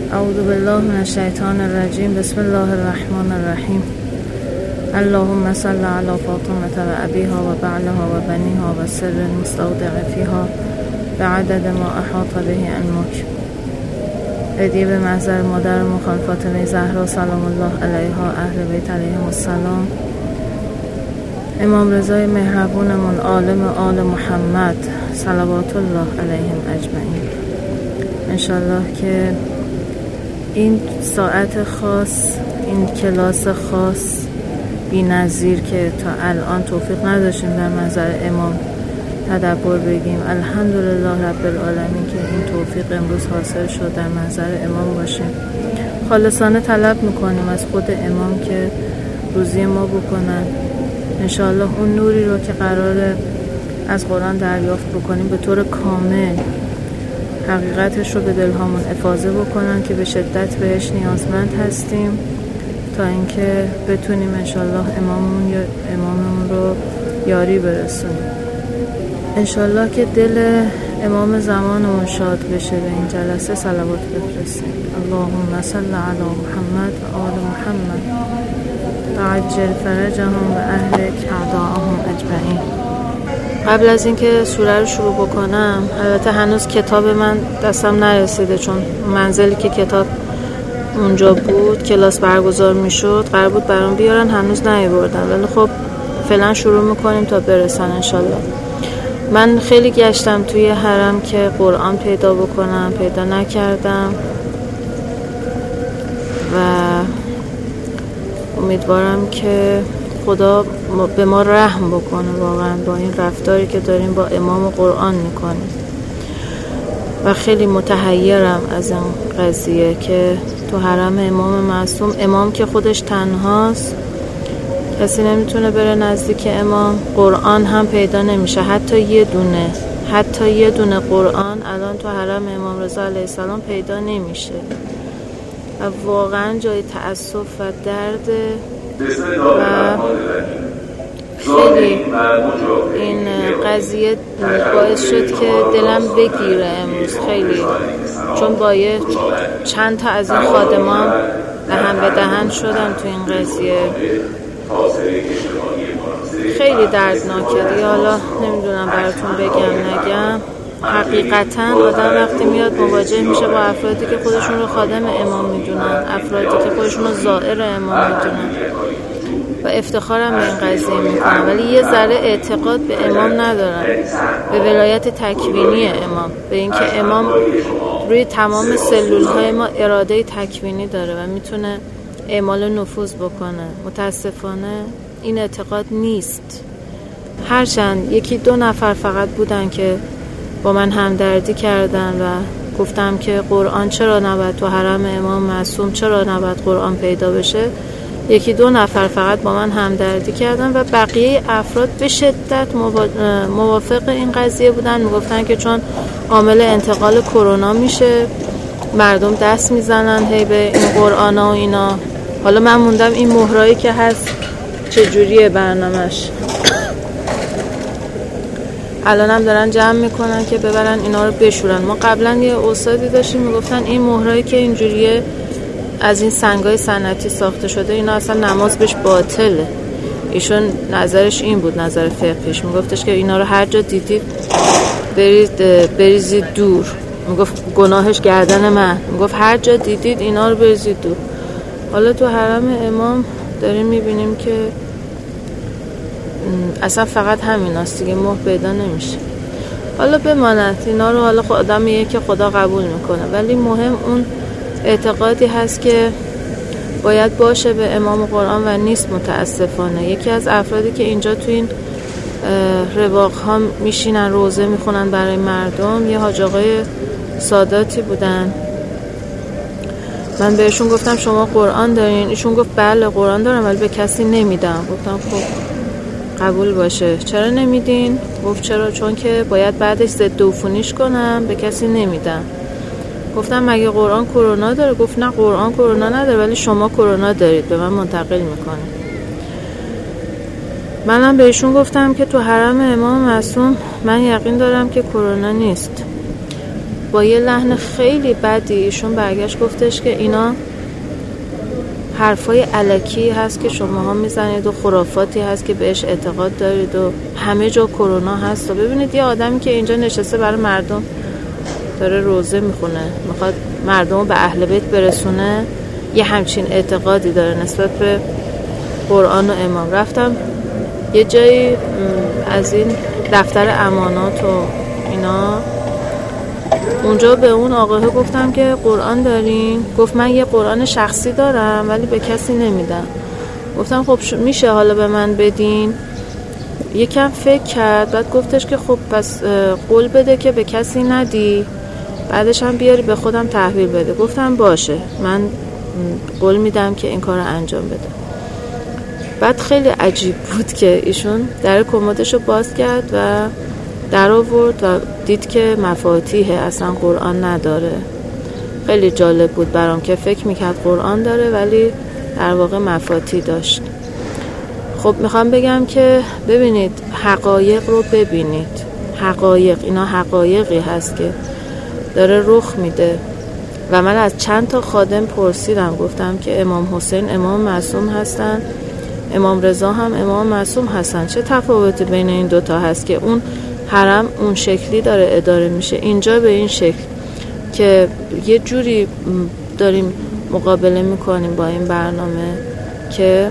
اعوذ بالله من الشیطان الرجیم. بسم الله الرحمن الرحیم. اللهم صل علی فاطمه و ابیها و بعلها و بنیها و سر المستودع فیها بعدد ما احاط به علمک. هدیه به محضر مادر مخان فاطمه زهرا سلام الله علیها، اهل بیت علیهم السلام، امام رضای مهربونمون، عالم آل محمد صلوات الله علیهم اجمعین. انشالله که این ساعت خاص، این کلاس خاص بی نظیر که تا الان توفیق نداشتیم در منظر امام تدبر بگیم، الحمدلله رب العالمین که این توفیق امروز حاصل شد در منظر امام باشیم. خالصانه طلب میکنیم از خود امام که روزی ما بکنن. انشالله اون نوری رو که قراره از قرآن دریافت بکنیم به طور کامل حقیقتش رو به دلهامون افاضه بکنن که به شدت بهش نیازمند هستیم تا اینکه بتونیم انشالله اماممون رو یاری برسونیم. انشالله که دل امام زمانمون شاد بشه به این جلسه صلوات بفرستیم. اللهم صل علی محمد و آل محمد و عجل فرجهم و اهلک اعداءهم اجمعین. قبل از اینکه سوره رو شروع بکنم، البته هنوز کتاب من دستم نرسیده چون منزلی که کتاب اونجا بود کلاس برگزار میشد قرار بود برام بیارن، هنوز نیاوردن، ولی خب فعلا شروع میکنیم تا برسن انشالله. من خیلی گشتم توی حرم که قرآن پیدا بکنم، پیدا نکردم و امیدوارم که خدا به ما رحم بکنه واقعا با این رفتاری که داریم با امام و قرآن میکنیم. و خیلی متحیرم از این قضیه که تو حرم امام معصوم، امام که خودش تنهاست، کسی نمیتونه بره نزدیک امام، قرآن هم پیدا نمیشه، حتی یه دونه قرآن الان تو حرم امام رضا علیه السلام پیدا نمیشه و واقعا جای تأسف و درد و خیلی این قضیه باعث شد که دلم بگیره امروز خیلی، چون با چند تا از این خادمان دهن به دهن شدم تو این قضیه. خیلی دردناکه دیگه، حالا نمیدونم براتون بگم نگم. حقیقتا آدم وقتی میاد مواجه میشه با افرادی که خودشون رو خادم امام میدونن، افرادی که خودشون رو زائر امام میدونن و افتخارم به این قضیه میکنم، ولی یه ذره اعتقاد به امام ندارم، به ولایت تکوینی امام، به اینکه امام روی تمام سلولهای ما اراده تکوینی داره و میتونه اعمال نفوذ بکنه. متاسفانه این اعتقاد نیست. هرچند یکی دو نفر فقط بودن که با من همدردی کردن و گفتم که قرآن چرا نباید تو حرم امام معصوم، چرا نباید قرآن پیدا بشه، یکی دو نفر فقط با من همدردی کردن و بقیه افراد به شدت موافق این قضیه بودن. میگفتن که چون عامل انتقال کرونا میشه، مردم دست میزنن هی به این قرآن و اینا. حالا من موندم این مهرایی که هست چجوریه برنامه‌اش. الان هم دارن جمع میکنن که ببرن اینا رو بشورن. ما قبلا یه استادی داشتیم میگفتن این مهرایی که اینجوریه از این سنگای صنعتی ساخته شده، اینا اصلا نماز بهش باطله. ایشون نظرش این بود، نظر فقهیش، میگفتش که اینا رو هر جا دیدید بریزید دور. میگفت گناهش گردن من، میگفت هر جا دیدید اینا رو بریزید دور. حالا تو حرم امام داریم میبینیم که اصلا فقط همیناست دیگه، مهر پیدا نمیشه. حالا بماند اینا رو، حالا آدم میگه که خدا قبول میکنه، ولی مهم اون اعتقادی هست که باید باشه به امام قرآن و نیست. متاسفانه یکی از افرادی که اینجا تو این رواق ها میشینن روزه میخونن برای مردم، یه حاج آقای ساداتی بودن. من بهشون گفتم شما قرآن دارین؟ ایشون گفت بله قرآن دارم ولی به کسی نمیدم. گفتم خب قبول باشه، چرا نمیدین؟ گفت چرا؟ چون که باید بعدش ضد عفونیش کنم، به کسی نمیدم. گفتم مگه قرآن کرونا داره؟ گفت نه قرآن کرونا نداره ولی شما کرونا دارید، به من منتقل میکنه. منم بهشون گفتم که تو حرم امام معصوم من یقین دارم که کرونا نیست. با یه لحن خیلی بدی ایشون برگشت گفتش که اینا حرفای الکی هست که شماها میزنید و خرافاتی هست که بهش اعتقاد دارید و همه جا کرونا هست. و ببینید یه آدمی که اینجا نشسته برای مردم داره روزه میخونه، میخواد مردم رو به اهل بیت برسونه، یه همچین اعتقادی داره نسبت به قرآن و امام. رفتم یه جایی از این دفتر امانات و اینا، اونجا به اون آقاه گفتم که قرآن دارین؟ گفت من یه قرآن شخصی دارم ولی به کسی نمیدم. گفتم خب میشه حالا به من بدین؟ یکم فکر کرد، بعد گفتش که خب پس قول بده که به کسی ندی، بعدش هم بیاری به خودم تحویل بده. گفتم باشه، من قول میدم که این کار رو انجام بده. بعد خیلی عجیب بود که ایشون در کمدشو باز کرد و در آورد و دید که مفاتیح اصلا قرآن نداره. خیلی جالب بود برام که فکر میکرد قرآن داره ولی در واقع مفاتیح داشت. خب میخوام بگم که ببینید حقایق رو ببینید، حقایق اینا حقایقی هست که داره رخ میده. و من از چند تا خادم پرسیدم، گفتم که امام حسین امام معصوم هستن، امام رضا هم امام معصوم هستن، چه تفاوتی بین این دوتا هست که اون حرم اون شکلی داره اداره میشه، اینجا به این شکل، که یه جوری داریم مقابله میکنیم با این برنامه که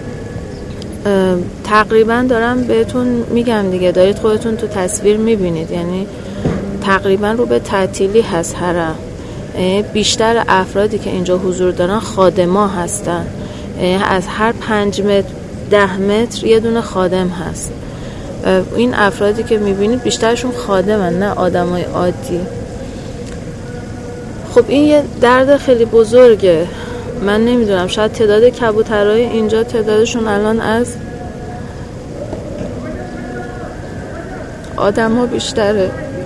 تقریبا دارم بهتون میگم دیگه، دارید خودتون تو تصویر میبینید، یعنی تقریبا رو به تعطیلی هست حرم. بیشتر افرادی که اینجا حضور دارن خادما هستن، از هر 5 متر 10 متر یه دونه خادم هست. این افرادی که میبینید بیشترشون خادمن، نه آدمای عادی. خب این یه درد خیلی بزرگه. من نمیدونم، شاید تعداد کبوترهای اینجا تعدادشون الان از آدم ها بیشتره.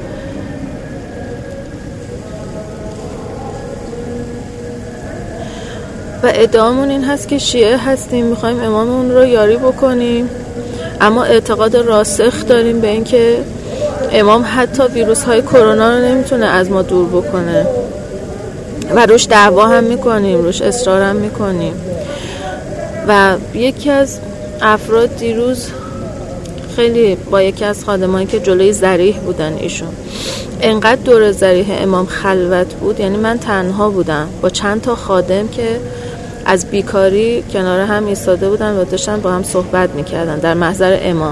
و ادعامون این هست که شیعه هستیم، میخوایم اماممون رو یاری بکنیم، اما اعتقاد راسخ داریم به این که امام حتی ویروس های کرونا رو نمیتونه از ما دور بکنه و روش دعوا هم میکنیم، روش اصرار هم میکنیم. و یکی از افراد دیروز خیلی با یکی از خادمانی که جلوی ذریح بودن، ایشون انقدر دور ذریح امام خلوت بود، یعنی من تنها بودم با چند تا خادم که از بیکاری کنار هم ایستاده بودن و داشتن با هم صحبت میکردن در محضر امام.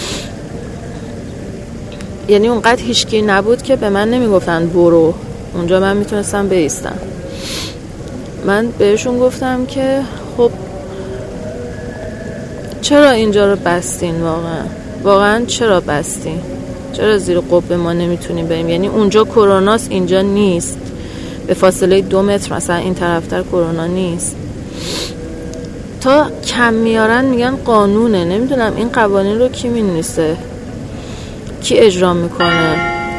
یعنی اونقدر هیچکی نبود که به من نمیگفتن برو، اونجا من میتونستم بایستم. من بهشون گفتم که خب چرا اینجا رو بستین؟ واقعا چرا بستین؟ چرا زیر قبه ما نمیتونیم بریم؟ یعنی اونجا کروناست، اینجا نیست، به فاصله 2 متر مثلا این طرفتر کرونا نیست. تا کم میارن میگن قانونه. نمیدونم این قوانین رو کی مینویسه، کی اجرا میکنه.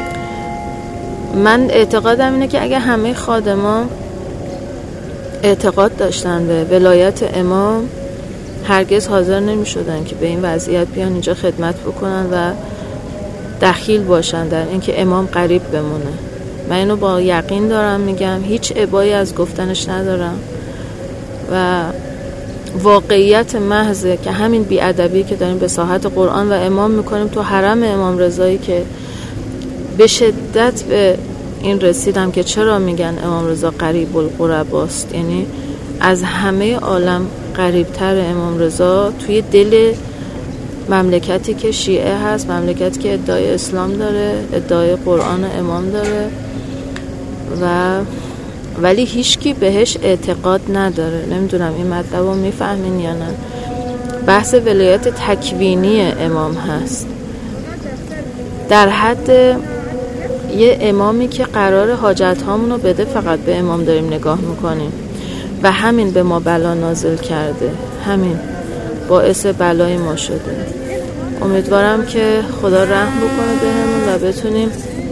من اعتقادم اینه که اگه همه خادمان اعتقاد داشتن به ولایت امام، هرگز حاضر نمی شدن که به این وضعیت بیان اینجا خدمت بکنن و دخیل باشن در اینکه امام قریب بمونه. من اینو با یقین دارم میگم، هیچ ابایی از گفتنش ندارم و واقعیت محضه که همین بی‌ادبی که داریم به ساحت قرآن و امام میکنیم تو حرم امام رضایی، که به شدت به این رسیدم که چرا میگن امام رضا قریب القرباست، یعنی از همه عالم قریبتر امام رضا توی دل مملکتی که شیعه هست، مملکتی که ادعای اسلام داره، ادعای قرآن و امام داره و ولی هیچکی بهش اعتقاد نداره. نمیدونم این مطلب رو میفهمین یا نه. بحث ولایت تکوینی امام هست، در حد یه امامی که قرار حاجت هامون رو بده فقط به امام داریم نگاه میکنیم و همین به ما بلا نازل کرده، همین باعث بلای ما شده. امیدوارم که خدا رحم بکنه بهمون و بتونیم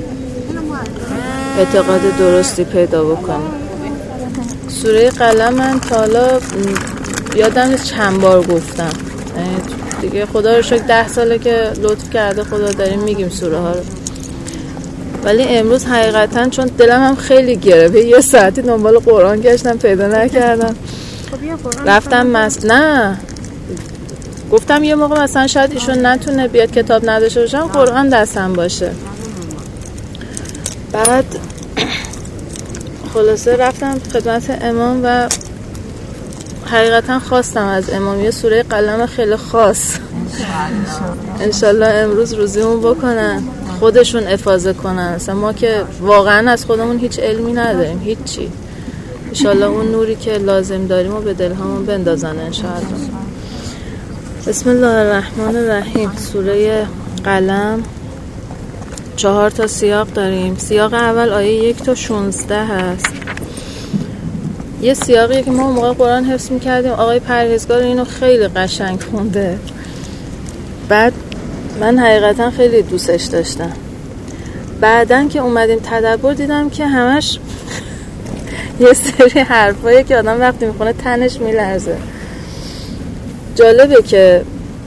اعتقاد درستی پیدا بکنیم. سوره قلم من تا حالا یادم نیست چند بار گفتم دیگه، خدا رو شکر 10 ساله که لطف کرده خدا داریم میگیم سوره ها رو. ولی امروز حقیقتا چون دلم هم خیلی گرفت، یه ساعتی دنبال قرآن گشتم پیدا نکردم. رفتم نه گفتم یه موقع مثلا شاید ایشون نتونه بیاد کتاب نداشته باشم، قرآن دستم باشه. بعد خلاصه رفتم خدمت امام و حقیقتا خواستم از امام یه سوره قلم خیلی خاص انشالله امروز روزیمون بکنن، خودشون افاضه کنن. مثلا ما که واقعا از خودمون هیچ علمی نداریم، هیچی. انشالله اون نوری که لازم داریم و به دلهامون بندازن انشالله. بسم الله الرحمن الرحیم. سوره قلم 4 سیاق داریم. سیاق اول آیه 1 تا 16 هست. یه سیاقی که ما موقع قرآن حفظ میکردیم، آقای پرهیزگار اینو خیلی قشنگ خونده. بعد من حقیقتا خیلی دوستش داشتم. بعدن که اومدیم تدبر دیدم که همش یه سری حرفایی که آدم وقتی میخونه تنش میلرزه. جالبه که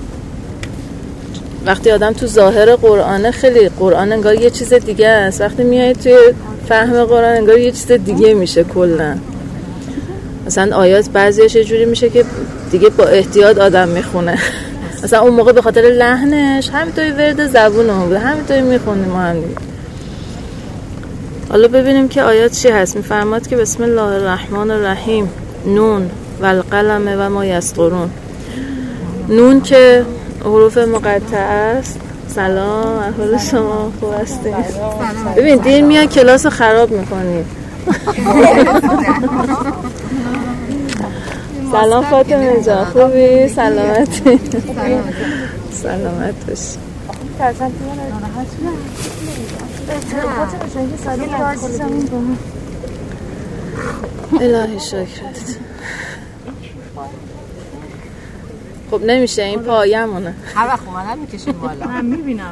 وقتی آدم تو ظاهر قرآنه، خیلی قرآن انگار یه چیز دیگه است، وقتی میای توی فهم قرآن انگار یه چیز دیگه میشه کلا. مثلا آیات بعضیش یه جوری میشه که دیگه با احتیاط آدم میخونه. مثلا اون موقع به خاطر لحنش همینطوری ورد زبونمون بود، همینطوری میخونیم ما هم دیگه. حالا ببینیم که آیات چی هست. میفرماد که بسم الله الرحمن الرحیم، نون و القلم و ما یسطرون. نون که حروف مقطعه است. سلام، احوال شما خوب هستید؟ ببین دیر میاد کلاس رو خراب میکنید. سلام فاطمه جان، خوبی؟ سلامتی؟ سلامت باشی. الهی شکرت. خب نمیشه این پایمونه. هر وقت اومدم میکشیم بالا. من میبینم.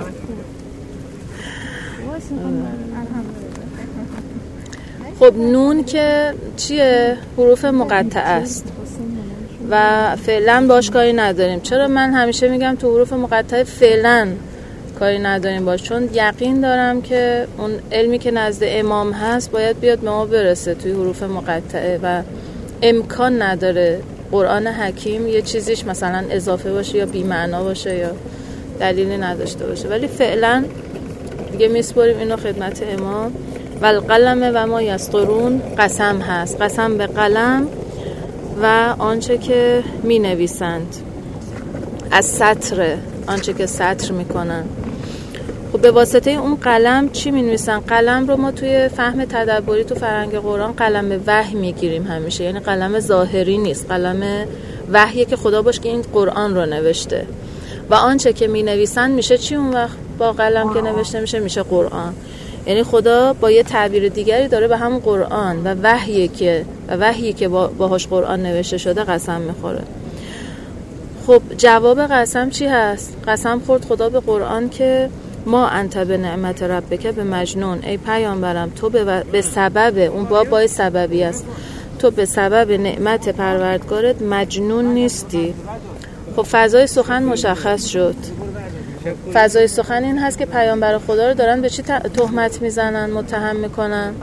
خب نون که چیه؟ حروف مقطعه است و فعلا باش کاری نداریم. چرا من همیشه میگم تو حروف مقطعه فعلا کاری نداریم باش؟ چون یقین دارم که اون علمی که نزد امام هست باید بیاد به ما برسه توی حروف مقطعه و امکان نداره قرآن حکیم یه چیزیش مثلا اضافه باشه یا بی معنا باشه یا دلیلی نداشته باشه. ولی فعلا دیگه میسپاریم اینو خدمت امام. و القلم و ما یسطرون، قسم هست، قسم به قلم و آنچه که می نویسند، از سطر، آنچه که سطر می کنن. خب به واسطه اون قلم چی می نویسن؟ قلم رو ما توی فهم تدبری تو فرهنگ قرآن قلم وحی می گیریم همیشه، یعنی قلم ظاهری نیست، قلم وحیه که خدا باش که این قرآن رو نوشته. و آنچه که می نویسن میشه چی اون وقت با قلم که نوشته میشه قرآن. یعنی خدا با یه تعبیر دیگری داره به همون قرآن و وحیی که باهاش قرآن نوشته شده قسم میخوره. خب جواب قسم چی هست؟ قسم خورد خدا به قرآن که ما انت به نعمت ربک به مجنون. ای پیامبرم تو به سبب اون با سببی است، تو به سبب نعمت پروردگارت مجنون نیستی. خب فضای سخن مشخص شد. فضای سخن این هست که پیامبر خدا رو دارن به چی تهمت میزنن، متهم میکنن؟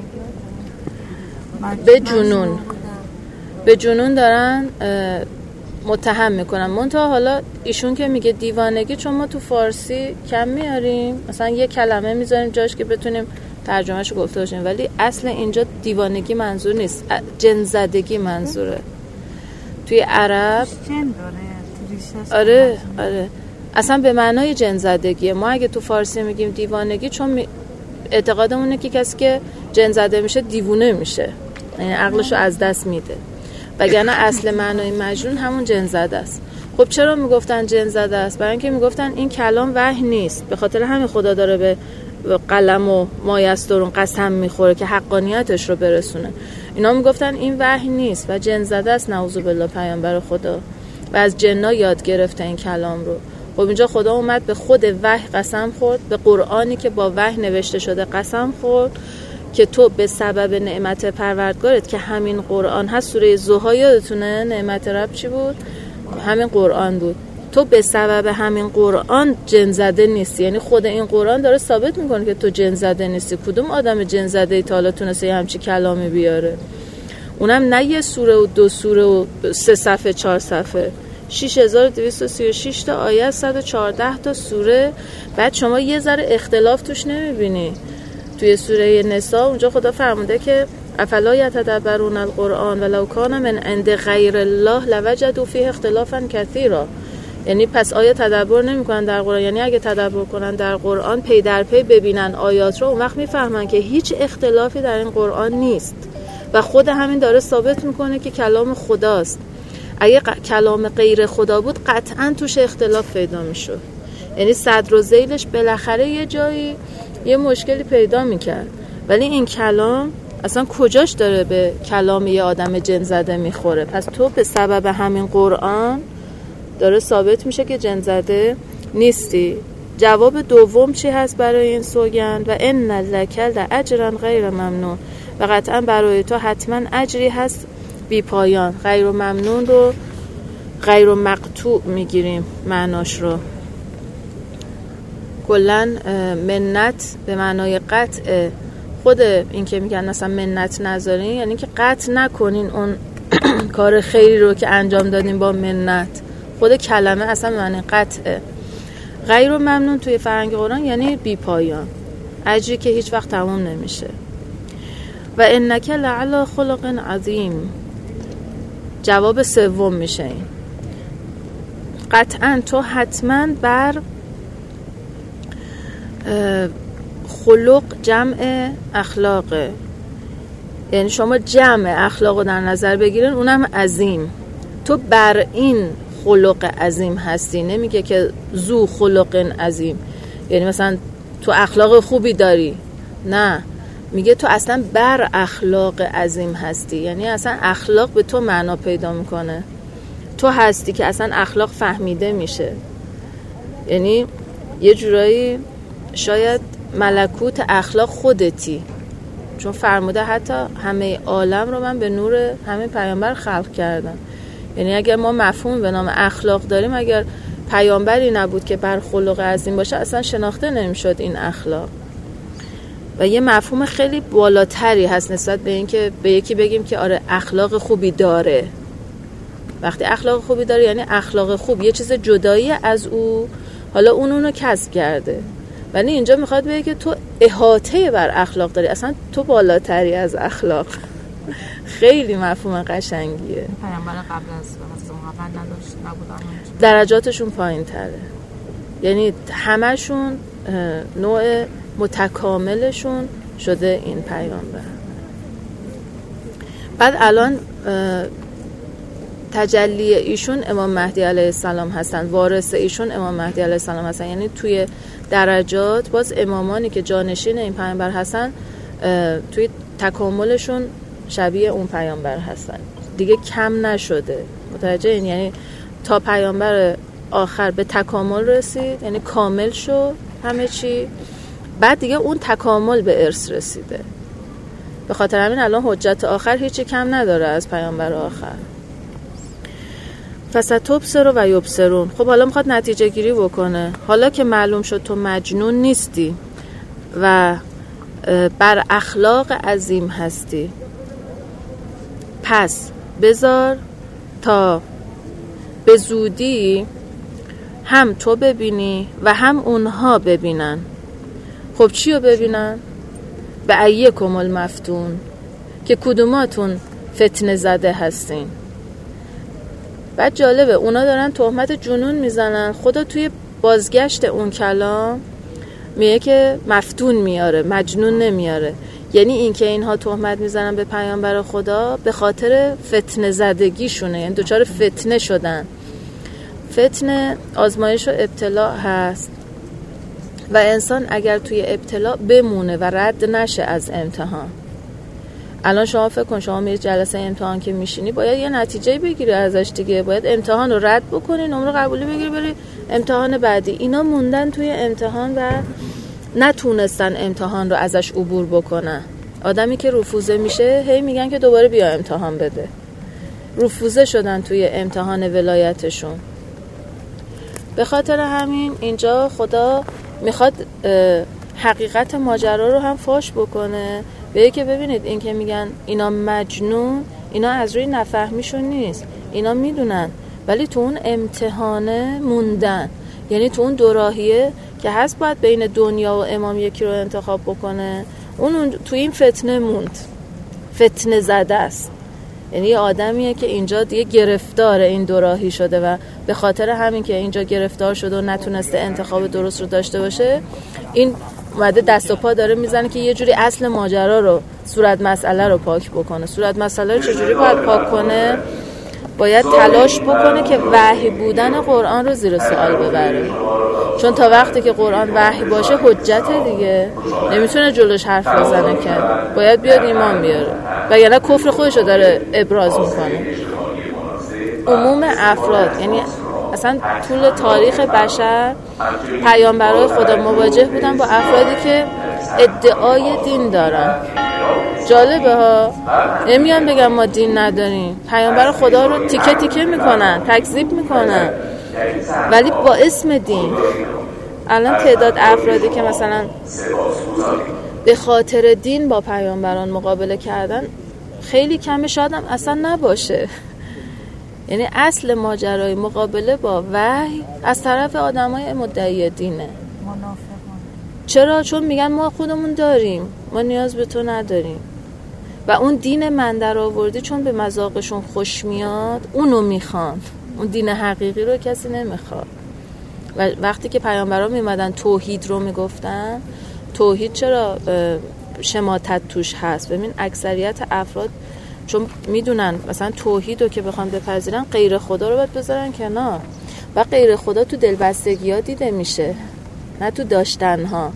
به جنون دارن متهم میکنن. منتها حالا ایشون که میگه دیوانگی، چون ما تو فارسی کم میاریم، مثلا یه کلمه میذاریم جاش که بتونیم ترجمهشو گفته باشیم، ولی اصل اینجا دیوانگی منظور نیست، جن‌زدگی منظوره. توی عرب آره اصلا به معنای جن‌زدگیه. ما اگه تو فارسی میگیم دیوانگی، چون اعتقادمونه که کسی که جن زده میشه دیوونه میشه، یعنی عقلشو از دست میده، وگرنه اصل معنای مجنون همون جن زده است. خب چرا میگفتن جن زده است؟ برای اینکه میگفتن این کلام وحی نیست، به خاطر همین خدا داره به قلم و ما یسطرون قسم میخوره که حقانیتش رو برسونه. اینا میگفتن این وحی نیست و جن زده است، نعوذ بالله پیامبر خدا، و از جنا یاد گرفته این کلام رو. خب اینجا خدا اومد به خود وحی قسم خورد، به قرآنی که با وحی نوشته شده قسم خورد که تو به سبب نعمت پروردگارت که همین قرآن هست. سوره ضحی یادتونه نعمت رب چی بود؟ همین قرآن بود. تو به سبب همین قرآن جن زده نیستی. یعنی خود این قرآن داره ثابت میکنه که تو جن زده نیستی. کدوم آدم جن زده ای تا حالا تونسته یه همچی کلامی بیاره؟ اونم نه یه سوره و 2 سوره و 3 صفحه 4 صفحه، 6236 تا آیه، 114 تا سوره. بعد شما یه ذره اختلاف توش نمیبینی. توی سوره نساء اونجا خدا فرموده که افلا یتدبرون القرآن ولو کان من عند غیر الله لوجدوا فیه اختلافا کثیرا. یعنی پس آیا تدبر نمی‌کنن در قرآن؟ یعنی اگه تدبر کنن در قرآن، پی در پی ببینن آیات رو، اون وقت میفهمن که هیچ اختلافی در این قرآن نیست و خود همین داره ثابت میکنه که کلام خداست. اگه کلام غیر خدا بود قطعاً توش اختلاف پیدا میشد. یعنی صدر و ذیلش بالاخره یه جایی یه مشکلی پیدا میکرد. ولی این کلام اصلا کجاش داره به کلام یه آدم جن زده میخوره؟ پس تو به سبب همین قرآن داره ثابت میشه که جن زده نیستی. جواب دوم چی هست برای این سوگند؟ و ان لک لاجرا غیر ممنون، و قطعا برای تو حتما اجری هست بی پایان. غیر ممنون رو غیر مقطوع میگیریم معناش رو. کلن منت به معنای قطع. خود این که میگن مثلا منت نذارین یعنی که قطع نکنین اون کار خیری رو که انجام دادین با منت. خود کلمه اصلا به معنی قطعه. غیر ممنون توی فرهنگ قرآن یعنی بی پایان، اجری که هیچ وقت تموم نمیشه. و انک لعلی خلق عظیم، جواب سوم میشه این. قطعا تو حتما بر خلق جمع اخلاقه، یعنی شما جمع اخلاق رو در نظر بگیرین اونم عظیم. تو بر این خلق عظیم هستی. نمیگه که ذو خلق عظیم یعنی مثلا تو اخلاق خوبی داری، نه، میگه تو اصلا بر اخلاق عظیم هستی. یعنی اصلا اخلاق به تو معنا پیدا میکنه. تو هستی که اصلا اخلاق فهمیده میشه. یعنی یه جورایی شاید ملکوت اخلاق خودتی، چون فرموده حتی همه عالم رو من به نور همین پیامبر خلق کردم. یعنی اگر ما مفهوم به نام اخلاق داریم، اگر پیامبری نبود که بر خلق عظیم باشه اصلا شناخته نمیشد این اخلاق. و یه مفهوم خیلی بالاتری هست نسبت به این که به یکی بگیم که آره اخلاق خوبی داره. وقتی اخلاق خوبی داره یعنی اخلاق خوب یه چیز جدایی از او، حالا اونو کسب کرده. ولی اینجا میخواد بگه که تو احاطه بر اخلاق داری، اصلا تو بالاتری از اخلاق. خیلی مفهوم قشنگیه. پیامبر قبل از محمد نبودن، درجاتشون پایین تره. یعنی همشون نوع متکاملشون شده این پیامبر. بعد الان تجلی ایشون امام مهدی علیه السلام هستن، وارث ایشون امام مهدی علیه السلام هستن. یعنی توی درجات باز امامانی که جانشین این پیامبر هستن توی تکاملشون شبیه اون پیامبر هستن، دیگه کم نشده. متوجه این؟ یعنی تا پیامبر آخر به تکامل رسید، یعنی کامل شد همه چی، بعد دیگه اون تکامل به ارث رسیده. به خاطر همین الان حجت آخر هیچی کم نداره از پیامبر آخر. فستبصر و یبصرون. خب حالا میخواد نتیجه گیری بکنه. حالا که معلوم شد تو مجنون نیستی و بر اخلاق عظیم هستی، پس بذار تا به زودی هم تو ببینی و هم اونها ببینن. خب چی رو ببینن؟ به ایکم المفتون، که کدوماتون فتنه زده هستین. بعد جالبه اونا دارن تهمت جنون میزنن، خدا توی بازگشت اون کلام میگه که مفتون میاره، مجنون نمیاره. یعنی این که اینها تهمت میزنن به پیامبر خدا به خاطر فتنه زدگیشونه، یعنی دوچار فتنه شدن. فتنه آزمایش و ابتلا هست و انسان اگر توی ابتلا بمونه و رد نشه از امتحان. الان شما فکر کن شما میری جلسه امتحان که میشینی، باید یه نتیجه بگیری ازش دیگه، باید امتحان رو رد بکنی، نمره قبولی بگیری، بری امتحان بعدی. اینا موندن توی امتحان و نتونستن امتحان رو ازش عبور بکنن. آدمی که رفوزه میشه هی میگن که دوباره بیا امتحان بده. رفوزه شدن توی امتحان ولایتشون. به خاطر همین اینجا خدا میخواد حقیقت ماجرا رو هم فاش بکنه، به که ببینید این که میگن اینا مجنون، اینا از روی نفهمیشون نیست، اینا میدونن ولی تو اون امتحانه موندن. یعنی تو اون دوراهیه که هست باید بین دنیا و امام یکی رو انتخاب بکنه، اون تو این فتنه موند، فتنه زده است. یعنی یه آدمیه که اینجا دیگه گرفتار این دوراهی شده و به خاطر همین که اینجا گرفتار شده و نتونسته انتخاب درست رو داشته باشه، این اومده دست و پا داره میزنه که یه جوری اصل ماجرا رو، صورت مسئله رو پاک بکنه. صورت مسئله رو چجوری باید پاک کنه؟ باید تلاش بکنه که وحی بودن قرآن رو زیر سوال ببره، چون تا وقتی که قرآن وحی باشه حجت دیگه، نمیتونه جلوش حرف بزنه که باید بیاد ایمان بیاره و یعنی کفر خودش رو داره ابراز میکنه. عموم افراد، یعنی اصلا طول تاریخ بشر پیامبرای خدا مواجه بودن با افرادی که ادعای دین دارن. جالبه ها، نمیان بگم ما دین نداریم، پیامبر خدا رو تیکه تیکه میکنن، تکذیب میکنن، ولی با اسم دین. الان تعداد افرادی که مثلا به خاطر دین با پیامبران مقابله کردن خیلی کمه، شاید هم اصلا نباشه. یعنی اصل ماجرای مقابله با وحی از طرف آدمای مدعی دینه. چرا؟ چون میگن ما خودمون داریم، ما نیاز به تو نداریم. و اون دین من در آوردی چون به مذاقشون خوش میاد اونو میخوان، اون دین حقیقی رو کسی نمیخواد. و وقتی که پیامبران میمدن توحید رو میگفتن، توحید چرا شماتت توش هست؟ ببین اکثریت افراد چون میدونن مثلا توحید رو که بخوان بپذیرن، غیر خدا رو باید بذارن کنار و غیر خدا تو دلبستگی ها دیده میشه، نه تو داشتن ها.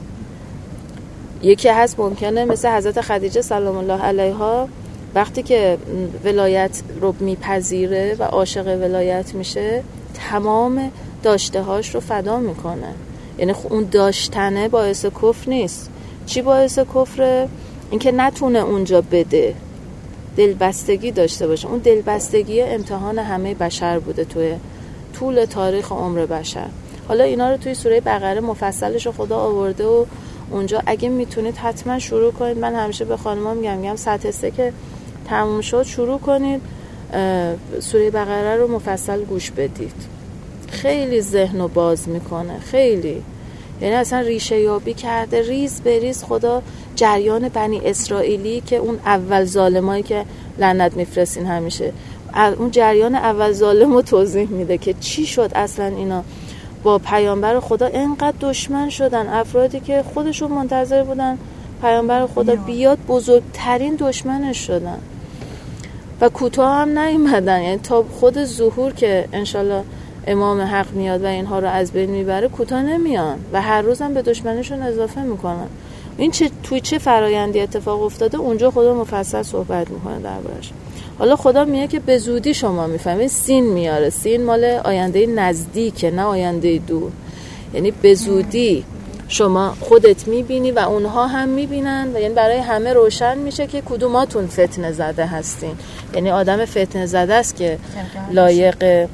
یکی هست ممکنه مثل حضرت خدیجه سلام الله علیها، وقتی که ولایت رو میپذیره و عاشق ولایت میشه، تمام داشته هاش رو فدا میکنه. یعنی اون داشتنه باعث کفر نیست. چی باعث کفره؟ اینکه نتونه اونجا بده، دلبستگی داشته باشه. اون دلبستگی امتحان همه بشر بوده توی طول تاریخ عمر بشر. حالا اینا رو توی سوره بقره مفصلش رو خدا آورده و اونجا اگه میتونید حتما شروع کنید. من همیشه به خانم‌ها میگم سطح 3 که تموم شد شروع کنید سوره بقره رو مفصل گوش بدید. خیلی ذهنو باز میکنه، خیلی. یعنی اصلا ریشه یابی کرده ریز به ریز خدا جریان بنی اسرائیلی که اون اول ظالمایی که لعنت میفرستین همیشه، اون جریان اول ظالمو توضیح میده که چی شد اصلا اینا با پیامبر خدا اینقدر دشمن شدن. افرادی که خودشون منتظر بودن پیامبر خدا بیاد بزرگترین دشمنش شدن و کوتاه هم نیومدن. یعنی تا خود ظهور که انشالله امام حق میاد و اینها رو از بین میبره کوتاه نمیان و هر روزم به دشمنشون اضافه میکنن. این توی چه فرایندی اتفاق افتاده اونجا خدا مفصل صحبت میکنه دربارش. حالا خدا میگه که به زودی شما میفهمید. سین میاره، سین مال آینده نزدیکه نه آینده دور. یعنی به زودی شما خودت میبینی و اونها هم میبینن و یعنی برای همه روشن میشه که کدوماتون فتنه زده هستین. یعنی آدم فتنه زده است که لایق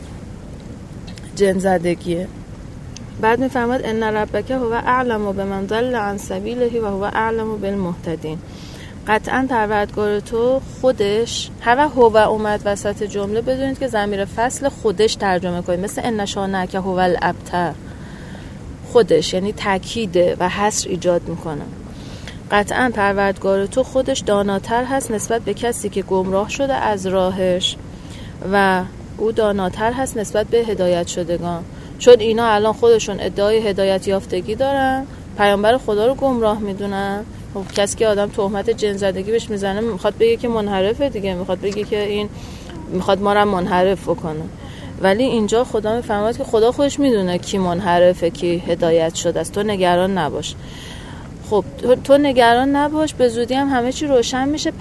جن زدگیه. بعد میفرماد ان ربک هو اعلم بمن ضل عن سبیله و هو اعلم بالمهتدین. قطعا پروردگار تو خودش، هر هو اومد وسط جمله بدونید که ضمیر فصل خودش ترجمه کنید، مثل ان شانک هو الابتر. خودش یعنی تاکیده و حصر ایجاد میکنه. قطعا پروردگار تو خودش داناتر هست نسبت به کسی که گمراه شده از راهش و او داناتر هست نسبت به هدایت شدگان. چون اینا الان خودشون ادعای هدایت یافتگی دارن، پیامبر خدا رو گمراه میدونن. کسی که آدم تهمت جن زدگی بهش میزنه میخواد بگه که منحرفه دیگه، میخواد بگه که این میخواد ما رو منحرف بکنه. ولی اینجا خدا میفرماید که خدا خودش میدونه کی منحرفه کی هدایت شده است، تو نگران نباش. خب تو نگران نباش، به زودی هم همه چی روشن میشه.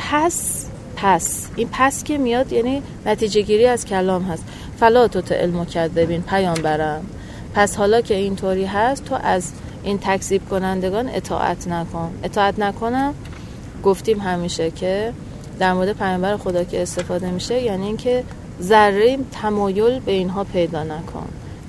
پس این پس که میاد یعنی نتیجه گیری از کلام هست. فلا تطع المکذبین، پیامبرم پس حالا که اینطوری هست تو از این تکذیب کنندگان اطاعت نکن. اطاعت نکنم گفتیم همیشه که در مورد پیامبر خدا که استفاده میشه یعنی اینکه ذره تمایل به اینها پیدا نکن،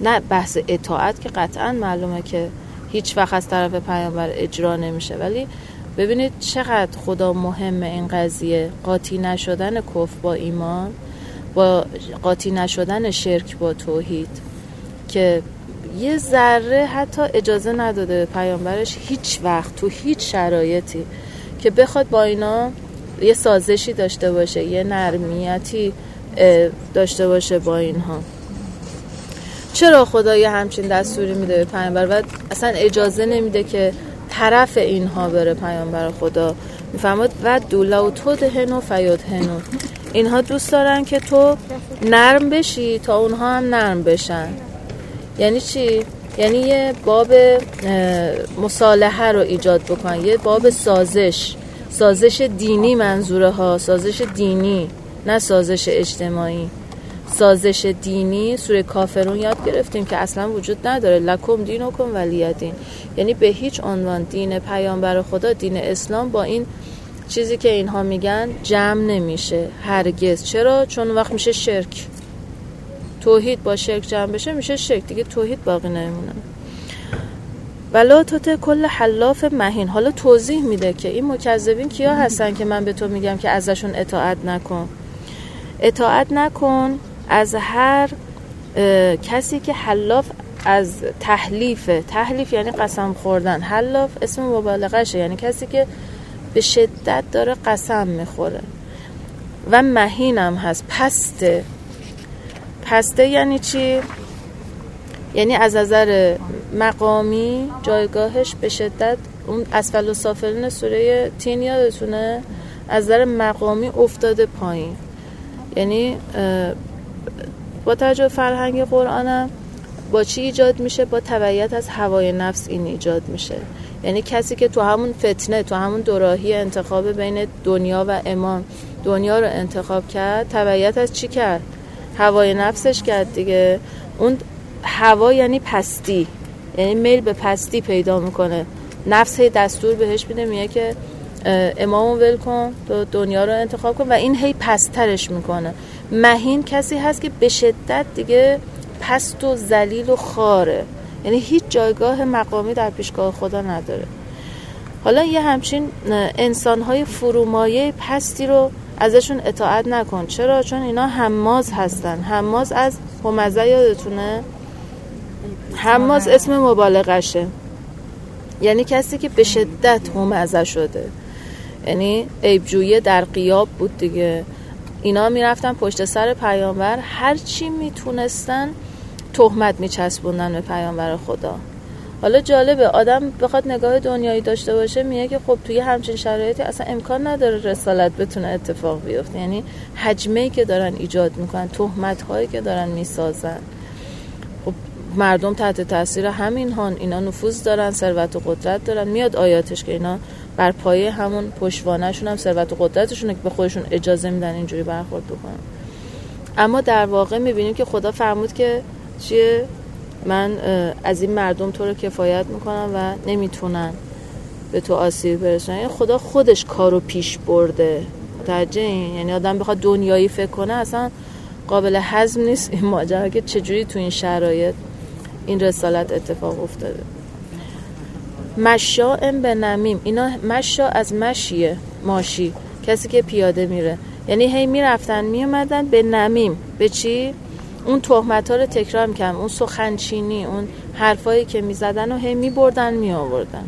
نه بحث اطاعت که قطعا معلومه که هیچ وقت از طرف پیامبر اجرا نمیشه، ولی ببینید چقدر خدا مهمه این قضیه، قاطی نشدن کفر با ایمان، با قاطی نشدن شرک با توحید، که یه ذره حتی اجازه نداده پیامبرش هیچ وقت تو هیچ شرایطی که بخواد با اینا یه سازشی داشته باشه، یه نرمیتی داشته باشه با اینها. چرا خدا یه همچین دستوری میده به پیامبر و اصلا اجازه نمیده که طرف اینها بره؟ پیامبر خدا میفرماد و دولو تدهنو فیدهنو، اینها دوست دارن که تو نرم بشی تا اونها هم نرم بشن. یعنی چی؟ یعنی یه باب مصالحه رو ایجاد بکن، یه باب سازش دینی، منظوره ها سازش دینی نه سازش اجتماعی. سازش دینی سوره کافرون یاد گرفتیم که اصلا وجود نداره، لکم دینکم ولی دین، یعنی به هیچ عنوان دین پیامبر خدا، دین اسلام با این چیزی که اینها میگن جمع نمیشه هرگز. چرا؟ چون وقت میشه شرک. توحید با شرک جمع بشه میشه شرک، دیگه توحید باقی نمیمونه. ولا تطع کل حلاف مهین. حالا توضیح میده که این مکذبین کیا هستن که من به تو میگم که ازشون اطاعت نکن. اطاعت نکن از هر کسی که حلاف از تحلیفه. تحلیف یعنی قسم خوردن، حلاف اسم مبالغشه، یعنی کسی که به شدت داره قسم میخوره. و مهینم هست، پسته یعنی چی؟ یعنی از نظر مقامی جایگاهش به شدت، اون اسفل و سافلین سوره تین یادتونه، از نظر مقامی افتاده پایین. یعنی با توجه فرهنگ قرآنم با چی ایجاد میشه؟ با تبعیت از هوای نفس این ایجاد میشه. یعنی کسی که تو همون فتنه، تو همون دوراهی انتخاب بین دنیا و ایمان، دنیا رو انتخاب کرد، تبعیت از چی کرد؟ هوای نفسش کرد دیگه. اون هوا یعنی پستی، یعنی میل به پستی پیدا میکنه. نفس هی دستور بهش میده، میگه که امامو ول کن، تو دنیا رو انتخاب کن، و این هی پسترش میکنه. مهین کسی هست که به شدت دیگه پست و ذلیل و خاره، یعنی هیچ جایگاه مقامی در پیشگاه خدا نداره. حالا یه همچین انسانهای فرومایه پستی رو ازشون اطاعت نکن. چرا؟ چون اینا هماز هستن. هماز از همزه یادتونه؟ هماز اسم مبالغشه، یعنی کسی که به شدت همزه شده، یعنی عیبجویی در غیاب بود دیگه. اینا میرفتن پشت سر پیامبر، هر چی میتونستن تهمت میچسبوندن به پیامبر خدا. حالا جالبه آدم بخواد نگاه دنیایی داشته باشه، میگه که خب توی همچین شرایطی اصلا امکان نداره رسالت بتونه اتفاق بیفته. یعنی حجمه‌ای که دارن ایجاد میکنن، تهمت‌هایی که دارن میسازن، خب مردم تحت تاثیر همین هان، اینا نفوذ دارن، ثروت و قدرت دارن. میاد آیاتش که اینا بر پایه همون پشتوانه‌شون هم ثروت و قدرتشونه که به خودشون اجازه میدن اینجوری برخورد بکنن. اما در واقع میبینیم که خدا فرمود که چیه؟ من از این مردم تو رو کفایت میکنم و نمیتونن به تو آسیب برسونن. یعنی خدا خودش کارو پیش برده. متوجه این؟ یعنی آدم بخواد دنیایی فکر کنه اصلا قابل هضم نیست این ماجرا که چجوری تو این شرایط این رسالت اتفاق افتاده. مشاء بنمیم، اینا مشا از مشیه، ماشی، کسی که پیاده میره. یعنی هی میرفتن میومدن به نمیم. به چی؟ اون تهمت‌ها رو تکرار می‌کردن، اون سخنچینی، اون حرفایی که می‌زدن و هی می‌بردن می‌آوردن.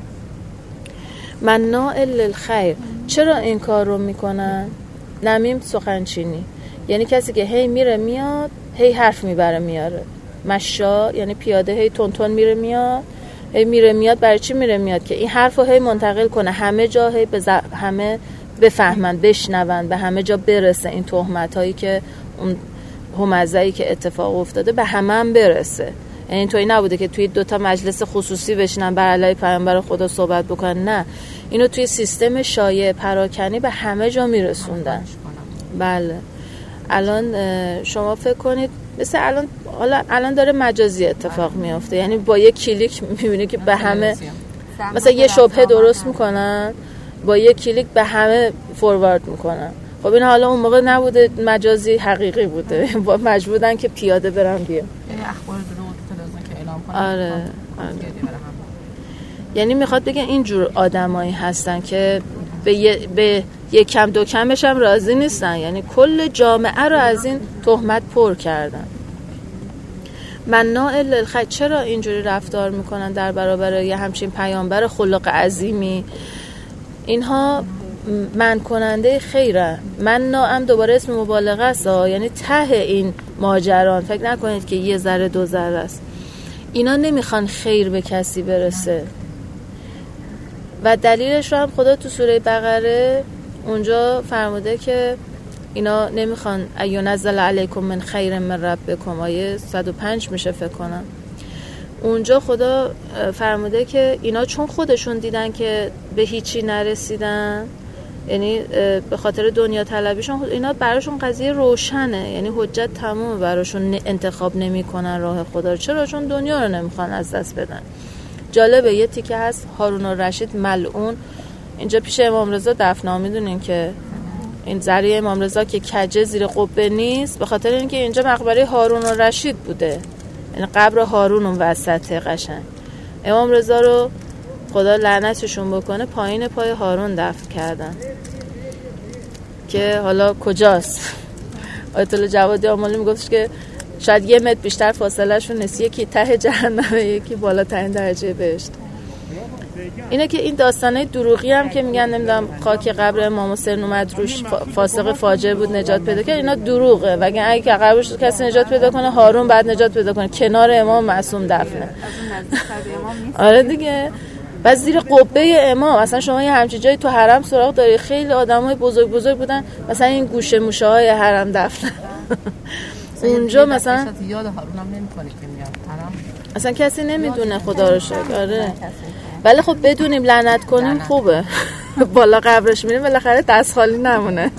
مناع للخیر. چرا این کار رو می‌کنن؟ نمیم سخنچینی، یعنی کسی که هی میره میاد، هی حرف میبره میاره. مشا یعنی پیاده، هی تون میره میاد، هی میره میاد. برای چی میره میاد؟ که این حرفو هی منتقل کنه همه جا، هی همه بفهمن، بشنون، به همه جا برسه. این تهمت‌هایی که اون همزه‌ای که اتفاق افتاده به همه هم برسه. یعنی تویی نبوده که توی 2 مجلس خصوصی بشینن بر علیه پیامبر خدا صحبت بکنن، نه، اینو توی سیستم شایع پراکنی به همه جا میرسوندن. بله. الان شما فکر کنید مثل الان داره مجازی اتفاق میفته، یعنی با یک کلیک میبینی که به همه، مثلا یه شبهه درست میکنن، با یک کلیک به همه فوروارد میکنن. خب این حالا اون موقع نبوده، مجازی حقیقی بوده، با مجبورن که پیاده برن بیان. اخبار دروغ میکنن. آره. یعنی میخواد بگه اینجور آدمایی هستن که به یک کم دو کمش هم راضی نیستن، یعنی کل جامعه رو از این تهمت پر کردن. مناع للخیر، چرا اینجوری رفتار میکنن در برابر یه همچین پیامبر خلق عظیمی؟ اینها من کننده خیره. مناعم دوباره اسم مبالغه است، یعنی ته این ماجران فکر نکنید که یه ذره دو ذره است. اینا نمیخوان خیر به کسی برسه و دلیلش رو هم خدا تو سوره بقره اونجا فرموده که اینا نمیخوان ایونزل علیکم من خیر من ربکم، آیه 105 میشه فکر کنم. اونجا خدا فرموده که اینا چون خودشون دیدن که به هیچی نرسیدن، یعنی به خاطر دنیا طلبیشون، اینا براشون قضیه روشنه، یعنی حجت تمومه براشون، انتخاب نمیکنن راه خدا رو. چرا؟ چون دنیا رو نمیخوان از دست بدن. جالبه یه تیکه هست هارون الرشید ملعون اینجا پیش امام رضا دفنا، میدونین که این ذریع امام رضا که کجه زیر قبه نیست به خاطر اینکه اینجا مقبره هارون الرشید بوده، یعنی قبر هارون اون وسطه قشنگ. امام رضا رو خدا لعنتشون بکنه پایین پای هارون دفن کردن که حالا کجاست؟ آیت الله جوادی آمالی میگفتش که شاید 1 متر بیشتر فاصله شون نیست، یکی ته جهنمه یکی بالاترین درجه بهشت. اینه که این داستانه دروغی هم که میگن نمیدونم خاک قبر امام حسین اومد روش فاسق فاجر بود نجات پیدا کرد، اینا دروغه. وگرنه اگه قبرش کسی نجات پیدا کنه هارون بعد نجات پیدا کنه، کنار امام معصوم دفنه. آره دیگه. بعد زیر قبه امام اصلا شما یه همچین جایی تو حرم سراغ داری، خیلی آدمای بزرگ بزرگ بودن مثلا این گوشه موشه های حرم دفنه. اونجا مثلا یاد هارونم نمی‌کنه که میاد حرم، اصلا کسی نمیدونه خدا رو شکر. آره ولی خب بدونیم لعنت کنیم خوبه. بالا قبرش میریم بالاخره دست خالی نمونه.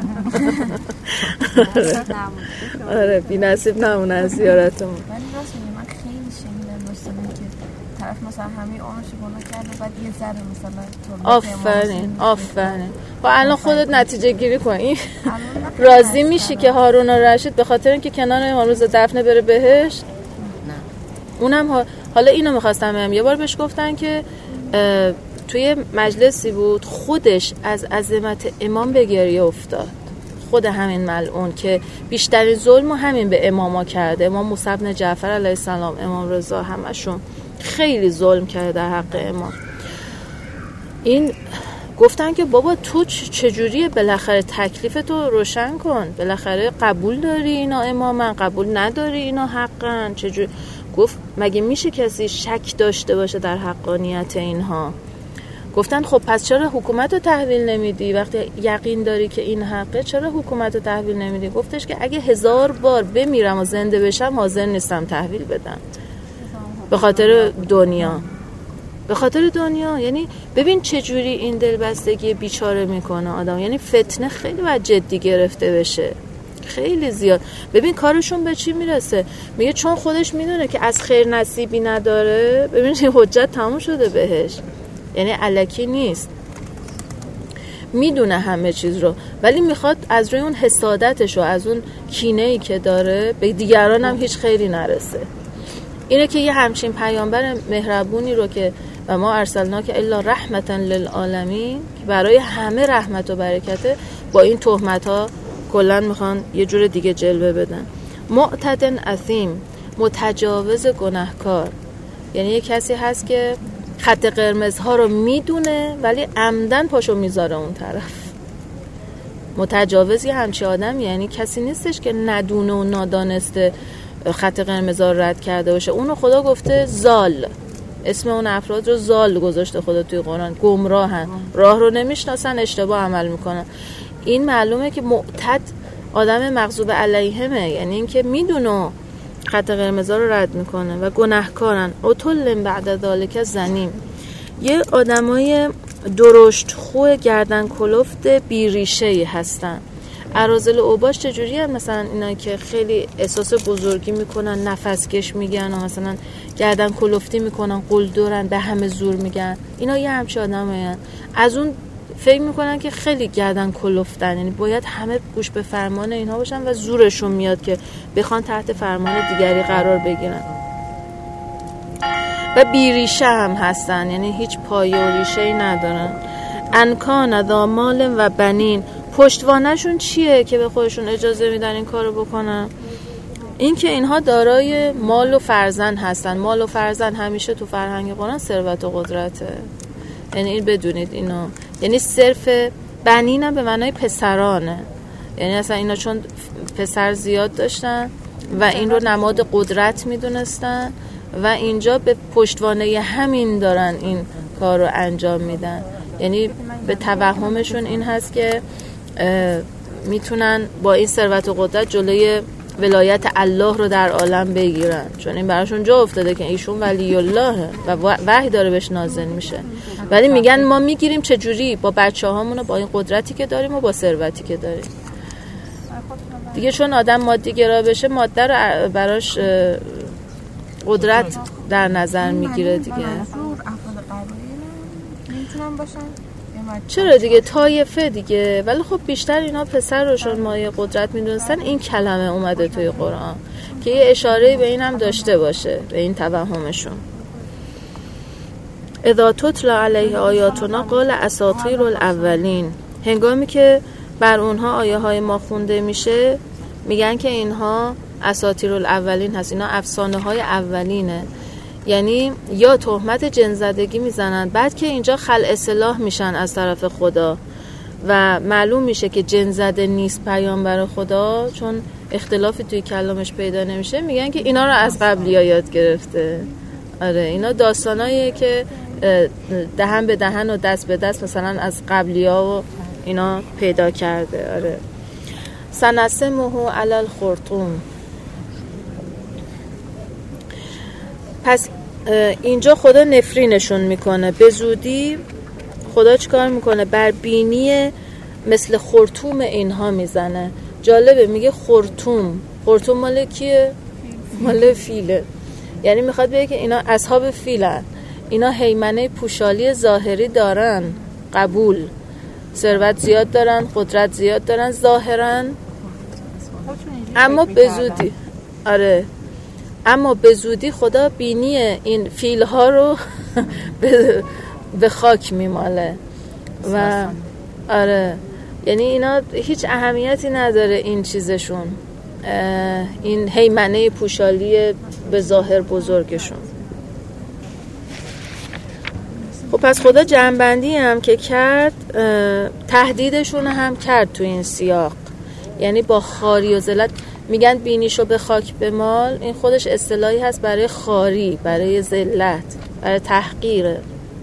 آره بی نصیب نمونه از زیارتمون. ولی راست میگم من خیلی شنیدم مثلا که طرف مثلا همین عمرش گناه کرده بعد یه ذره مثلا آفرین. خب الان خودت نتیجه گیری کن. این راضی میشی که هارون الرشید به خاطر اینکه کنار امام رضا دفنه بره بهشت؟ نه. اونم حالا اینو می‌خواستم بگم، یه بار بهش گفتن که توی مجلسی بود خودش از عظمت امام به گریه افتاد، خود همین ملعون که بیشترین ظلمو همین به اماما کرده، امام موسی بن جعفر علیه السلام، امام رضا، همشون خیلی ظلم کرده در حق امام. این گفتن که بابا تو چجوریه، بالاخره تکلیف تو روشن کن، بالاخره قبول داری اینا امامن، قبول نداری اینا حقن، چجوری؟ گفت مگه میشه کسی شک داشته باشه در حقانیت اینها؟ گفتن خب پس چرا حکومت رو تحویل نمیدی؟ وقتی یقین داری که این حقه چرا حکومت رو تحویل نمیدی؟ گفتش که اگه 1000 بار بمیرم و زنده بشم حاضر نیستم تحویل بدم به خاطر دنیا. به خاطر دنیا. یعنی ببین چجوری این دلبستگی بیچاره میکنه آدم، یعنی فتنه خیلی باید جدی گرفته بشه، خیلی زیاد. ببین کارشون به چی میرسه، میگه چون خودش میدونه که از خیر نصیبی نداره، ببین حجت تموم شده بهش، یعنی الکی نیست، میدونه همه چیز رو، ولی میخواد از روی اون حسادتش و از اون کینه‌ای که داره به دیگران هم هیچ خیری نرسه. اینه که یه همچین پیامبر مهربونی رو که و ما ارسلناک الا رحمتا للعالمین که برای همه رحمت و برکته، با این تهمت‌ها کلن میخوان یه جور دیگه جلوه بدن. معتدن اثیم، متجاوز گناهکار، یعنی یه کسی هست که خط قرمزها رو میدونه ولی عمدن پاشو میذاره اون طرف. متجاوزی همچی آدم یعنی کسی نیستش که ندونه و نادانسته خط قرمزها رو رد کرده باشه. اونو خدا گفته زال، اسم اون افراد رو زال گذاشته خدا توی قرآن، گمراهن، راه رو نمیشناسن، اشتباه عمل میکنن. این معلومه که معتد آدم مغضوب علیهمه، یعنی این که میدونه خط قرمزا رو رد میکنه و گناهکارن. عتل بعد ذالک زنیم، یه آدمای درشت خو گردن کلفت بیریشه‌ای هستن. اراذل اوباش چجوری هم مثلا اینا که خیلی احساس بزرگی میکنن، نفسکش میگن و مثلا گردن کلفتی میکنن، قلدرن، به همه زور میگن، اینا یه همچه آدمایین. از اون فکر میکنن که خیلی گردن کلفتن، یعنی باید همه گوش به فرمان اینها باشن و زورشون میاد که بخوان تحت فرمان دیگری قرار بگیرن. و بیریشه هم هستن، یعنی هیچ پایه و ریشه‌ای ندارن. انکان ذا مال و بنین، پشتوانه‌شون چیه که به خودشون اجازه میدن این کارو بکنن؟ این که اینها دارای مال و فرزند هستن. مال و فرزند همیشه تو فرهنگ قرآن ثروت و قدرته، یعنی این بدونید اینو، یعنی صرف بنین هم به معنای پسرانه، یعنی اصلا اینا چون پسر زیاد داشتن و این رو نماد قدرت میدونستن و اینجا به پشتوانه همین دارن این کار رو انجام میدن. یعنی به توهمشون این هست که میتونن با این ثروت و قدرت جلوی ولایت الله رو در عالم بگیرن، چون این براشون جا افتاده که ایشون ولی الله و وحی داره بهش نازل میشه، ولی میگن ما میگیریم چجوری؟ با بچه هامونو، با این قدرتی که داریم و با ثروتی که داریم دیگه. چون آدم مادی گرا بشه، ماده رو براش قدرت در نظر میگیره دیگه. چرا دیگه، طایفه دیگه، ولی خب بیشتر اینا پسر روشون مایه قدرت میدونستن. این کلمه اومده توی قرآن که یه اشاره به این هم داشته باشه، به این توهمشون. اذا تتلی علیه آیاتنا قال اساطیر الاولین، هنگامی که بر اونها آیه های ما خونده میشه میگن که اینها اساطیر الاولین هست، اینا افسانه های اولینه. یعنی یا تهمت جن زدگی میزنن، بعد که اینجا خلع اصلاح میشن از طرف خدا و معلوم میشه که جن زده نیست پیامبر خدا، چون اختلافی توی کلامش پیدا نمیشه، میگن که اینا رو از قبلی‌ها یاد گرفته. آره اینا داستاناییه که دهن به دهن و دست به دست مثلا از قبلی‌ها و اینا پیدا کرده. آره سنسمه علی الخرطوم. پس اینجا خدا نفرینشون میکنه، به زودی خدا چیکار میکنه؟ بر بینی مثل خرطوم اینها میزنه. جالبه میگه خرطوم. خرطوم مال کیه؟ مال فیله. یعنی میخواد بگه که اینا اصحاب فیلن، اینا هیمنه پوشالی ظاهری دارن، قبول، ثروت زیاد دارن، قدرت زیاد دارن ظاهرا، اما به زودی اما به زودی خدا بینی این فیل ها رو به خاک میماله و آره یعنی اینا هیچ اهمیتی نداره این چیزشون، این هیمنه پوشالی به ظاهر بزرگشون. خب پس خدا جنبندی هم که کرد، تهدیدشون هم کرد تو این سیاق، یعنی با خاری و ذلت. میگن بینیشو به خاک بمال، این خودش اصطلاحی هست برای خاری، برای ذلت، برای تحقیر.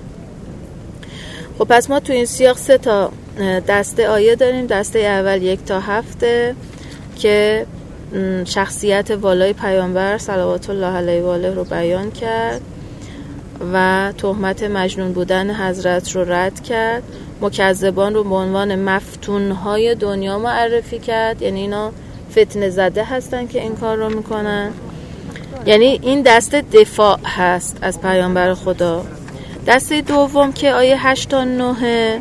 خب پس ما تو این سیاق 3 تا دسته آیه داریم. دسته اول 1 تا 7 که شخصیت والای پیامبر صلوات الله علیه و آله رو بیان کرد و تهمت مجنون بودن حضرت رو رد کرد. مکذبان رو به عنوان مفتونهای دنیا معرفی کرد، یعنی اینا فتنه زده هستن که این کار رو میکنن. یعنی این دسته دفاع هست از پیامبر خدا. دسته دوم که آیه 8 تا 9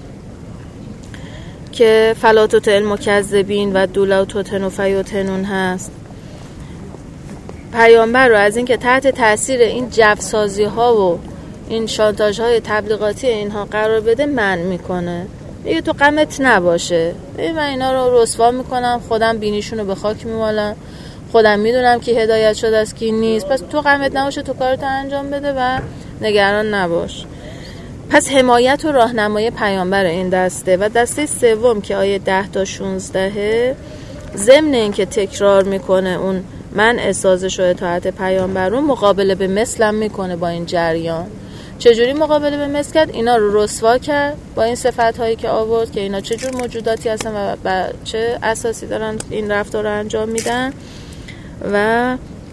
که فلا تطع المکذبین و دولو تطهن فیطهنون هست، پیامبر رو از این که تحت تاثیر این جفسازی ها و این شانتاژ های تبلیغاتی اینها قرار بده منع میکنه. دیگه تو غمت نباشه، من اینا رو رسوا میکنم، خودم بینیشون رو به خاک میمالم، خودم میدونم که هدایت شده است کی نیست، پس تو غمت نباشه، تو کارتو انجام بده و نگران نباش. پس حمایت و راهنمای پیامبر این دسته. و دسته سوم که آیه 10 تا 16 ضمن این که تکرار میکنه اون منع سازش و اطاعت پیامبر رو، مقابله به مثلم میکنه با این جریان. چجوری مقابله به مثل کرد؟ اینا رو رسوا کرد با این صفت‌هایی که آورد که اینا چجور موجوداتی هستن و چه اساسی دارن این رفتار رو انجام میدن و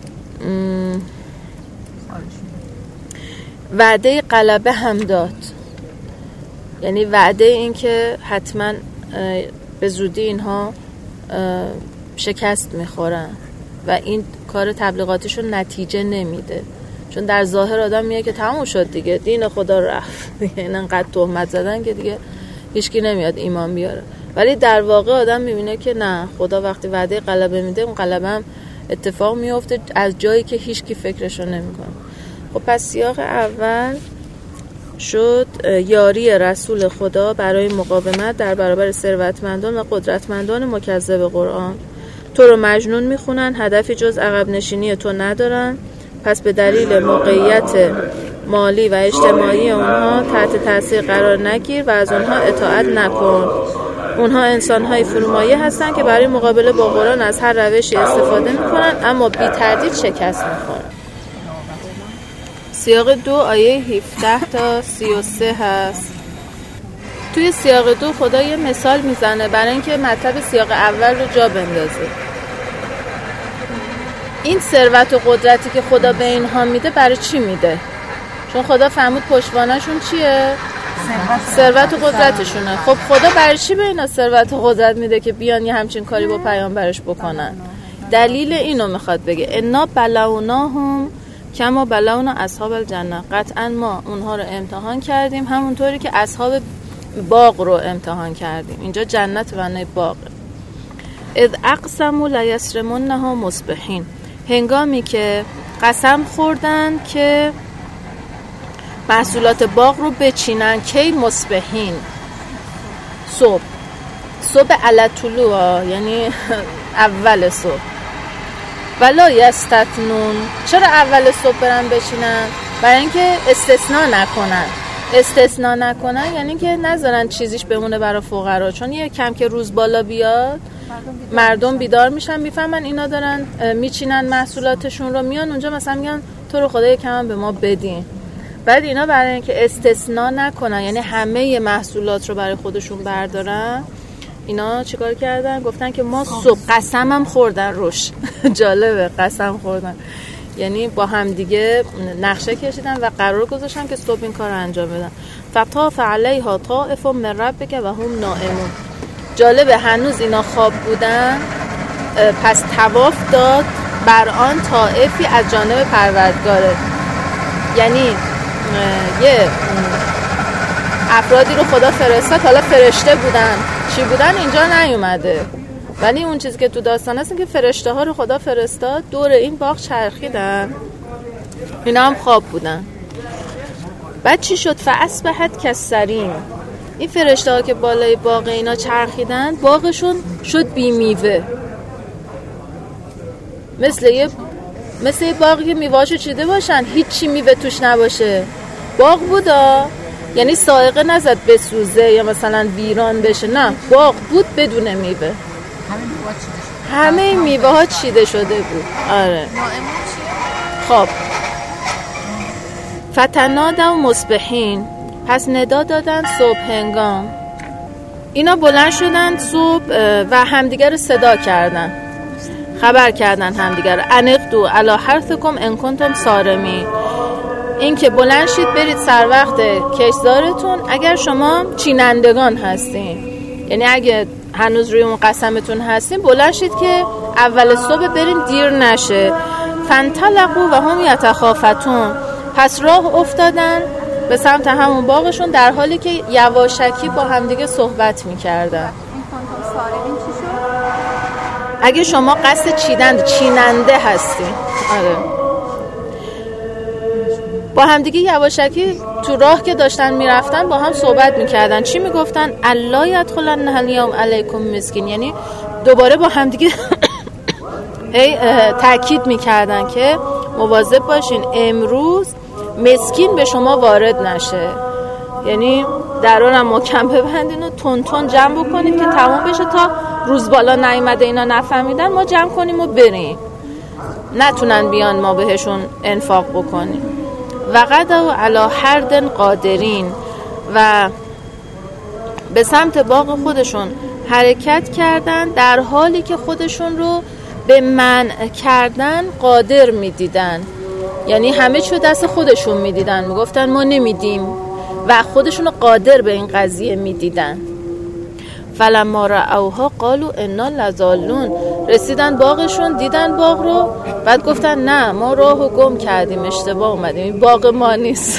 وعده غلبه هم داد، یعنی وعده این که حتما به زودی اینها شکست میخورن و این کار تبلیغاتیشون نتیجه نمیده، چون در ظاهر آدم میگه که تموم شد دیگه، دین خدا رفت دیگه، این انقدر تهمت زدن که دیگه هیچکی نمیاد ایمان بیاره. ولی در واقع آدم میبینه که نه، خدا وقتی وعده غلبه میده اون غلبه هم اتفاق میفته از جایی که هیچکی فکرشو نمیکنه. خب پس سیاق اول شد یاری رسول خدا برای مقاومت در برابر ثروتمندان و قدرتمندان مکذب قرآن. تو رو مجنون میخونن، هدفی جز عقب نشینی تو ندارن، پس به دلیل موقعیت مالی و اجتماعی اونها تحت تاثیر قرار نگیر و از اونها اطاعت نکن. اونها انسان‌های فرومایه هستن که برای مقابله با قرآن از هر روشی استفاده میکنن اما بی تردید شکست میخورن. سیاق 2 آیه 17 تا 33 هست. توی سیاق 2 خدا یه مثال میزنه برای اینکه مطلب سیاق اول رو جا بندازه. این ثروت و قدرتی که خدا به اینها میده برای چی میده؟ چون خدا فهمود پشتوانه‌شون چیه؟ ثروت و قدرتشونه. خب خدا برای چی به اینا ثروت و قدرت میده که بیان یه همچین کاری با پیامبرش بکنن؟ دلیل اینو میخواد بگه انا بلوناهم کما بلونا اصحاب الجنه. قطعا ما اونها رو امتحان کردیم همونطوری که اصحاب باغ رو امتحان کردیم. اینجا جنت معنی باغ. اذ اقسموا لیسرمنها مصبحین، هنگامی که قسم خوردن که محصولات باغ رو بچینن. کی؟ مصبحین، صبح علی طلوع، یعنی اول صبح. ولا یستثنون، چرا اول صبح برن بچینن؟ برای اینکه استثناء نکنن یعنی که نذارن چیزیش بمونه برای فقرا، چون یه کم که روز بالا بیاد مردم بیدار میشن، میفهمن اینا دارن میچینن محصولاتشون رو، میان اونجا مثلا میگن تو رو خدا یکم به ما بدین. بعد اینا برای اینکه استثناء نکنن یعنی همه محصولات رو برای خودشون بردارن، اینا چیکار کردن؟ گفتن که ما صبح قسمم خوردن روش. جالبه، قسم خوردن یعنی با هم دیگه نقشه کشیدن و قرار گذاشتن که صبح این کار رو انجام بدن. فطاف علیها طائف من ربک و هم نائمون. جالبه هنوز اینا خواب بودن، پس طواف داد بر آن طائفی از جانب پروردگاره. یعنی یه افرادی رو خدا فرستاد، حالا فرشته بودن چی بودن اینجا نیومده، ولی اون چیزی که تو داستان هست که فرشته ها رو خدا فرستاد دور این باغ چرخیدن، اینا هم خواب بودن. بعد چی شد؟ فاصبحت کالصریم. این فرشته ها که بالای باغ اینا چرخیدن باغشون شد بی میوه، مثل یه باغی که میوه‌اشو چیده باشن هیچی میوه توش نباشه. باغ بودا، یعنی سائقه نزد بسوزه یا مثلا ویران بشه، نه، باغ بود بدون میوه. همه میوه ها چیده شده بود. آره. خب فتنادوا مصبحین، پس ندا دادن صبح هنگام. اینا بلند شدن صبح و همدیگر رو صدا کردن، خبر کردن همدیگر انقدوا علی حرثکم ان کنتم صارمین. این که بلند شید برید سر وقت کشتزارتون اگر شما چینندگان هستین، یعنی اگه هنوز روی اون قسمتون هستین بلند شید که اول صبح بریم دیر نشه. فانطلقوا و هم یتخافتون، پس راه افتادن به سمت همون باغشون در حالی که یواشکی با همدیگه صحبت میکردن. اگه شما قصد چیننده هستین، آره، با همدیگه یواشکی تو راه که داشتن میرفتن با هم صحبت میکردن. چی میگفتن؟ الا یدخلن الیوم علیکم مسکین، یعنی دوباره با همدیگه تاکید میکردن که مواظب باشین امروز مسکین به شما وارد نشه، یعنی درارم محکم ببندین و تون تون جمع بکنید که تمام بشه تا روز بالا نیامده اینا نفهمیدن ما جمع کنیم و بریم، نتونن بیان ما بهشون انفاق بکنیم. و غدوا علی حرد قادرین، و به سمت باغ خودشون حرکت کردن در حالی که خودشون رو به منع کردن قادر میدیدن، یعنی همه چیو دست خودشون میدیدن، میگفتن ما نمیدیم و خودشون رو قادر به این قضیه میدیدن. فلما رأوها قالوا انا لضالون، رسیدن باغشون دیدن باغ رو، بعد گفتن نه ما راهو گم کردیم، اشتباه اومدیم، این باغ ما نیست.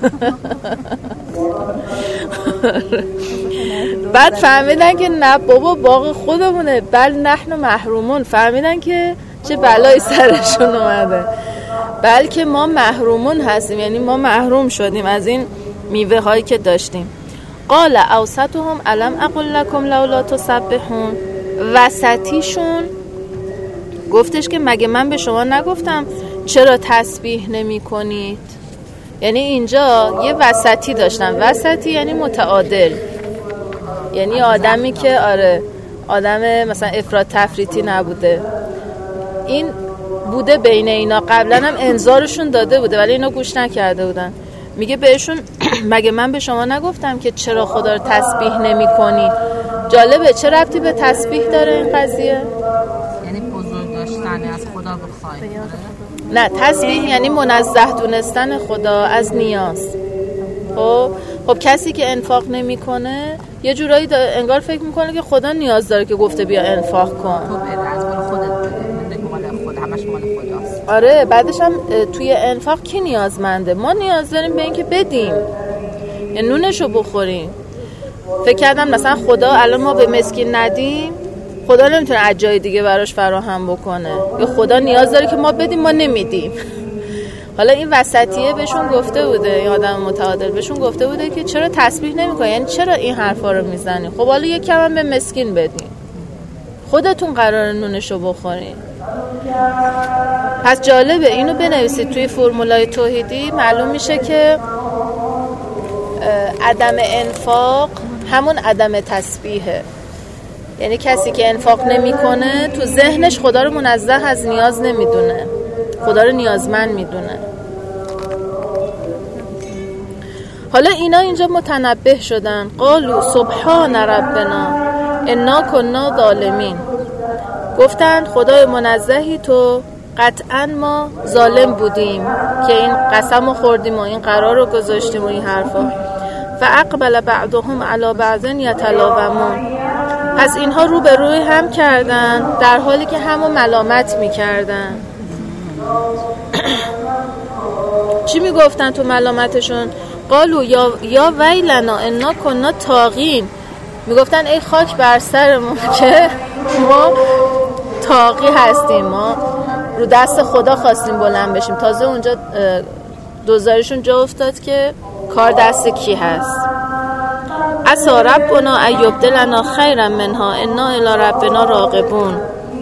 بعد فهمیدن که نه بابا باغ خودمونه، بل نحن محرومون، فهمیدن که چه بلایی سرشون اومده. بلکه ما محرومون هستیم، یعنی ما محروم شدیم از این میوه هایی که داشتیم. قال اوسطهم الم اقل لکم لولا تسبحون، وسطیشون گفتش که مگه من به شما نگفتم چرا تسبیح نمی کنید؟ یعنی اینجا یه وسطی داشتن. وسطی یعنی متعادل، یعنی آدمی که آدم مثلا افراط تفریطی نبوده، این بوده بین اینا. قبلا هم انذارشون داده بوده ولی اینا گوش نکرده بودن. میگه بهشون مگه من به شما نگفتم که چرا خدا رو تسبیح نمی کنی؟ جالبه، چه ربطی به تسبیح داره این قضیه؟ یعنی بزرگ داشتن از خدا بخواید. نه، تسبیح یعنی منزه دونستن خدا از نیاز. خب کسی که انفاق نمیکنه یه جورایی انگار فکر میکنه که خدا نیاز داره که گفته بیا انفاق کن. تو از مال خودت بده، مال خود، همش مال خداست. آره، بعدش هم توی انفاق کی نیازمنده؟ ما نیاز داریم به این که بدیم، یعنی نونشو بخوریم. فکر کردم مثلا خدا الان ما به مسکین ندیم، خدا نمیتونه از جای دیگه براش فراهم بکنه، یا خدا نیاز داره که ما بدیم ما نمیدیم. حالا این وسطیه بهشون گفته بوده، این آدم متعادل بهشون گفته بوده که چرا تسبیح نمی‌کنی، یعنی چرا این حرفا رو میزنی؟ خب حالا یک کم هم به مسکین بدین، خودتون قراره نونشو بخورین. پس جالبه اینو بنویسید توی فرمولای توحیدی، معلوم میشه که عدم انفاق همون عدم تسبیحه. یعنی کسی که انفاق نمیکنه تو ذهنش خدا رو منزه از نیاز نمیدونه، خدا رو نیازمند میدونه. حالا اینا اینجا متنبه شدن. قالوا سبحان ربنا انا کنا ظالمین، گفتن خدای منزهی تو، قطعا ما ظالم بودیم که این قسم رو خوردیم و این قرار رو گذاشتیم و این حرفا. فاقبل بعضهم علی بعض یتلاومون، پس اینها رو به روی هم کردن در حالی که همو ملامت میکردن. چی میگفتن تو ملامتشون؟ قالوا یا ویلنا انا کنا طاغین، میگفتن ای خاک بر سرمون که ما طاغی هستیم، ما رو دست خدا خواستیم بلند بشیم. تازه اونجا دوزارشون جا افتاد که کار دست کی هست. عسى ربنا ان یبدلنا خیرا منها انا الی ربنا راغبون،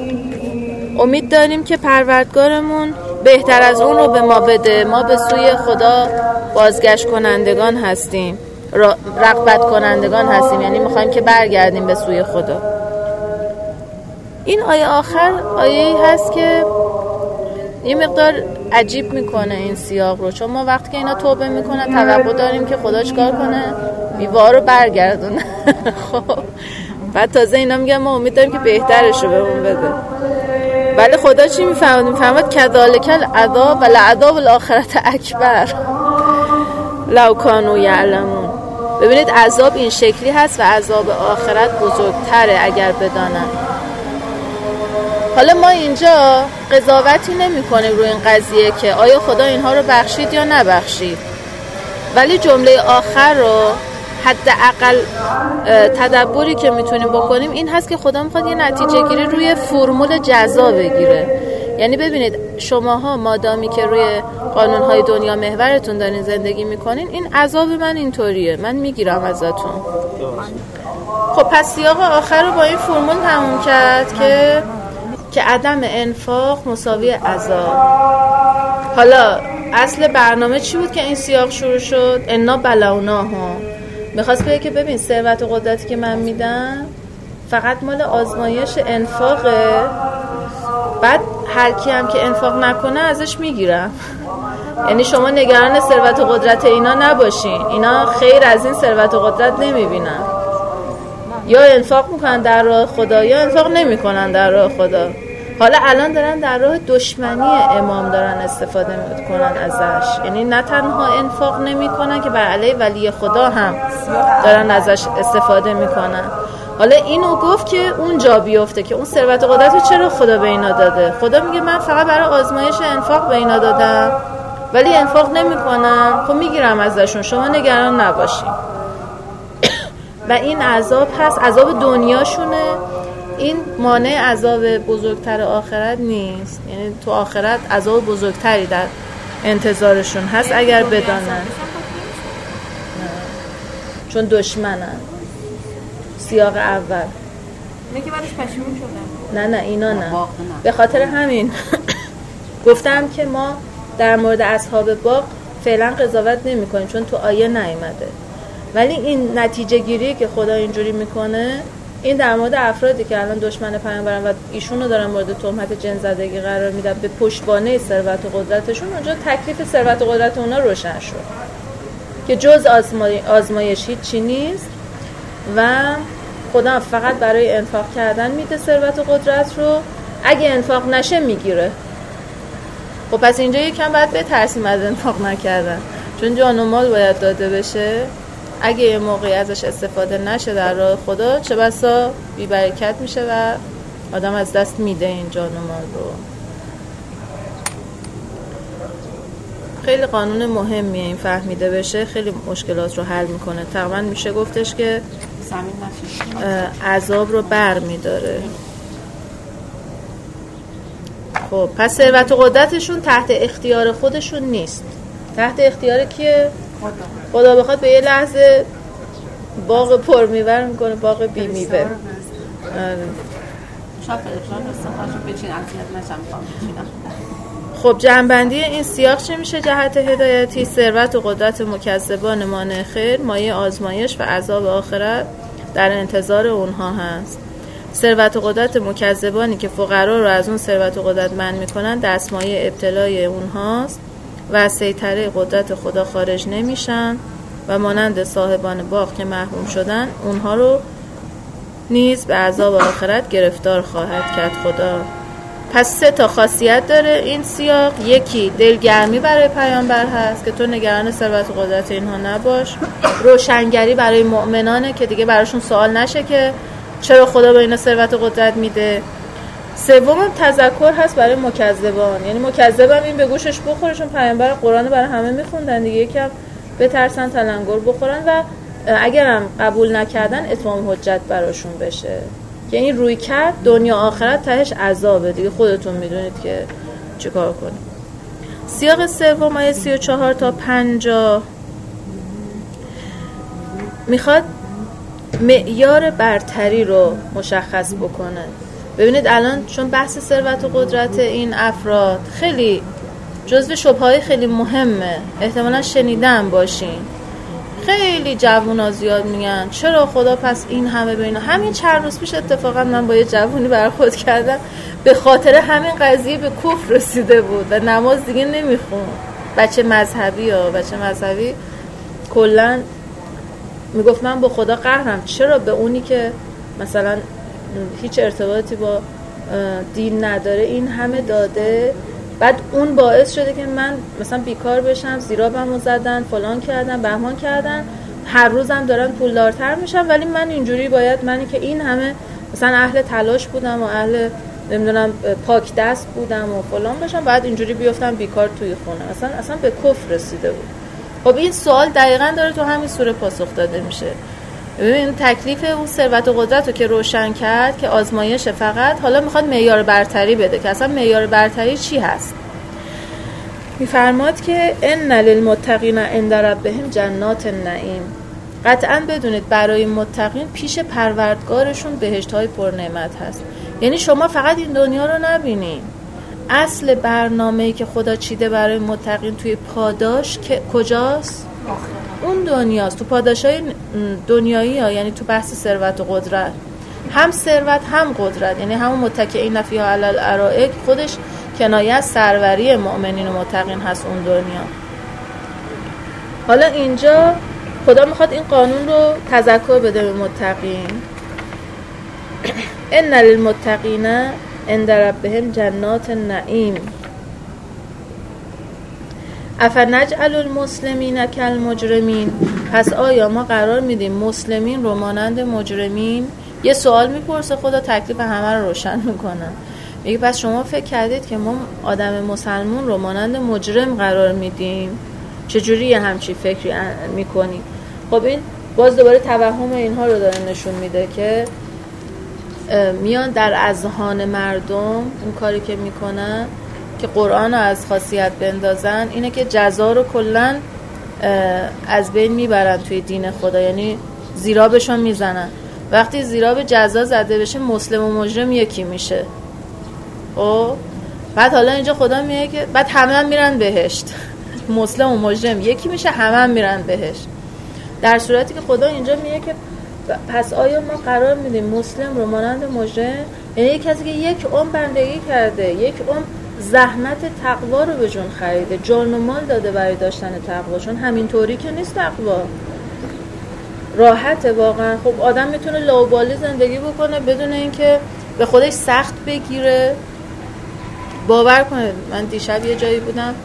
امید داریم که پروردگارمون بهتر از اون رو به ما بده، ما به سوی خدا بازگشت کنندگان هستیم، رغبت کنندگان هستیم، یعنی میخوایم که برگردیم به سوی خدا. این آیه آخر آیه‌ای هست که یه مقدار عجیب میکنه این سیاق رو، چون ما وقتی که اینا توبه میکنن توقع داریم که خدا چیکار کنه؟ میوه رو برگردونه. خب بعد تازه اینا میگن ما امید داریم که بهترش رو بهمون بده. ولی خدا چی میفهمد؟ میفهمد کذالک العذاب و لعذاب الاخرة اکبر لو کانوا یعلمون. ببینید عذاب این شکلی هست و عذاب آخرت بزرگتره اگر بدانن. حالا ما اینجا قضاوتی نمی کنیم روی این قضیه که آیا خدا اینها رو بخشید یا نبخشید، ولی جمله آخر رو حداقل تدبری که میتونیم بکنیم این هست که خدا میخواد یه نتیجه گیری روی فرمول جزا بگیره. یعنی ببینید شماها مادامی که روی قانونهای دنیا محورتون دارین زندگی میکنین، این عذاب من اینطوریه، من میگیرم ازتون. خب پس سیاق آخر رو با این فرمول تموم کرد که عدم انفاق مساوی عذاب. حالا اصل برنامه چی بود که این سیاق شروع شد؟ انا بلوناهم، میخواست بگه که ببین ثروت و قدرتی که من میدم فقط مال آزمایش انفاقه، بعد هر کی هم که انفاق نکنه ازش میگیرم. یعنی شما نگران ثروت و قدرت اینا نباشین، اینا خیر از این ثروت و قدرت نمیبینن، یا انفاق میکنن در راه خدا یا انفاق نمیکنن در راه خدا. حالا الان دارن در راه دشمنی امام دارن استفاده میکنن ازش، یعنی نه تنها انفاق نمیکنن که بر علیه ولی خدا هم دارن ازش استفاده میکنن. حالا اینو گفت که اون جا بیفته که اون ثروت و قدرت رو چرا خدا به اینا داده. خدا میگه من فقط برای آزمایش انفاق به اینا دادم، ولی انفاق نمیکنن، خب میگیرم ازشون، شما نگران نباشین. و این عذاب هست، عذاب دنیاشونه این مانع عذاب بزرگتر آخرت نیست. یعنی تو آخرت عذاب بزرگتری در انتظارشون هست اگر بدانن، چون دشمنن. سیاق اول اینه که بعدش پشیمون شدن. نه اینا نه. به خاطر همین گفتم که ما در مورد اصحاب باغ فعلا قضاوت نمی کنیم چون تو آیه نیامده، ولی این نتیجه گیری که خدا اینجوری میکنه این در مورد افرادی که الان دشمن پیامبرن و ایشونو دارن مورد تهمت جن زدگی قرار میدن به پشتوانه ثروت و قدرتشون، اونجا تکلیف ثروت و قدرت اونا روشن شد که جز آزمایش هیچی نیست و خدا فقط برای انفاق کردن میده ثروت و قدرت رو، اگه انفاق نشه میگیره. خب پس اینجا یکم باید بترسیم از انفاق نکردن، چون جان و مال باید داده بشه. اگه یه موقعی ازش استفاده نشه در راه خدا، چه بسا بی برکت میشه و آدم از دست میده این جان و مال رو. خیلی قانون مهمیه این فهمیده بشه، خیلی مشکلات رو حل میکنه. تقریبا میشه گفتش که عذاب رو بر میداره. خب پس ثروت و قدرتشون تحت اختیار خودشون نیست، تحت اختیار کیه؟ خدا بخواد به یه لحظه باغ پر میوه میکنه، باغ بی میوه. خب جنبندی این سیاق چه میشه؟ جهت هدایتی: ثروت و قدرت مکذبان مانع خیر مایه آزمایش و عذاب آخرت در انتظار اونها هست. ثروت و قدرت مکذبانی که فقرا رو از اون ثروت و قدرت منع میکنن دستمایه ابتلای اونهاست و از سیطره قدرت خدا خارج نمیشن و مانند صاحبان باغ که محروم شدن، اونها رو نیز به عذاب آخرت گرفتار خواهد کرد خدا. پس 3 تا خاصیت داره این سیاق. یکی دلگرمی برای پیامبر هست که تو نگران ثروت و قدرت اینها نباش. روشنگری برای مؤمنانه که دیگه براشون سوال نشه که چرا خدا به اینا ثروت و قدرت میده. سوم تذکر هست برای مکذبان، یعنی مکذبم این به گوشش بخوره، چون پیامبر قرآن برای همه میخوندن دیگه، یکم بترسن تلنگر بخورن و اگرم قبول نکردن اتمام حجت براشون بشه. که این روی کرد دنیا آخرت تهش عذابه دیگه، خودتون میدونید که چیکار کنید. سیاق سوم آیه 34 تا 50 میخواد معیار برتری رو مشخص بکنه. ببینید الان چون بحث ثروت و قدرت این افراد خیلی جزو شبهه‌های خیلی مهمه، احتمالا شنیدن باشین. خیلی جوونا زیاد میگن چرا خدا پس این همه به اینا. همین چند روز پیش اتفاقا من با یه جوونی برخورد کردم، به خاطر همین قضیه به کفر رسیده بود و نماز دیگه نمیخون. بچه مذهبی کلا میگفت من با خدا قهرم، چرا به اونی که مثلا هیچ ارتباطی با دین نداره این همه داده، بعد اون باعث شده که من مثلا بیکار بشم، زیرابمو زدن، فلان کردن، بهمان کردن، هر روزم دارن پولدارتر میشم، ولی من اینجوری باید، منی که این همه مثلا اهل تلاش بودم و اهل نمیدونم پاک دست بودم و فلان بشم، بعد اینجوری بیفتم بیکار توی خونه. اصلا به کفر رسیده بود. خب این سوال دقیقاً داره تو همین سوره پاسخ داده میشه. ببین تکلیف اون ثروت و قدرت رو که روشن کرد که آزمایش، فقط حالا میخواد معیار برتری بده که اصلا معیار برتری چی هست. میفرماد که ان للمتقین عند ربهم جنات النعیم. قطعاً بدونید برای متقین پیش پروردگارشون بهشت‌های پرنعمت هست. یعنی شما فقط این دنیا رو نبینین، اصل برنامه‌ای که خدا چیده برای متقین توی پاداش که کجاست؟ اون دنیاست. تو پاداشای دنیایی ها، یعنی تو بحث ثروت و قدرت، هم ثروت هم قدرت، یعنی همون متکئین فیها علی الارائک خودش کنایه از سروری مؤمنین و متقین هست اون دنیا. حالا اینجا خدا میخواد این قانون رو تذکر بده به متقین. ان للمتقین عند ربهم جنات النعیم افنجعل المسلمین کالمجرمین. پس آیا ما قرار میدیم مسلمین رو مانند مجرمین؟ یه سوال میپرسه خدا، تکلیف همه رو روشن میکنه. میگه پس شما فکر کردید که ما آدم مسلمون رو مانند مجرم قرار میدیم؟ چجوری همچی فکری میکنی؟ خب این باز دوباره توهم اینها رو داره نشون میده که میان در اذهان مردم اون کاری که میکنن که قرآن رو از خاصیت بندازن اینه که جزا رو کلن از بین میبرن توی دین خدا، یعنی زیرابشون میزنن. وقتی زیراب جزا زده بشه مسلم و مجرم یکی میشه. بعد حالا اینجا خدا میگه که بعد همه هم میرن بهشت. مسلم و مجرم یکی میشه، همه هم میرن بهشت. در صورتی که خدا اینجا میگه که پس آیا ما قرار میدیم مسلم رو مانند مجرم؟ یعنی یک کسی که یک عمر بندگی کرده، یک عمر زحمت تقوا رو به جون خریده، جان و مال داده برای داشتن تقوا، چون همینطوری که نیست تقوا راحته واقعا. خب آدم میتونه لاوبالی زندگی بکنه بدون اینکه به خودش سخت بگیره. باور کنید من دیشب یه جایی بودم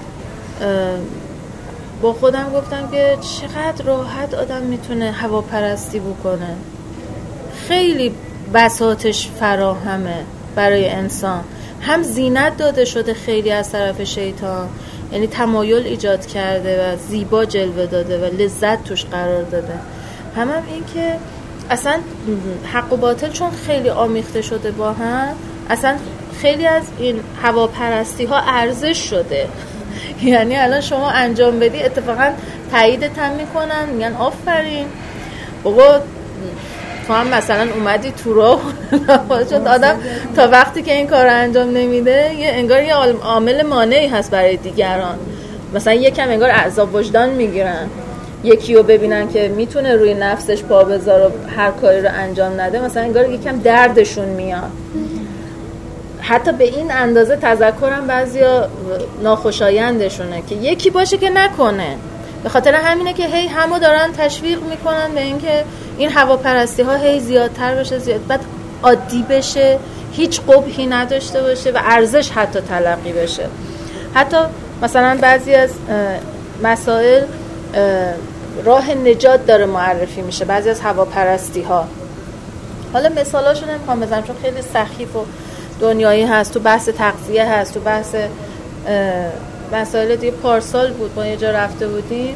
با خودم گفتم که چقدر راحت آدم میتونه هواپرستی بکنه، خیلی بساطش فراهمه برای انسان. هم زینت داده شده خیلی از طرف شیطان، یعنی تمایل ایجاد کرده و زیبا جلوه داده و لذت توش قرار داده. هم این که اصلا حق و باطل چون خیلی آمیخته شده با هم، اصلا خیلی از این هواپرستی ها ارزش شده. یعنی الان شما انجام بدی اتفاقا تاییدت هم میکنن، میگن آفرین بابا تو هم مثلا اومدی تو راه. چون آدم تا وقتی که این کار رو انجام نمیده انگار یه عامل مانعی هست برای دیگران. مثلا یکم انگار عذاب وجدان میگیرن یکی رو ببینن که میتونه روی نفسش پا بذاره و هر کاری رو انجام نده، مثلا انگار یکم دردشون میاد. حتی به این اندازه تذکرم بعضیا ناخوشایندشونه که یکی باشه که نکنه. به خاطر همینه که هی همو دارن تشویق میکنن به اینکه این هواپرستی ها هی زیادتر بشه، بعد عادی بشه، هیچ قبحی نداشته باشه و ارزش حتی تلقی بشه. حتی مثلا بعضی از مسائل راه نجات داره معرفی میشه، بعضی از هواپرستی ها. حالا مثالاشو نمیخوام بزنم چون خیلی سخیف و دنیایی هست، تو بحث تغذیه هست، تو بحث مسائل دیگه. پارسال بود ما یه جا رفته بودیم،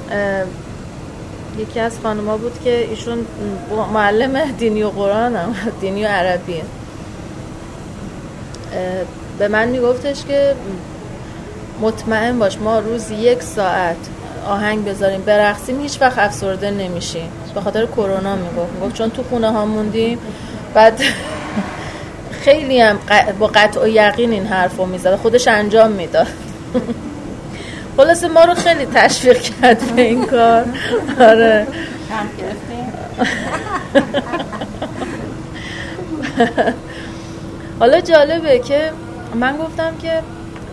یکی از خانوما بود که ایشون معلم دینی و قرآن هم دینی و عربیه، به من میگفتش که مطمئن باش ما روزی 1 ساعت آهنگ بذاریم برقصیم هیچ وقت افسرده نمیشیم. به خاطر کرونا میگفت چون تو خونه ها موندیم. بعد خیلی هم با قطع و یقین این حرفو میزد، خودش انجام میداد. خلاصه ما رو خیلی تشویق کرد به این کار. آره هم گرفتیم. حالا جالبه که من گفتم که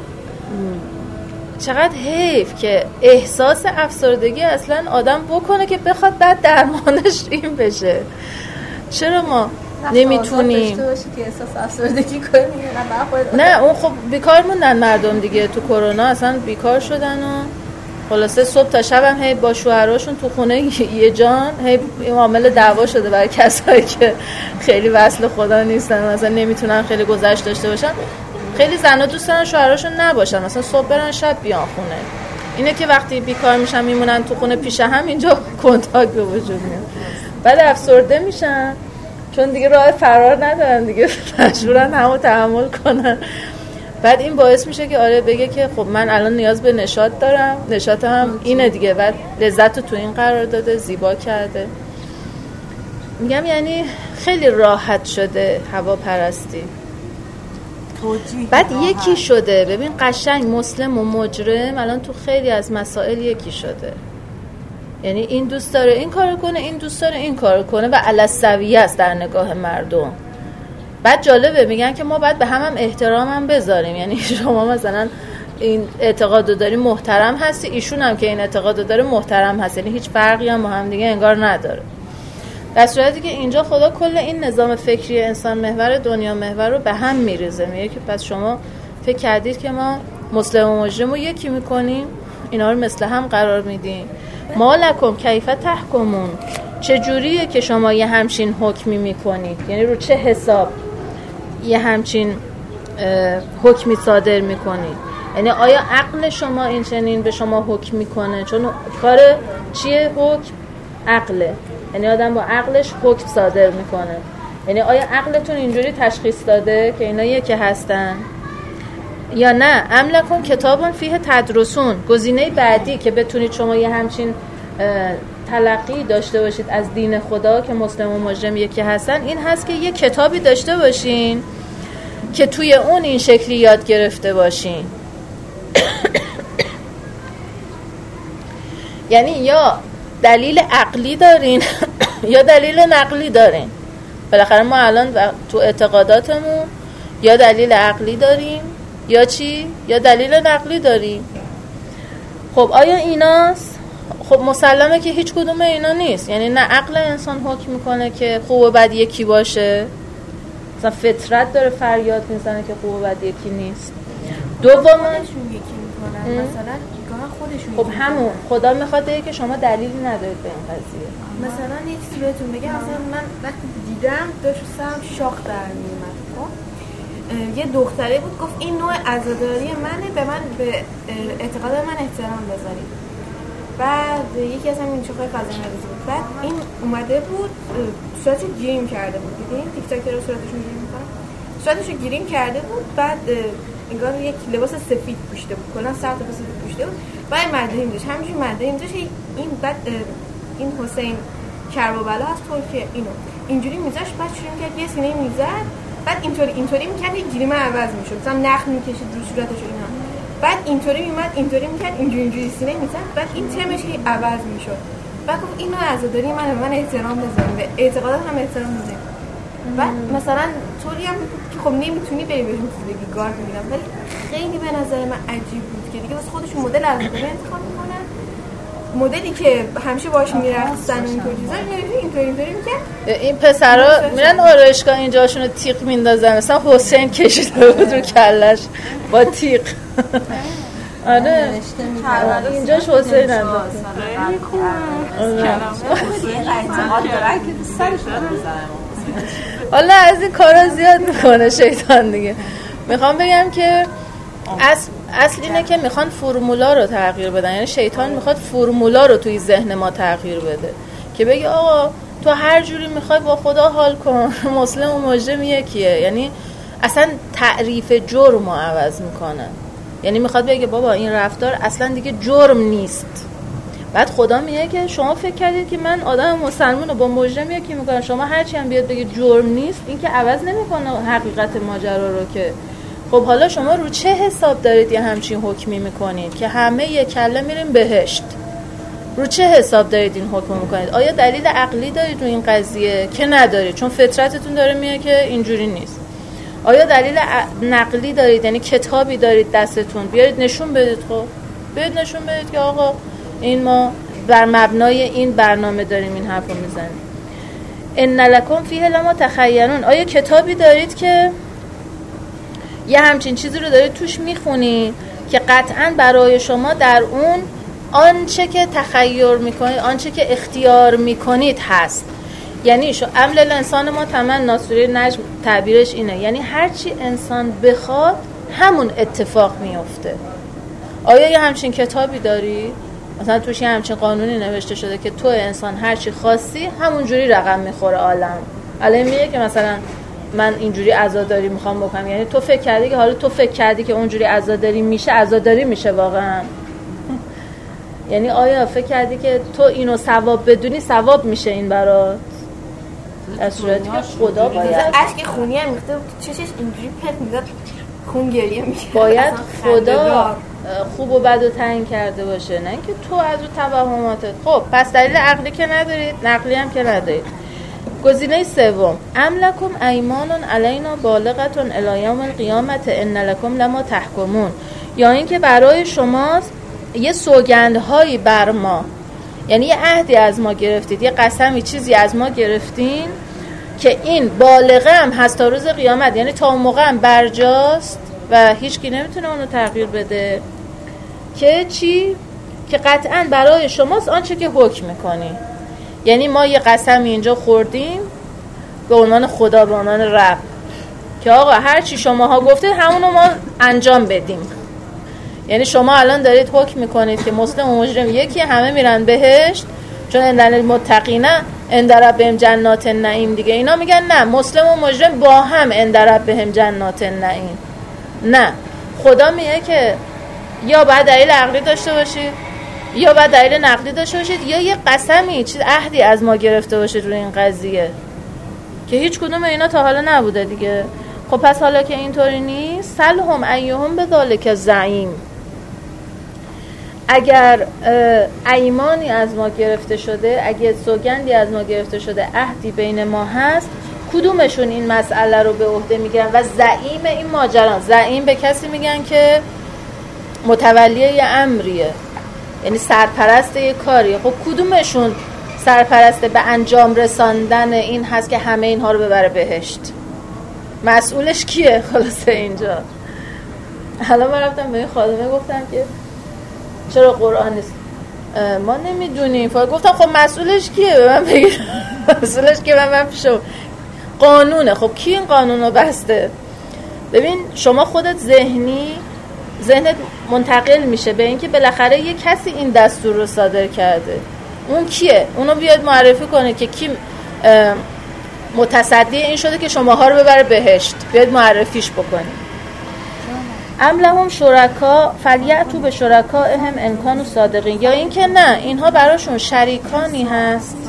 چقدر حیف که احساس افسردگی اصلا آدم بکنه که بخواد بعد درمانش این بشه. چرا ما نمیتونیم داشته باشی که احساس افسردگی کنی؟ نه اون خب بیکار موندن مردم دیگه تو کرونا، اصلا بیکار شدن و خلاصه صبح تا شب هم هی با شوهراشون تو خونه یه جان هی عامل دعوا شده برای کسایی که خیلی وصل خدا نیستن، مثلا نمیتونن خیلی گذشت داشته باشن. خیلی زنا دوست دارن شوهراشون نباشن، مثلا صبح برن شب بیان خونه. اینه که وقتی بیکار میشن میمونن تو خونه پیش هم، اینجا کنتاکت به وجود میاد. بعد افسرده میشن چون دیگه راه فرار ندارن دیگه، مجبورن همو تحمل کنن. بعد این باعث میشه که آره بگه که خب من الان نیاز به نشاط دارم، نشاط هم اینه دیگه. بعد لذت رو تو این قرار داده، زیبا کرده. میگم یعنی خیلی راحت شده هواپرستی. بعد یکی شده. ببین قشنگ مسلم و مجرم الان تو خیلی از مسائل یکی شده. یعنی این دوست داره این کارو کنه، این دوست داره این کارو کنه و علالسویه است در نگاه مردم. بعد جالبه میگن که ما باید به هم احترام هم بذاریم. یعنی شما مثلا این اعتقادو داری محترم هستی، ایشون هم که این اعتقادو داره محترم هست، یعنی هیچ فرقی هم با هم دیگه انگار نداره. در صورتی که اینجا خدا کل این نظام فکری انسان محور دنیا محور رو به هم میریزه. میگه که پس شما فکر کردید که ما مسلم و مجرم رو یکی میکنیم، اینا رو مثل هم قرار میدیم. ما لکم کیف تحکمون، چجوریه که شما یه همچین حکمی میکنید؟ یعنی رو چه حساب یه همچین حکمی صادر میکنید؟ یعنی آیا عقل شما این چنین به شما حکم میکنه؟ چون کار چیه حکم؟ عقله. یعنی آدم با عقلش حکم صادر میکنه. یعنی آیا عقلتون اینجوری تشخیص داده که اینا یکی هستن یا نه؟ ام لکم کتابون فیه تدرسون، گزینه بعدی که بتونید شما یه همچین تلقی داشته باشید از دین خدا که مسلم و مجرم یکی هستن، این هست که یه کتابی داشته باشین که توی اون این شکلی یاد گرفته باشین. یعنی یا دلیل عقلی دارین یا دلیل نقلی دارین. بالاخره ما الان تو اعتقاداتمون یا دلیل عقلی داریم یا چی؟ یا دلیل نقلی داریم. خب آیا ایناست؟ خب مسلمه که هیچ کدوم اینا نیست. یعنی نه عقل انسان حکم میکنه که خوب و بد یکی باشه، مثلا فطرت داره فریاد میزنه که خوب و بد یکی نیست. دوم خودشون یکی میکنن، مثلا خودشون. خب همون خدا میخواد بگه که شما دلیلی ندارید به این قضیه. مثلا یه چیزی بهتون بگم، مثلا من وقتی دیدم داشت سرم شاخ در میومد. خب یه دختره بود گفت این نوع عزاداری منه، به من به اعتقاد من احترام بذارید. بعد یکی از همین چوخای خزانه نویسی بود. بعد این اومده بود صورتشو گریم کرده بود، دیدین تیک تاکرها صورتشون گریم میکنن، صورتشو گریم کرده بود. بعد انگار یک لباس سفید پوشیده بود، کلا سر تا سفید پوشیده بود. بعد مدریم داشت، همینجوری مدریم داشت. این بعد این حسین کربابلا از ترکیه اینو اینجوری میذاشت، بعد شروع کرد یه سینه میزد، بعد اینطوری میکرد، یه گریمه عوض میشد، مثلا نخ میکشید رو صورتش اینا. بعد اینطوری میومد، اینطوری میکرد، اینجوری سینه میزد، بعد این تمش عوض میشد. بعد گفت اینو عزاداری منه، من احترام بذاریم، به اعتقادات هم احترام بذاریم. بعد مثلا طوری هم که خب نمیتونی بری بهشون بگی گارد میگیرم، ولی خیلی به نظر من عجیب بود که دیگه واسه خودشون مدل عزاداری انتخاب میکنن، مدلی که همیشه باهاش میرقصن و اینطوری چیزا، اینطوری میگه این پسرا میرن آرایشگاه اینجاشون رو تیغ میندازن، مثلا حسین کشیده بود رو کلش با تیغ. آره اینجاش حسین انداخت. خیلی خوبه. اعتقاد داره که سرش بزنه. حالا از این کارا زیاد میکنه شیطان دیگه. میخوام بگم که اصل اینه که میخوان فرمولا رو تغییر بدن. یعنی شیطان میخواد فرمولا رو توی ذهن ما تغییر بده که بگه آقا تو هر جوری میخوای با خدا حال کن، مسلم و مجرم یکیه. یعنی اصلا تعریف جرم رو عوض میکنه. یعنی میخواد بگه بابا این رفتار اصلا دیگه جرم نیست. بعد خدا میگه که شما فکر کردید که من آدم مسلمان رو با مجرم یکی میکنم، شما هرچی هم بیاد بگه جرم نیست، این که عوض نمیکنه حقیقت ماجرا رو. که خب حالا شما رو چه حساب دارید یه همچین حکمی میکنید که همه یک کله میریم بهشت؟ رو چه حساب دارید این حکم میکنید؟ آیا دلیل عقلی دارید رو این قضیه؟ که ندارید، چون فطرتتون داره میگه که اینجوری نیست. آیا دلیل نقلی دارید؟ یعنی کتابی دارید دستتون، بیارید نشون بدید. خب بیارید نشون بدید که آقا این ما بر مبنای این برنامه داریم این حرفو میزنیم. ان لکم فیه لما تخیرون. آیا کتابی دارید که یه همچین چیزی رو دارید توش میخونید که قطعاً برای شما در اون آنچه که تخیر میکنید، آنچه که اختیار میکنید هست. یعنی عمل الانسان ما تمنا، سوره نجم تعبیرش اینه، یعنی هرچی انسان بخواد همون اتفاق میفته. آیا یه همچین کتابی داری؟ مثلا توش یه همچین قانونی نوشته شده که تو انسان هرچی خواستی همونجوری رقم میخوره عالم. الان میگه که مثلا من اینجوری عزاداری میخوام بکنم، یعنی تو فکر کردی که حالا تو فکر کردی که اونجوری عزاداری میشه، عزاداری میشه واقعا؟ یعنی آیا فکر کردی که تو اینو ثواب بدونی ثواب میشه این برات؟ در صورتی که خدا باید اشک خونی هم میخته چشش اینجوری پت میداد، خون گریه میکرد. باید خدا خوب و بد و تعیین کرده باشه، نه اینکه تو از رو توهماتت. خب پس دلیل عقلی که ندارید، نقلی هم که ندارید. گزینه سوم، ام لکم ایمان علینا بالغة الی یوم القیامة ان لکم لما تحکمون. یا اینکه برای شما یه سوگندهایی بر ما، یعنی یه عهدی از ما گرفتید، یه قسمی چیزی از ما گرفتین که این بالغه هم هست تا روز قیامت، یعنی تا اون موقع هم برجاست و هیچکی نمیتونه اونو تغییر بده. که چی؟ که قطعاً برای شماست آنچه که حکم میکنی. یعنی ما یه قسمی اینجا خوردیم به عنوان خدا، به عنوان رب، که آقا هر چی شماها گفتید همونو ما انجام بدیم. یعنی شما الان دارید حکم میکنید که مسلم و مجرم یکی، همه میرن بهشت چون ان المتقین اندرب بهم جنات النعیم دیگه. اینا میگن نه، مسلم و مجرم با هم اندرب بهم جنات النعیم. نه، خدا میگه که یا باید دلیل عقلی داشته باشید یا باید دلیل نقلی داشته باشید یا یه قسمی، چیز عهدی از ما گرفته باشید روی این قضیه، که هیچ کدوم اینا تا حالا نبوده دیگه. خب پس حالا که اینطوری نیست، سلهم ایهم بذالک زعیم، اگر ایمانی از ما گرفته شده، اگر سوگندی از ما گرفته شده، عهدی بین ما هست، کدومشون این مسئله رو به عهده میگیرن و زعیم این ماجرا؟ زعیم به کسی میگن که متولی یه امریه، یعنی سرپرست یه کاریه. خب کدومشون سرپرست به انجام رساندن این هست که همه اینها رو ببره بهشت؟ مسئولش کیه؟ خلاصه اینجا حالا من رفتم به این خادمه گفتم که چرا قرآن نیست؟ ما نمیدونیم. گفتم خب مسئولش کیه؟ به من بگید مسئولش کیه؟ من پیشم قانونه. خب کی این قانون رو بسته؟ ببین شما خودت ذهنت منتقل میشه به اینکه بالاخره یه کسی این دستور رو صادر کرده. اون کیه؟ اونو بیاد معرفی کنه که کی متصدی این شده که شماها رو ببره بهشت، بیاد معرفیش بکنید. ام لهم شرکا فلیأتوا بشرکائهم ان کانوا صادقین، یا این که نه، اینها براشون شریکانی هست،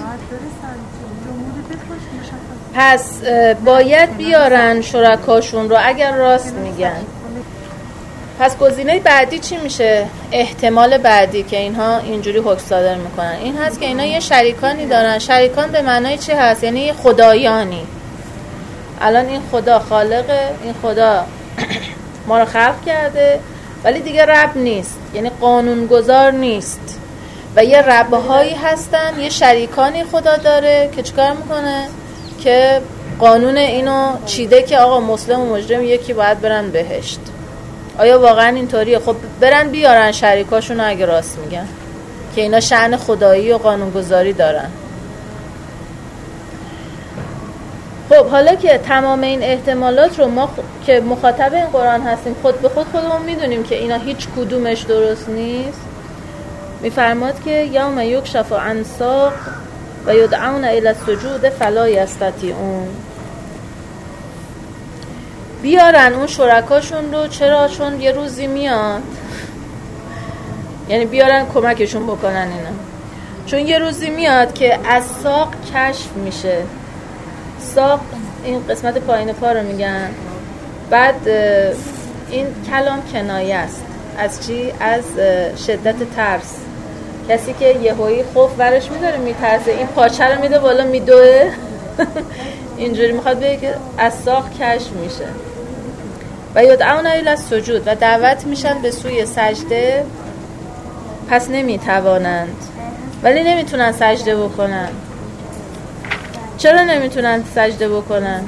پس باید بیارن شرکاشون رو اگر راست میگن. پس گزینه بعدی چی میشه؟ احتمال بعدی که اینها اینجوری حکم صادر میکنن این هست که اینا یه شریکانی دارن. شریکان به معنای چی هست؟ یعنی یه خدایانی. الان این خدا خالقه، این خدا ما رو خلق کرده ولی دیگه رب نیست، یعنی قانونگذار نیست و یه ربهایی هستن، یه شریکانی خدا داره که چیکار میکنه؟ که قانون اینو چیده که آقا مسلم و مجرم یکی باید برن بهشت. آیا واقعا اینطوریه؟ خب برن بیارن شریکاشون اگه راست میگن که اینا شأن خدایی و قانونگذاری دارن. خب حالا که تمام این احتمالات رو ما که مخاطب این قرآن هستیم خود به خودمون میدونیم که اینا هیچ کدومش درست نیست، میفرماد که یوم یکشف عن ساق و یدعون الی السجود فلا یستطیعون. بیارن اون شرکاشون رو. چرا؟ چون یه روزی میاد، یعنی بیارن کمکشون بکنن اینا، چون یه روزی میاد که از ساق کشف میشه. ساق این قسمت پایین پا رو میگن. بعد این کلام کنایه است از چی؟ از شدت ترس. کسی که یهویی خوف ورش میداره میترسه، این پاچه رو میده بالا میدوه اینجوری میخواد بگه که از ساق کشف میشه. و یدعون الی السجود و دعوت میشن به سوی سجده، پس نمیتوانند، ولی نمیتونن سجده بکنن. چرا نمیتونن سجده بکنن؟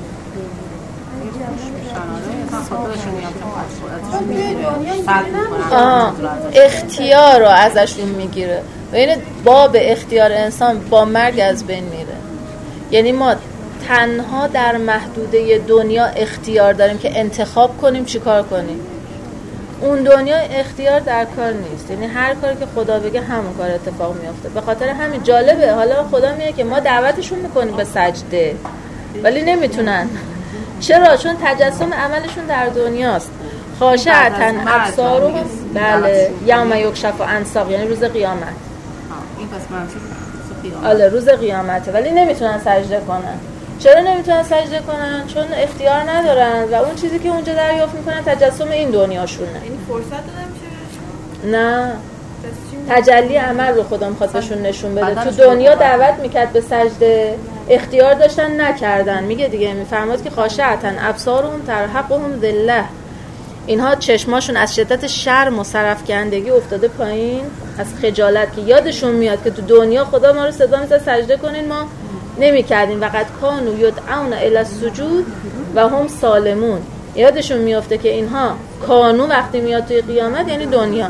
اختیار رو ازشون میگیره و این باب اختیار انسان با مرگ از بین میره. یعنی ما تنها در محدوده دنیا اختیار داریم که انتخاب کنیم چی کار کنیم. اون دنیا اختیار در کار نیست، یعنی هر کاری که خدا بگه همون کار اتفاق میفته. به خاطر همین جالبه حالا خدا میگه که ما دعوتشون میکنیم به سجده ولی نمیتونن. چرا؟ چون تجسم عملشون در دنیاست. خاشعتن ابصارهم، بله، یوم یکشف عن ساق یعنی روز قیامت. این پس منظور آله روز قیامته، ولی نمیتونن سجده کنن. چرا نمیتونن سجده کنن؟ چون اختیار ندارن و اون چیزی که اونجا دریافت میکنن تجسم این دنیاشونه. یعنی فرصت داده میشه؟ نه، تجلی عمل رو خدا میخواد بهشون نشون بده. تو دنیا دعوت میکرد به سجده، اختیار داشتن نکردن. میگه دیگه، میفرماد که خاشعتن ابصارهم ترهقهم ذله، اینها چشماشون از شدت شرم و سرفکندگی افتاده پایین، از خجالت، که یادشون میاد که تو دنیا خدا ما رو صدا میزد سجده کنین، ما نمیکردیم. وقد کانوا یدعون الی السجود و هم سالمون. یادشون میافته که اینها کانو وقتی میاد توی قیامت یعنی دنیا.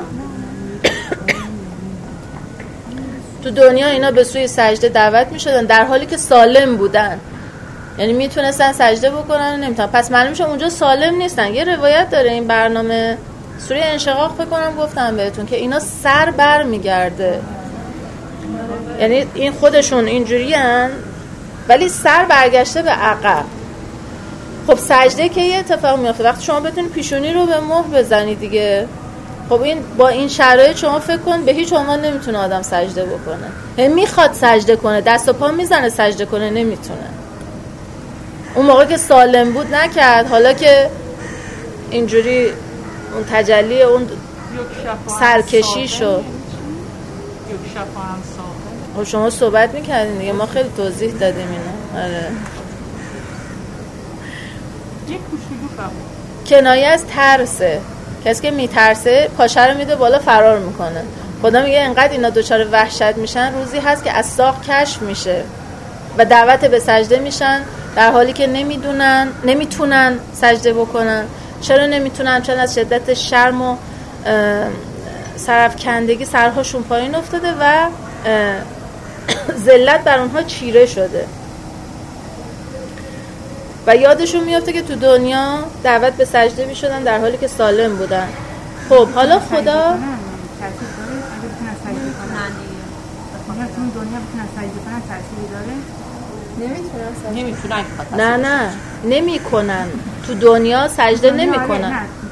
تو دنیا اینا به سوی سجده دعوت میشدن در حالی که سالم بودن، یعنی میتونستن سجده بکنن و نمیتونن. پس معلوم میشه اونجا سالم نیستن. یه روایت داره این برنامه سوره انشقاق فکر کنم گفتم بهتون که اینا سر بر میگرده. یعنی این خودشون اینجورین ولی سر برگشته به عقب. خب سجده که یه اتفاق میفته وقتی شما بتونید پیشونی رو به مهر بزنید دیگه. خب این با این شرایط شما فکر کن به هیچ عنوان نمیتونه آدم سجده بکنه. میخواد سجده کنه، دست و پا میزنه سجده کنه، نمیتونه. اون موقع که سالم بود نکرد، حالا که اینجوری اون تجلی اون سرکشی شد. خب شما صحبت میکردین دیگه، ما خیلی توضیح دادیم اینو. آره. کنایه از ترسه. کسی که میترسه پاشه رو میده بالا فرار میکنه. خدا میگه انقدر اینا دوچار وحشت میشن، روزی هست که از ساق کشف میشه و دعوت به سجده میشن در حالی که نمیتونن سجده بکنن. چرا نمیتونن؟ چون از شدت شرم و سرفکندگی سرهاشون پایین افتاده و ذلت بر اونها چیره شده و یادشون میفته که تو دنیا دعوت به سجده میشدن در حالی که سالم بودن. خب حالا خدا نه نمیکنن تو دنیا سجده نمیکنن.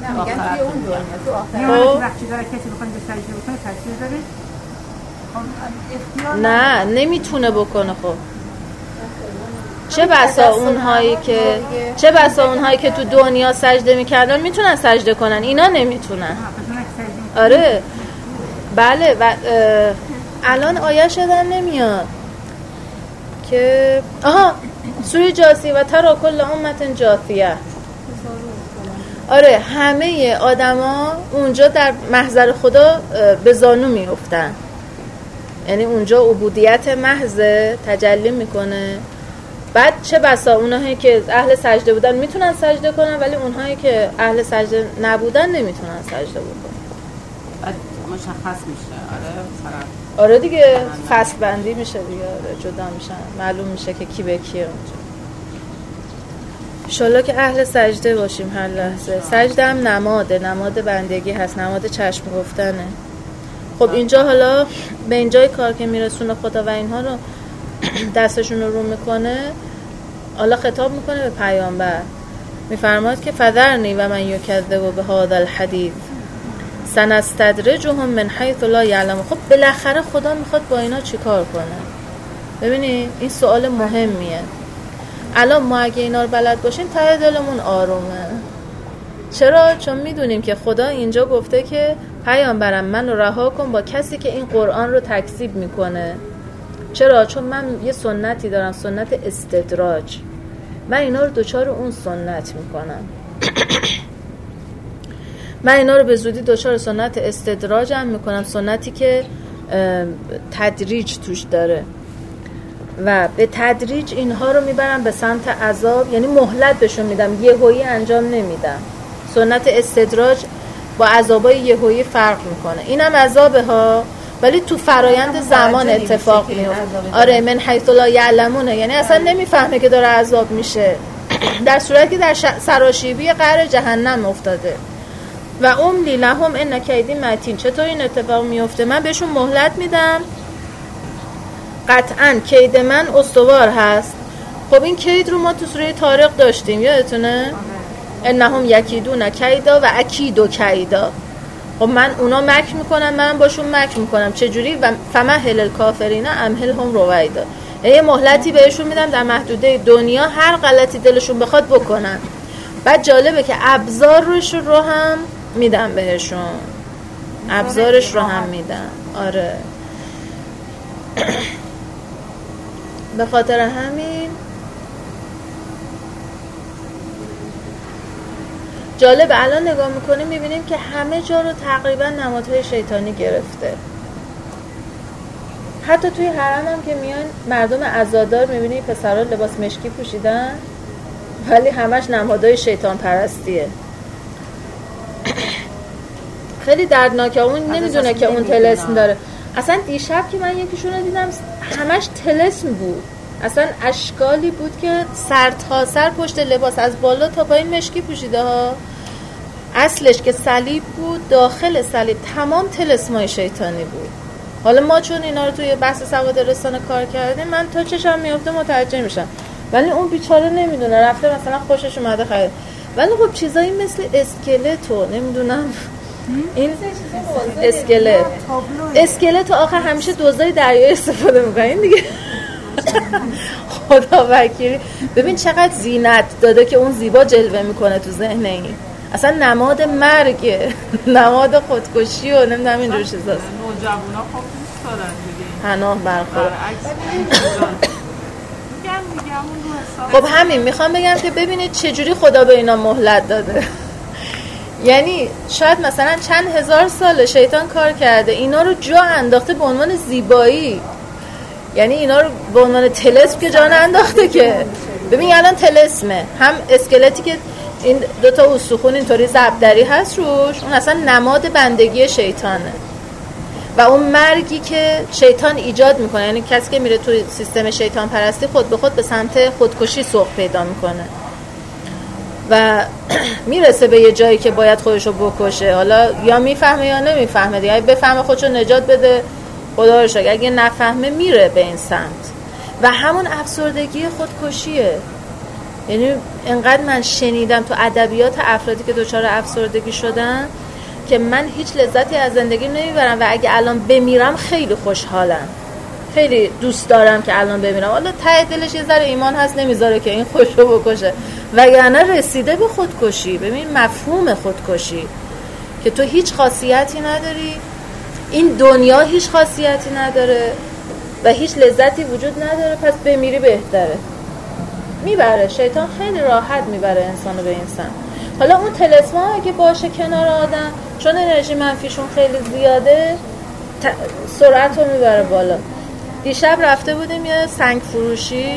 نه نمیتونه بکنه. خب چه بسا اونهایی که تو دنیا سجده میکردن میتونن سجده کنن، اینا نمیتونن. آره بله. و الان آیه شدن نمیاد که سوره جاثیه و ترى کل امة جاثیه. آره همه آدما اونجا در محضر خدا به زانو میافتن، یعنی اونجا عبودیت محض تجلی میکنه. بعد چه بسا اونهایی که اهل سجده بودن میتونن سجده کنن ولی اونهایی که اهل سجده نبودن نمیتونن سجده بکنن. بعد مشخص میشه. آره دیگه فصل بندی میشه دیگه. آره جدا میشن، معلوم میشه که کی به کیه اونجا. انشالله که اهل سجده باشیم هر لحظه. سجده هم نماد بندگی هست، نماد چشم گفتنه. خب اینجا حالا به اینجای کار که میرسونه خدا و اینها رو دستشون رو میکنه، حالا خطاب میکنه به پیامبر، میفرماید که فذرنی و من یکذب به هذا الحدیث سنستدرجهم من حیث لا یعلمون. خب بالاخره خدا میخواد با اینا چیکار کنه؟ ببینید این سوال مهمیه. الان ما اگه اینا رو بلد باشیم ته دلمون آرومه. چرا؟ چون میدونیم که خدا اینجا گفته که پیامبرم منو رها کن با کسی که این قرآن رو تکذیب میکنه. چرا؟ چون من یه سنتی دارم، سنت استدراج. من اینا رو دوچار اون سنت میکنم. من اینا رو به زودی دوچار سنت استدراجم میکنم، سنتی که تدریج توش داره و به تدریج اینها رو میبرم به سمت عذاب، یعنی مهلت بهشون میدم، یهویی انجام نمیدم. سنت استدراج با عذابای یهویی فرق میکنه. اینم عذابه ها، ولی تو فرایند زمان اتفاق میفته. آره من حیث لا یعلمونه، یعنی اصلا نمیفهمه که داره عذاب میشه، در صورتی که در سراشیبی قعر جهنم افتاده. و املی لهم ان کیدی متین. چطور این اتفاق میفته؟ من بهشون مهلت میدم، قطعاً کید من استوار هست. خب این کید رو ما تو سوره طارق داشتیم، یادتونه؟ انهم یکیدون کیدا و اکیدو کیدا. خب من اونا مکر میکنم، من باشون مکر میکنم. چجوری؟ و فمهل الکافرین امهلهم رویدا. یه مهلتی بهشون میدم در محدوده دنیا، هر غلطی دلشون بخواد بکنن. بعد جالبه که ابزارش رو هم میدم بهشون، ابزارش رو هم میدم. آره به خاطر همین جالبه الان نگاه میکنیم میبینیم که همه جا رو تقریبا نمادهای شیطانی گرفته. حتی توی حرم هم که میان مردم عزادار میبینی پسرها لباس مشکی پوشیدن ولی همش نمادهای شیطان پرستیه. خیلی دردناکه. اون نمیدونه که اون طلسم داره. اصلا دیشب که من یکیشون رو دیدم همش طلسم بود، اصلا اشکالی بود که سر تا سر پشت لباس از بالا تا پایین مشکی پوشیده ها. اصلش که صلیب بود، داخل صلیب تمام طلسمای شیطانی بود. حالا ما چون اینا رو توی بحث سواد رسانه کار کردیم، من تا چشم میفته متوجه میشم، ولی اون بیچاره نمیدونه، رفته مثلا خوشش اومده خرید. ولی خب چیزایی مثل اسکلتو نمیدونم، این اسکلت آخر همیشه دوزای دریایی استفاده میکنن دیگه. خدا وکیلی. ببین چقدر زینت داده که اون زیبا جلوه میکنه تو ذهن این. اصلا نماد مرگه، نماد خودکشی و نمیدونم اینجور چیزاست. نوجوانا خب دوست دارن دیگه پناه برخورد. میگم خب همین میخوام بگم که ببینید چجوری خدا به اینا مهلت داده. یعنی شاید مثلا چند هزار سال شیطان کار کرده اینا رو جا انداخته به عنوان زیبایی، یعنی اینا رو به عنوان طلسم که جا انداخته. که ببین الان طلسمه، هم اسکلتی که این دوتا استخون اینطوری زبدری هست روش، اون اصلا نماد بندگی شیطانه و اون مرگی که شیطان ایجاد میکنه، یعنی کسی که میره توی سیستم شیطان پرستی خود به خود به سمت خودکشی سوق پیدا میکنه و میرسه به یه جایی که باید خودشو بکشه. حالا یا میفهمه یا نمیفهمه دیگه، اگه بفهمه خودشو نجات بده خدا رو شکر، اگه نفهمه میره به این سمت و همون افسردگی خودکشیه. یعنی انقدر من شنیدم تو ادبیات افرادی که دچار افسردگی شدن که من هیچ لذتی از زندگی نمیبرم و اگه الان بمیرم خیلی خوشحالم، خیلی دوست دارم که الان بمیرم. حالا ته دلش یه ذره ایمان هست نمیذاره که این خودشو بکشه، وگرنه رسیده به خودکشی. ببین مفهوم خودکشی که تو هیچ خاصیتی نداری، این دنیا هیچ خاصیتی نداره و هیچ لذتی وجود نداره، پس بمیری بهتره. میبره شیطان، خیلی راحت میبره انسانو به این سمت. حالا اون طلسما اگه باشه کنار آدم، چون انرژی منفیشون خیلی زیاده، سرعت رو میبره بالا. دیشب رفته بودیم یه سنگ فروشی،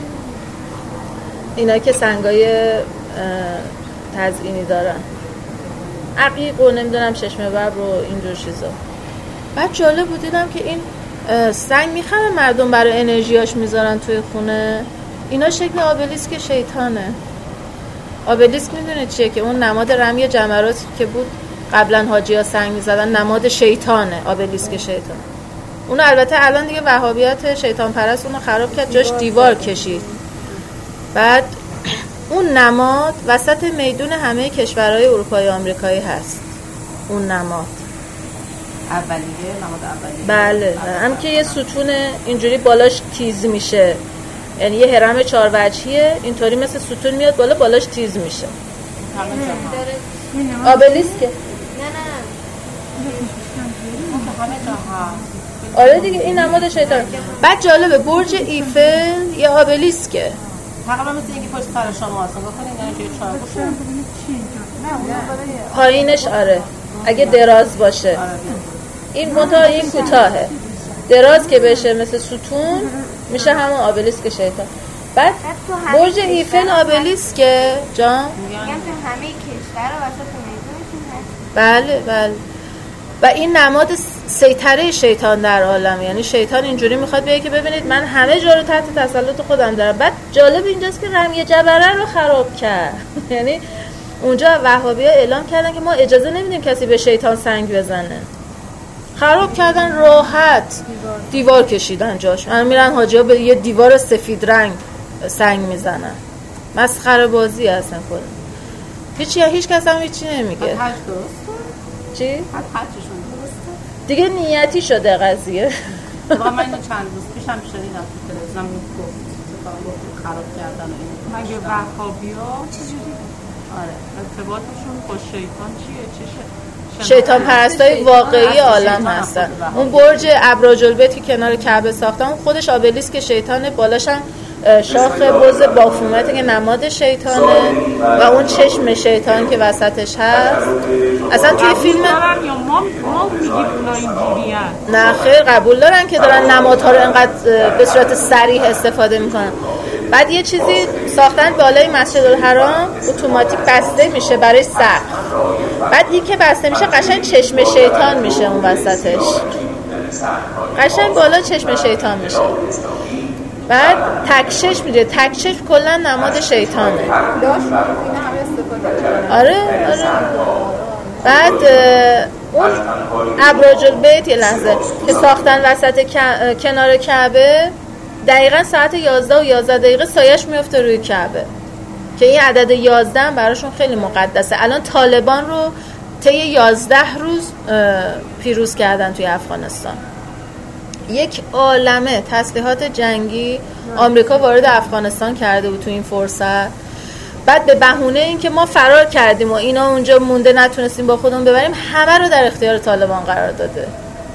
اینا که سنگای تزئینی دارن، عقیق و نمیدونم چشمه ببر و اینجور چیزا. بعد جالب بود دیدم که این سنگ میخرن مردم برای انرژیاش میذارن توی خونه. اینا شکل آبلیسک شیطانه. آبلیسک میدونید چیه؟ که اون نماد رمی جمرات که بود قبلا حاجی‌ها سنگ میزدن، نماد شیطانه، آبلیسک شیطان. اون البته الان دیگه وهابیت شیطان پرست اونو خراب کرد، جاش دیوار کشید. بعد اون نماد وسط میدون همه کشورهای اروپایی و آمریکایی هست. اون نماد اولیه، نماد اولیه. بله، هم که یه ستون اینجوری بالاش تیز میشه، یعنی یه هرم 4 وجهیه اینطوری مثل ستون میاد بالا، بالاش تیز میشه. آبلیسکه. آره دیگه این نماد شیطان. بعد جالبه برج ایفل یه آبلیسکه، تقریبا مثل اینکه پشت سر شما هست. بخونین اینجا چهار پایینش آره اگه دراز باشه. این منطقه این کوتاهه، دراز که بشه مثل ستون میشه همون آبلیسک شیطان. بعد برج ایفل آبلیسکه جان، میگم تو همه کشور وسط میدونشون هست. بله بله. و این نماد سیطره شیطان در عالم، یعنی شیطان اینجوری میخواد بگه که ببینید من همه جا رو تحت تسلط خودم دارم. بعد جالب اینجاست که رمی جبره رو خراب کرد. یعنی اونجا وهابی‌ها اعلام کردن که ما اجازه نمیدیم کسی به شیطان سنگ بزنه. خراب کردن، راحت دیوار کشیدن جاش. الان میرن حاجی‌ها به یه دیوار سفید رنگ سنگ میزنن. مسخره بازی هستن خود. هیچ کس هم هیچی نمیگه. حج درست؟ چی؟ حجشون درسته؟ دیگه نیتی شده قضیه. واقعا من اینو چند روز پیشم شنیدم تو تلویزیون گفت خراب کردن و مگه وهابی‌ها چجوری؟ آره ارتباطشون با شیطان چیه؟ شیطان پرستای واقعی عالم هستن. اون برج ابراج‌البیت که کنار کعبه ساختن اون خودش آبلیسک شیطانه، بالاش هم شاخ بز بافومته که نماد شیطانه و اون چشم شیطان که وسطش هست. اصلا توی فیلم یا ما میگیم اونا اینجوریه. نه خیر، قبول دارن که دارن نمادها رو انقدر به صورت صریح استفاده میکنن. بعد یه چیزی ساختن بالای مسجد الحرام اتوماتیک بسته میشه برای سقف. بعد این که بسته میشه قشنگ چشم شیطان میشه اون وسطش، قشنگ بالا چشم شیطان میشه. بعد تکشش میده، تکشش کلا نماد شیطانه. آره. بعد اون ابراج البیت یه لحظه که ساختن وسط کنار کعبه، دقیقا ساعت 11 و 11 دقیقه سایش میفته روی کعبه که این عدد 11 براشون خیلی مقدسه. الان طالبان رو طی 11 روز پیروز کردن توی افغانستان. یک عالمه تسلیحات جنگی آمریکا وارد افغانستان کرده بود تو این فرصت. بعد به بهونه این که ما فرار کردیم و اینا اونجا مونده نتونستیم با خودمون ببریم، همه رو در اختیار طالبان قرار داده.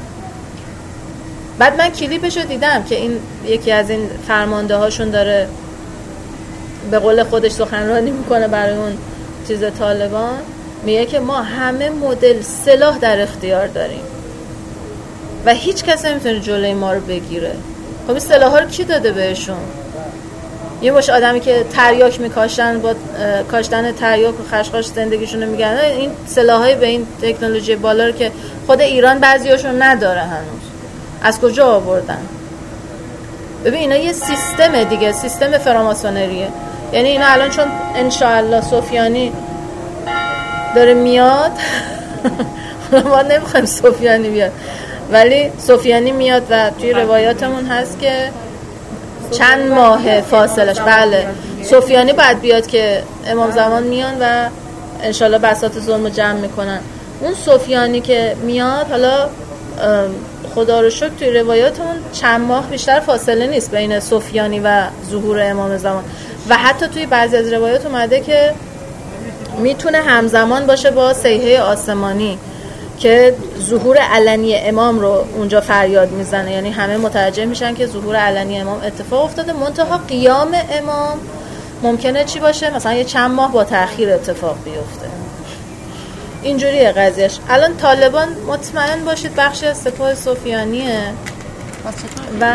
بعد من کلیپشو دیدم که این یکی از این فرمانده هاشون داره به قول خودش سخنرانی میکنه برای اون چیز طالبان، میگه که ما همه مدل سلاح در اختیار داریم و هیچ کس نمیتونه جلوی ما رو بگیره. خب این سلاح ها رو کی داده بهشون؟ یه مش آدمی که تریاک میکاشتن، با کاشتن تریاک و خشخاش زندگیشون رو میگن. این سلاحای به این تکنولوژی بالا رو که خود ایران بعضیاشون نداره هنوز، از کجا آوردن؟ ببین اینا یه سیستم دیگه، سیستم فراماسونریه. یعنی اینا الان چون انشاءالله سفیانی داره میاد ما نمیخوایم سفیانی بیاد، ولی سفیانی میاد و توی روایاتمون هست که چند ماه فاصلش، بله سفیانی باید بیاد که امام زمان میان و انشالله بساط ظلم رو جمع میکنن. اون سفیانی که میاد، حالا خدا رو شکر توی روایاتمون چند ماه بیشتر فاصله نیست بین سفیانی و ظهور امام زمان و حتی توی بعضی از روایات اومده که میتونه همزمان باشه با صیحه آسمانی که ظهور علنی امام رو اونجا فریاد میزنه. یعنی همه متوجه میشن که ظهور علنی امام اتفاق افتاده، منتها قیام امام ممکنه چی باشه؟ مثلا یه چند ماه با تأخیر اتفاق بیفته. اینجوریه قضیهش. الان طالبان مطمئن باشید بخشی از سپاه سفیانیه و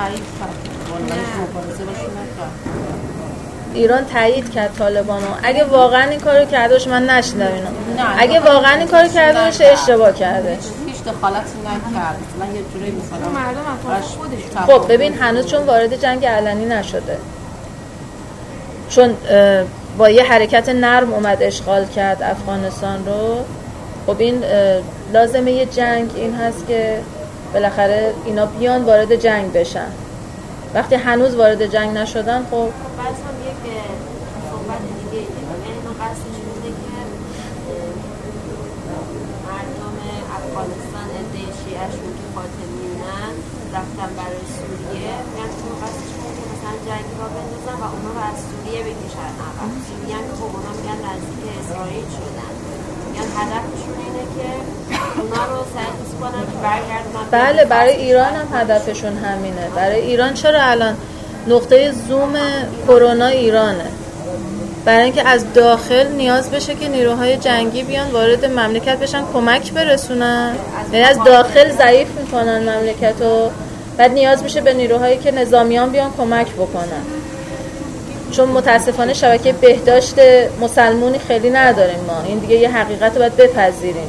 ایران تایید کرد طالبانو. اگه واقعا این کارو کرده باشه، من نشیدم اینو، اگه واقعا این کارو کرده باشه اشتباه کرده. هیچ دخالتی نکرد. مثلا یه جوری مثلا مردم خب ببین هنوز چون وارد جنگ علنی نشده، چون با یه حرکت نرم اومد اشغال کرد افغانستان رو. خب این لازمه یه جنگ این هست که بالاخره اینا بیان وارد جنگ بشن. وقتی هنوز وارد جنگ نشدن، خب بعضی هم یک صحبت دیگه اینو قصدش اینه که مردم افغانستان عده شیعه‌شون که فاطمیونن رفتن برای سوریه، میگن که قصدش اینه که مثلا جنگی را بندازن و اونا رو از سوریه بکشن عقب. میگن که خب اونا میگن نزدیک اسرائیل شدن، میگن هدفشون اینه که اونا رو سعی کنن که برگردن. بله برای ایران هم هدفشون همینه. برای ایران چرا الان نقطه زوم کرونا ایرانه؟ برای اینکه از داخل نیاز بشه که نیروهای جنگی بیان وارد مملکت بشن، کمک برسونن. یعنی از داخل ضعیف میکنن مملکتو، بعد نیاز میشه به نیروهایی که نظامیان بیان کمک بکنن. چون متاسفانه شبکه بهداشت مسلمونی خیلی نداریم ما، این دیگه یه حقیقت رو باید بپذیریم.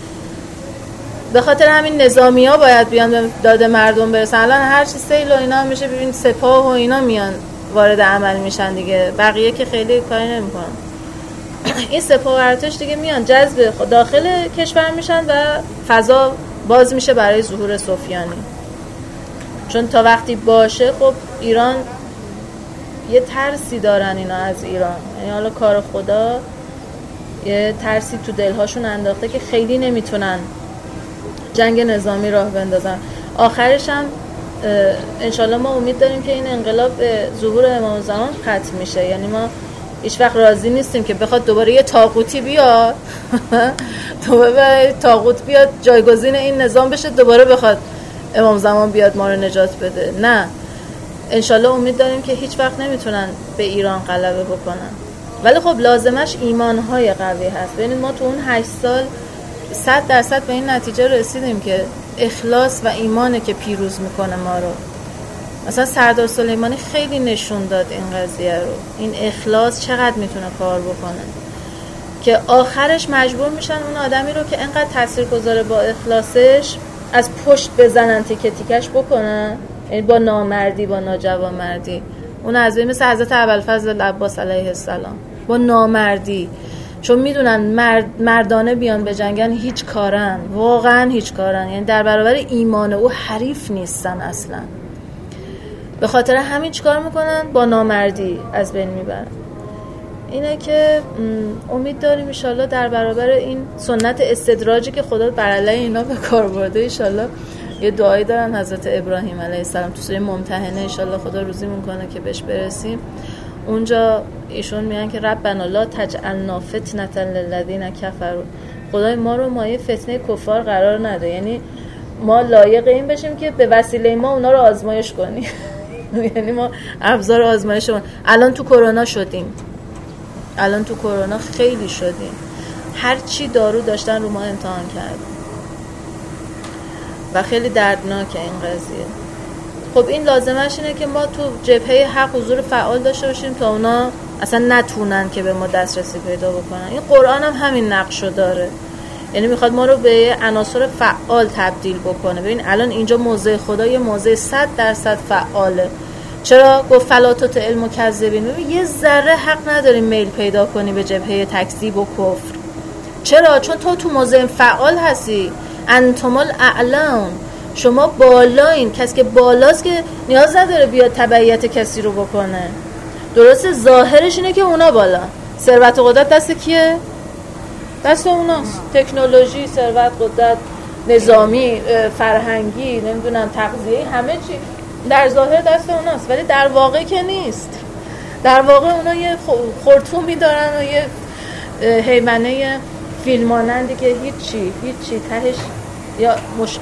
به خاطر همین نظامی‌ها باید بیان به داد مردم برسن. الان هر چی سیل و اینا میشه، ببین سپاه و اینا میان وارد عمل میشن دیگه، بقیه که خیلی کاری نمیکنن. این سپاه و ارتش دیگه میان جذب داخل کشور میشن و فضا باز میشه برای ظهور سفیانی. چون تا وقتی باشه، خب ایران یه ترسی دارن اینا از ایران، یعنی حالا کار خدا یه ترسی تو دلهاشون انداخته که خیلی نمیتونن جنگ نظامی راه بندازن. آخرش هم انشالله ما امید داریم که این انقلاب به ظهور امام زمان ختم میشه. یعنی ما هیچ وقت راضی نیستیم که بخواد دوباره یه طاغوتی بیاد دوباره طاغوت بیاد جایگزین این نظام بشه، دوباره بخواد امام زمان بیاد ما رو نجات بده. نه، انشالله امید داریم که هیچ وقت نمیتونن به ایران غلبه بکنن. ولی خب لازمش ایمانهای قوی هست. ببینید ما تو اون 8 سال 100% به این نتیجه رسیدیم که اخلاص و ایمانه که پیروز میکنه ما رو. مثلا سردار سلیمانی خیلی نشون داد این قضیه رو، این اخلاص چقدر میتونه کار بکنه، که آخرش مجبور میشن اون آدمی رو که انقدر تاثیرگذاره با اخلاصش از پشت بزنن، تیکه تیکش بکنن، یعنی با نامردی، با ناجوانمردی. اون از بین مثل حضرت ابوالفضل عباس علیه السلام با نامردی چون میدونن مردانه بیان به جنگن هیچ کارن، واقعا هیچ کارن، یعنی در برابر ایمان او حریف نیستن اصلا. به خاطر همین چیکار میکنن؟ با نامردی از بین میبرن. اینه که امید داریم ان شاءالله در برابر این سنت استدراجی که خدا بر علیه اینا به کار برده، ان شاءالله یه دعایی دارن حضرت ابراهیم علیه السلام تو سوره ممتحنه، ان شاءالله خدا روزیمون کنه که بهش برسیم. اونجا ایشون میگن که ربنا لا تجعلنا فتنة للذین کفروا، خدای ما رو مایه فتنه کفار قرار نده، یعنی ما لایق این بشیم که به وسیله ما اونا رو آزمایش کنیم. یعنی ما ابزار آزمایشمون. الان تو کرونا شدیم، الان تو کرونا خیلی شدیم، هر چی دارو داشتن رو ما امتحان کردن و خیلی دردناکه این قضیه. خب این لازمش اینه که ما تو جبهه حق حضور فعال داشته باشیم تا اونا اصلا نتونن که به ما دسترسی پیدا بکنن. این قرآن هم همین نقشو داره، یعنی میخواد ما رو به عناصر فعال تبدیل بکنه. ببین الان اینجا موضع خدا یه موضع 100% فعاله. چرا گفت فلا تطع المکذبین؟ ببین یه ذره حق نداری میل پیدا کنی به جبهه تکذیب و کفر. چرا؟ چون تو موضع فعال هستی. انتم الاعلون، شما بالایین. کسی که بالاست که نیاز نداره بیاد تبعیت کسی رو بکنه. درسته ظاهرش اینه که اونا بالا، ثروت و قدرت دست کیه؟ دست اوناست. تکنولوژی، ثروت، قدرت، نظامی، فرهنگی، نمیدونم تغذیه، همه چی در ظاهر دست اوناست، ولی در واقع که نیست. در واقع اونا یه خرطومی دارن و یه حیوانه فیلمانندی که هیچی تهش یا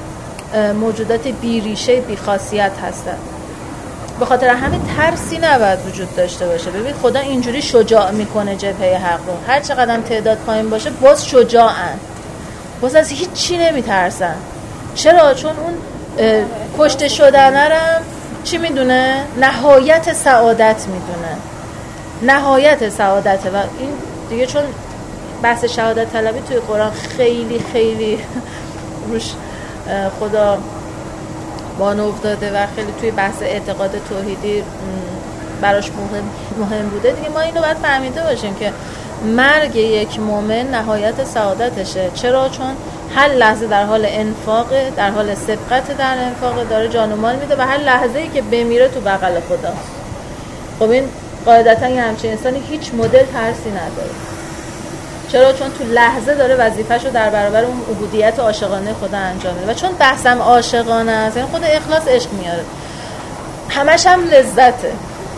موجودات بی ریشه بی خاصیت هستن. به خاطر همین ترسی نباید وجود داشته باشه. ببین خدا اینجوری شجاع میکنه جبهه حق رو، هر چقدر تعداد پایین باشه باز شجاعن، باز از هیچ چی نمیترسن. چرا؟ چون اون کشته شدن رم چی میدونه؟ نهایت سعادت میدونه، نهایت سعادته. و این دیگه چون بحث شهادت طلبی توی قرآن خیلی خیلی روش خدا بانو افتاده و خیلی توی بحث اعتقاد توحیدی براش مهم بوده دیگه، ما اینو باید فهمیده باشیم که مرگ یک مؤمن نهایت سعادتشه. چرا؟ چون هر لحظه در حال انفاقه، در حال سبقت در انفاقه، داره جان و مال میده و هر لحظه‌ای که بمیره تو بغل خدا. خب این قاعدتا یه همچین انسانی هیچ مدل ترسی نداره. چرا؟ چون تو لحظه داره وظیفه‌شو در برابر اون عبودیت عاشقانه خدا انجام میده. و چون بحثم عاشقانه است، یعنی خود اخلاص عشق میاره، همش هم لذته.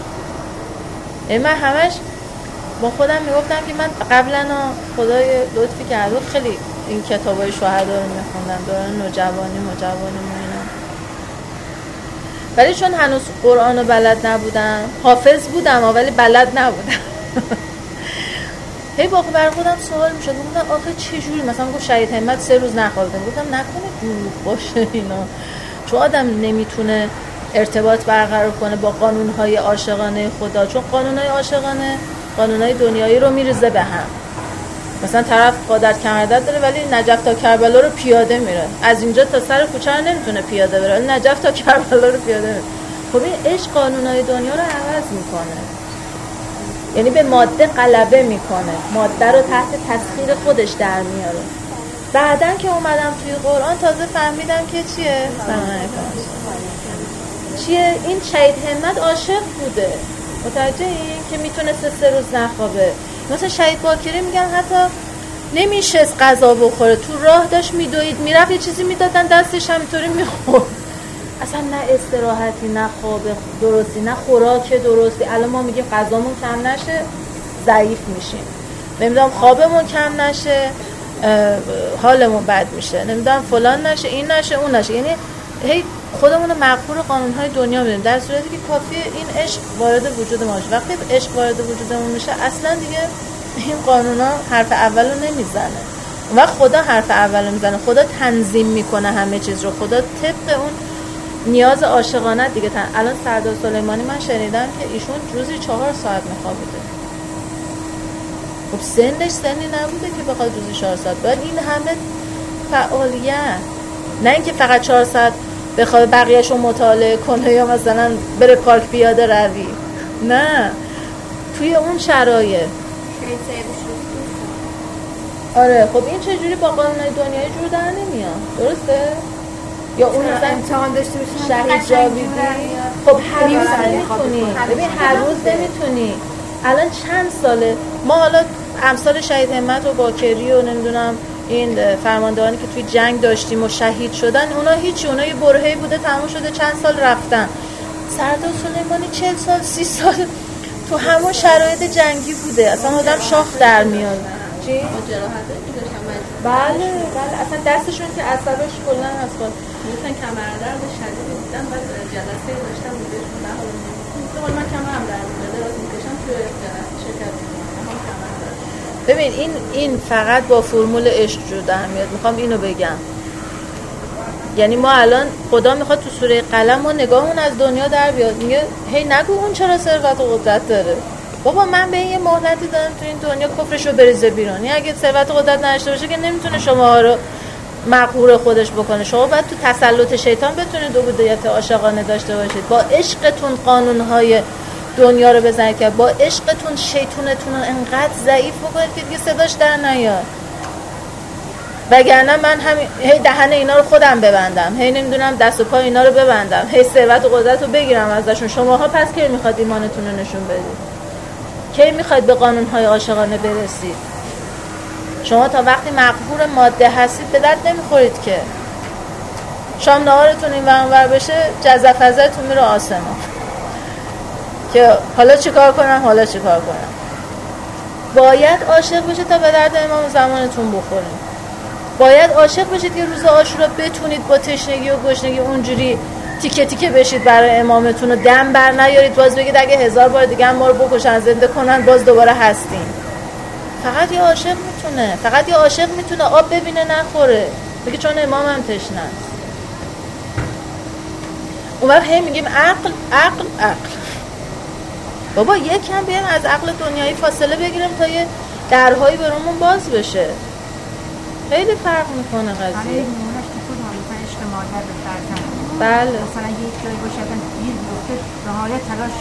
یعنی من همش با خودم میگفتم که من قبلا خدای لطفی کرده خیلی این کتابای شهدا رو میخوندم، دوران نوجوانی اینا، ولی چون هنوز قرآن رو بلد نبودم، حافظ بودم ولی بلد نبودم. هی با خودم سوال میشد، گفتم آخه چه جوری؟ مثلا گفت شهید همت 3 روز نخوابیده، گفتم نکنه دروغ باشه اینا، چون آدم نمیتونه ارتباط برقرار کنه با قانونهای عاشقانه خدا، چون قانونهای عاشقانه قانونهای دنیایی رو میریزه به هم. مثلا طرف قدرت کمردت داره ولی نجف تا کربلا رو پیاده میره، از اینجا تا سر کوچه رو نمیتونه پیاده بره ولی نجف تا کربلا رو پیاده میره. خب این عشق قانونهای دنیا رو عوض میکنه، یعنی به ماده غلبه میکنه، ماده رو تحت تسخیر خودش در میاره. بعدن که اومدم توی قرآن تازه فهمیدم که چیه؟ سلام علیکم. چیه؟ این شهید همت عاشق بوده، متوجه این که میتونسته 3 روز نخوابه. مثلا شهید باکری میگن حتی نمیشه غذا بخوره، تو راه داشت میدوید میرفت یه چیزی میدادن دستش همینطوری میخورد، اصلا نه استراحتی نه خواب درستی نه خوراک درستی. الان ما میگیم غذامون کم نشه ضعیف میشیم، نمیدونم خوابمون کم نشه حالمون بد میشه، نمیدونم فلان نشه این نشه اون نشه، یعنی هی خودمون رو مغفور قانونهای دنیا میدونیم، در صورتی که کافیه این عشق وارد وجود ما بشه. وقتی عشق وارد وجودمون میشه اصلا دیگه این قانونا حرف اولو نمیزنه و خدا حرف اولو میزنه، خدا تنظیم میکنه همه چیز رو، خدا طبق اون نیاز عاشقانه دیگه. الان سردار سلیمانی من شنیدم که ایشون روزی 4 ساعت میخوابیده. خب سنش سنی نبوده که بخواد روزی 4 ساعت، باید این همه فعالیت، نه اینکه فقط 4 ساعت بخواد بقیه‌شو مطالعه کنه یا مثلا بره پارک پیاده روی، نه توی اون شرایط. آره خب این چجوری با قانونهای دنیای جور در نمیاد؟ درسته؟ یا اون مثلا امتحان داشته باشیم شهید جاویدی خب هر روز نمیتونی، ببین هر روز نمیتونی. الان چند ساله ما حالا امثال شهید همت و باکری و نمیدونم این فرماندهانی که توی جنگ داشتیم و شهید شدن، اونا هیچی، اونا یه برهه‌ای بوده تموم شده چند سال رفتن. سردار سلیمانی 40 سال 30 سال تو همون شرایط جنگی بوده، اصلا آدم شاخ در میاد. چی؟ با جراحته که داشتم بله اصلا دستشون که عصبش کلا از خود گفتن کمردرد شدید دیدم، بعد جلسه داشتم بهشون نه حالا من کمرم درد میاد راست میکشم تو جلسه شرکت میکنم. ببین این فقط با فرمول عشق جور در میاد. میخوام اینو بگم، یعنی ما الان خدا میخواد تو سوره قلم ما نگاهمون از دنیا در بیاد، میگه هی نگو اون چرا ثروت و قدرت داره. بابا من به این یه مهلتی دارم تو این دنیا کفرشو بریزه بیرون. اگه ثروت و قدرت نداشته باشه که نمیتونه شما رو مقهور خودش بکنه. شما باید تو تسلط شیطان بتونید عبودیت عاشقانه داشته باشید. با عشقتون قانونهای دنیا رو بزنید که با عشقتون شیطونتون رو انقدر ضعیف بکنید که دیگه صداش در نیاد. وگرنه من همین هی دهن اینا رو خودم ببندم، هی نمیدونم دست و پا اینا رو ببندم، هی ثروت و قدرت رو بگیرم ازشون. شماها پس کی میخواد ایمانتون رو نشون بدید؟ کی میخواید به قانونهای عاشقانه برسید؟ شما تا وقتی مقهور ماده هستید به درد نمیخورید که. شام نهارتون این ور بشه جزفزتون میره آسمان که حالا چیکار کنم. باید عاشق بشید تا به درد امام زمانتون بخورید. باید عاشق بشید که روز عاشورا بتونید با تشنگی و گشنگی اونجوری تیکه تیکه بشید برای امامتون و دم بر نیارید باز بگید اگه 1000 بار دیگه هم ما رو بکشن زنده کنن باز دوباره هستیم. فقط یه عاشق میتونه آب ببینه نخوره، بگه چون امامم تشنه است. اون وقت هی میگیم عقل. بابا یکم بیایم از عقل دنیایی فاصله بگیریم تا یه درهایی برامون باز بشه. خیلی فرق میکنه قضیه. بله مثلا یک جایی باشه یه دکتر نهایت تلاش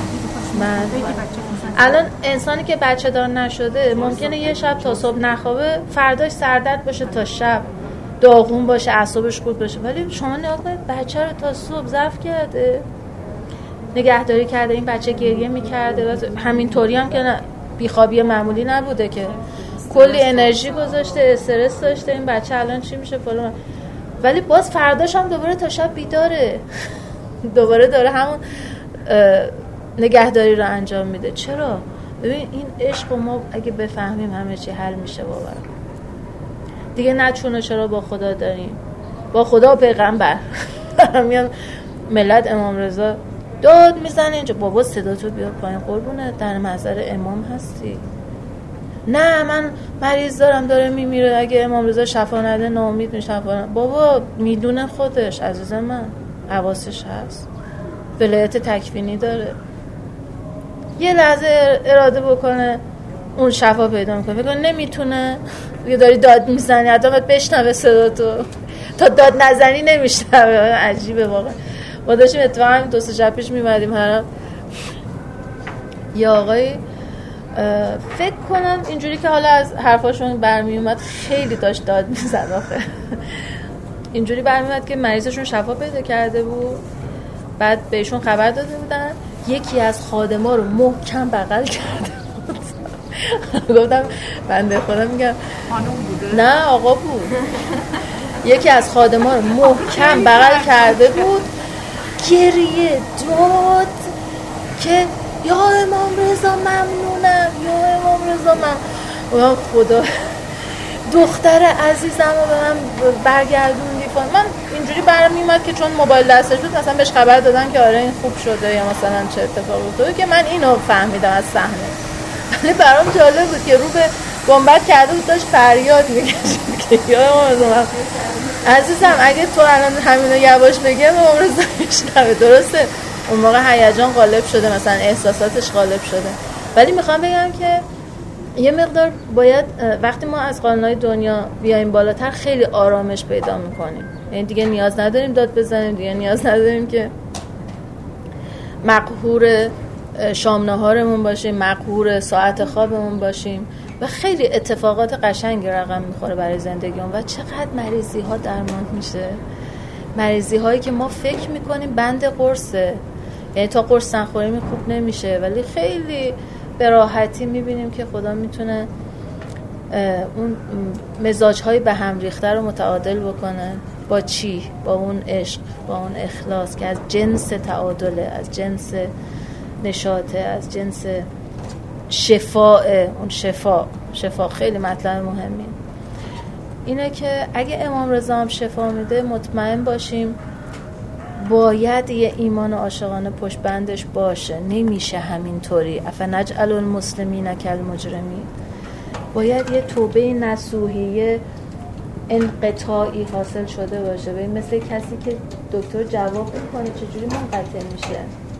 میکنه. الان انسانی که بچه دار نشده ممکنه یه شب تا صبح نخوابه، فرداش سردرد باشه تا شب، داغون باشه، اعصابش خورد باشه. ولی شما نگاه کنید بچه رو تا صبح ظرف کرده، نگهداری کرده، این بچه گریه میکرده، همینطوری هم که بیخوابی معمولی نبوده که کلی انرژی گذاشته، استرس داشته، این بچه الان چی میشه فلان. ولی باز فرداش هم دوباره تا شب بیداره، دوباره داره همون نگهداری رو انجام میده. چرا؟ ببین این عشق ما اگه بفهمیم همه چی حل میشه. باور دیگه نه چونه چرا با خدا داریم، با خدا و پیغمبر. میان ملت امام رضا داد میزنه اینجا، بابا صدا تو بیار پایین قربونه، در نظر امام هستی. نه من مریض دارم داره میمیره، اگه امام رضا شفا نده ناامید میشه. بابا میدونه خودش عزیز من، حواسش هست، ولایت تکوینی داره. یه لحظه اراده بکنه اون شفا پیدا میکنه. بگه نمیتونه، یه داری داد میزنی آدمت بشنوه صدا تو، تا داد نزنی نمیشنوه. عجیبه واقعا. ما داشتیم اتفاقا 2-3 شب پیش میمدیم حرم، یه آقای فکر کنم اینجوری که حالا از حرفاشون برمی اومد خیلی داشت داد میزد آخه. اینجوری برمی اومد که مریضشون شفا پیدا کرده بود، بعد بهشون خبر داده بودن یکی از خادما رو محکم بغل کرده بود. گفتم بنده خدا میگم خانم بوده؟ نه آقا بود. یکی از خادما رو محکم بغل کرده بود، گریه داد که یا امام رضا ممنونم، یا امام رضا ممنونم، خدا دختر عزیزم رو به من برگردوندی. من اینجوری برام میومد که چون موبایل دستش بود مثلا بهش خبر دادن که آره این خوب شده یا مثلا چه اتفاقی افتاده، که من اینو فهمیدم از صحنه. ولی برام جالب بود که رو به گنبد کرده بود داشت فریاد میکشید که یا امام رضا عزیزم اگه تو الان همینو یواش بگی امام رضا میشنوه. درسته اون موقع هیجان غالب شده، مثلا احساساتش غالب شده. ولی میخوام بگم که یه مقدار باید وقتی ما از قانونهای دنیا بیایم بالاتر خیلی آرامش پیدا میکنیم. یعنی دیگه نیاز نداریم داد بزنیم، دیگه نیاز نداریم که مقهور شام نهارمون باشیم، مقهور ساعت خوابمون باشیم. و خیلی اتفاقات قشنگی رقم میخوره برای زندگیمون و چقدر مریضی ها درمان میشه. مریضی هایی که ما فکر میکنیم بند قرصه، یعنی تا قرص نخوریم خوب نمیشه، ولی خیلی به راحتی میبینیم که خدا میتونه اون مزاج‌های به هم ریخته رو متعادل بکنه. با چی؟ با اون عشق، با اون اخلاص که از جنس تعادله، از جنس نشاطه، از جنس شفاء. اون شفا خیلی مطلب مهمی اینه که اگه امام رضا هم شفا میده مطمئن باشیم باید یه ایمان عاشقانه پشت بندش باشه، نمیشه همینطوری افنجعل المسلمین کالمجرمین. باید یه توبه نصوحی انقطاعی حاصل شده باشه. ببین مثل کسی که دکتر جواب میکنه چجوری منقطع میشه،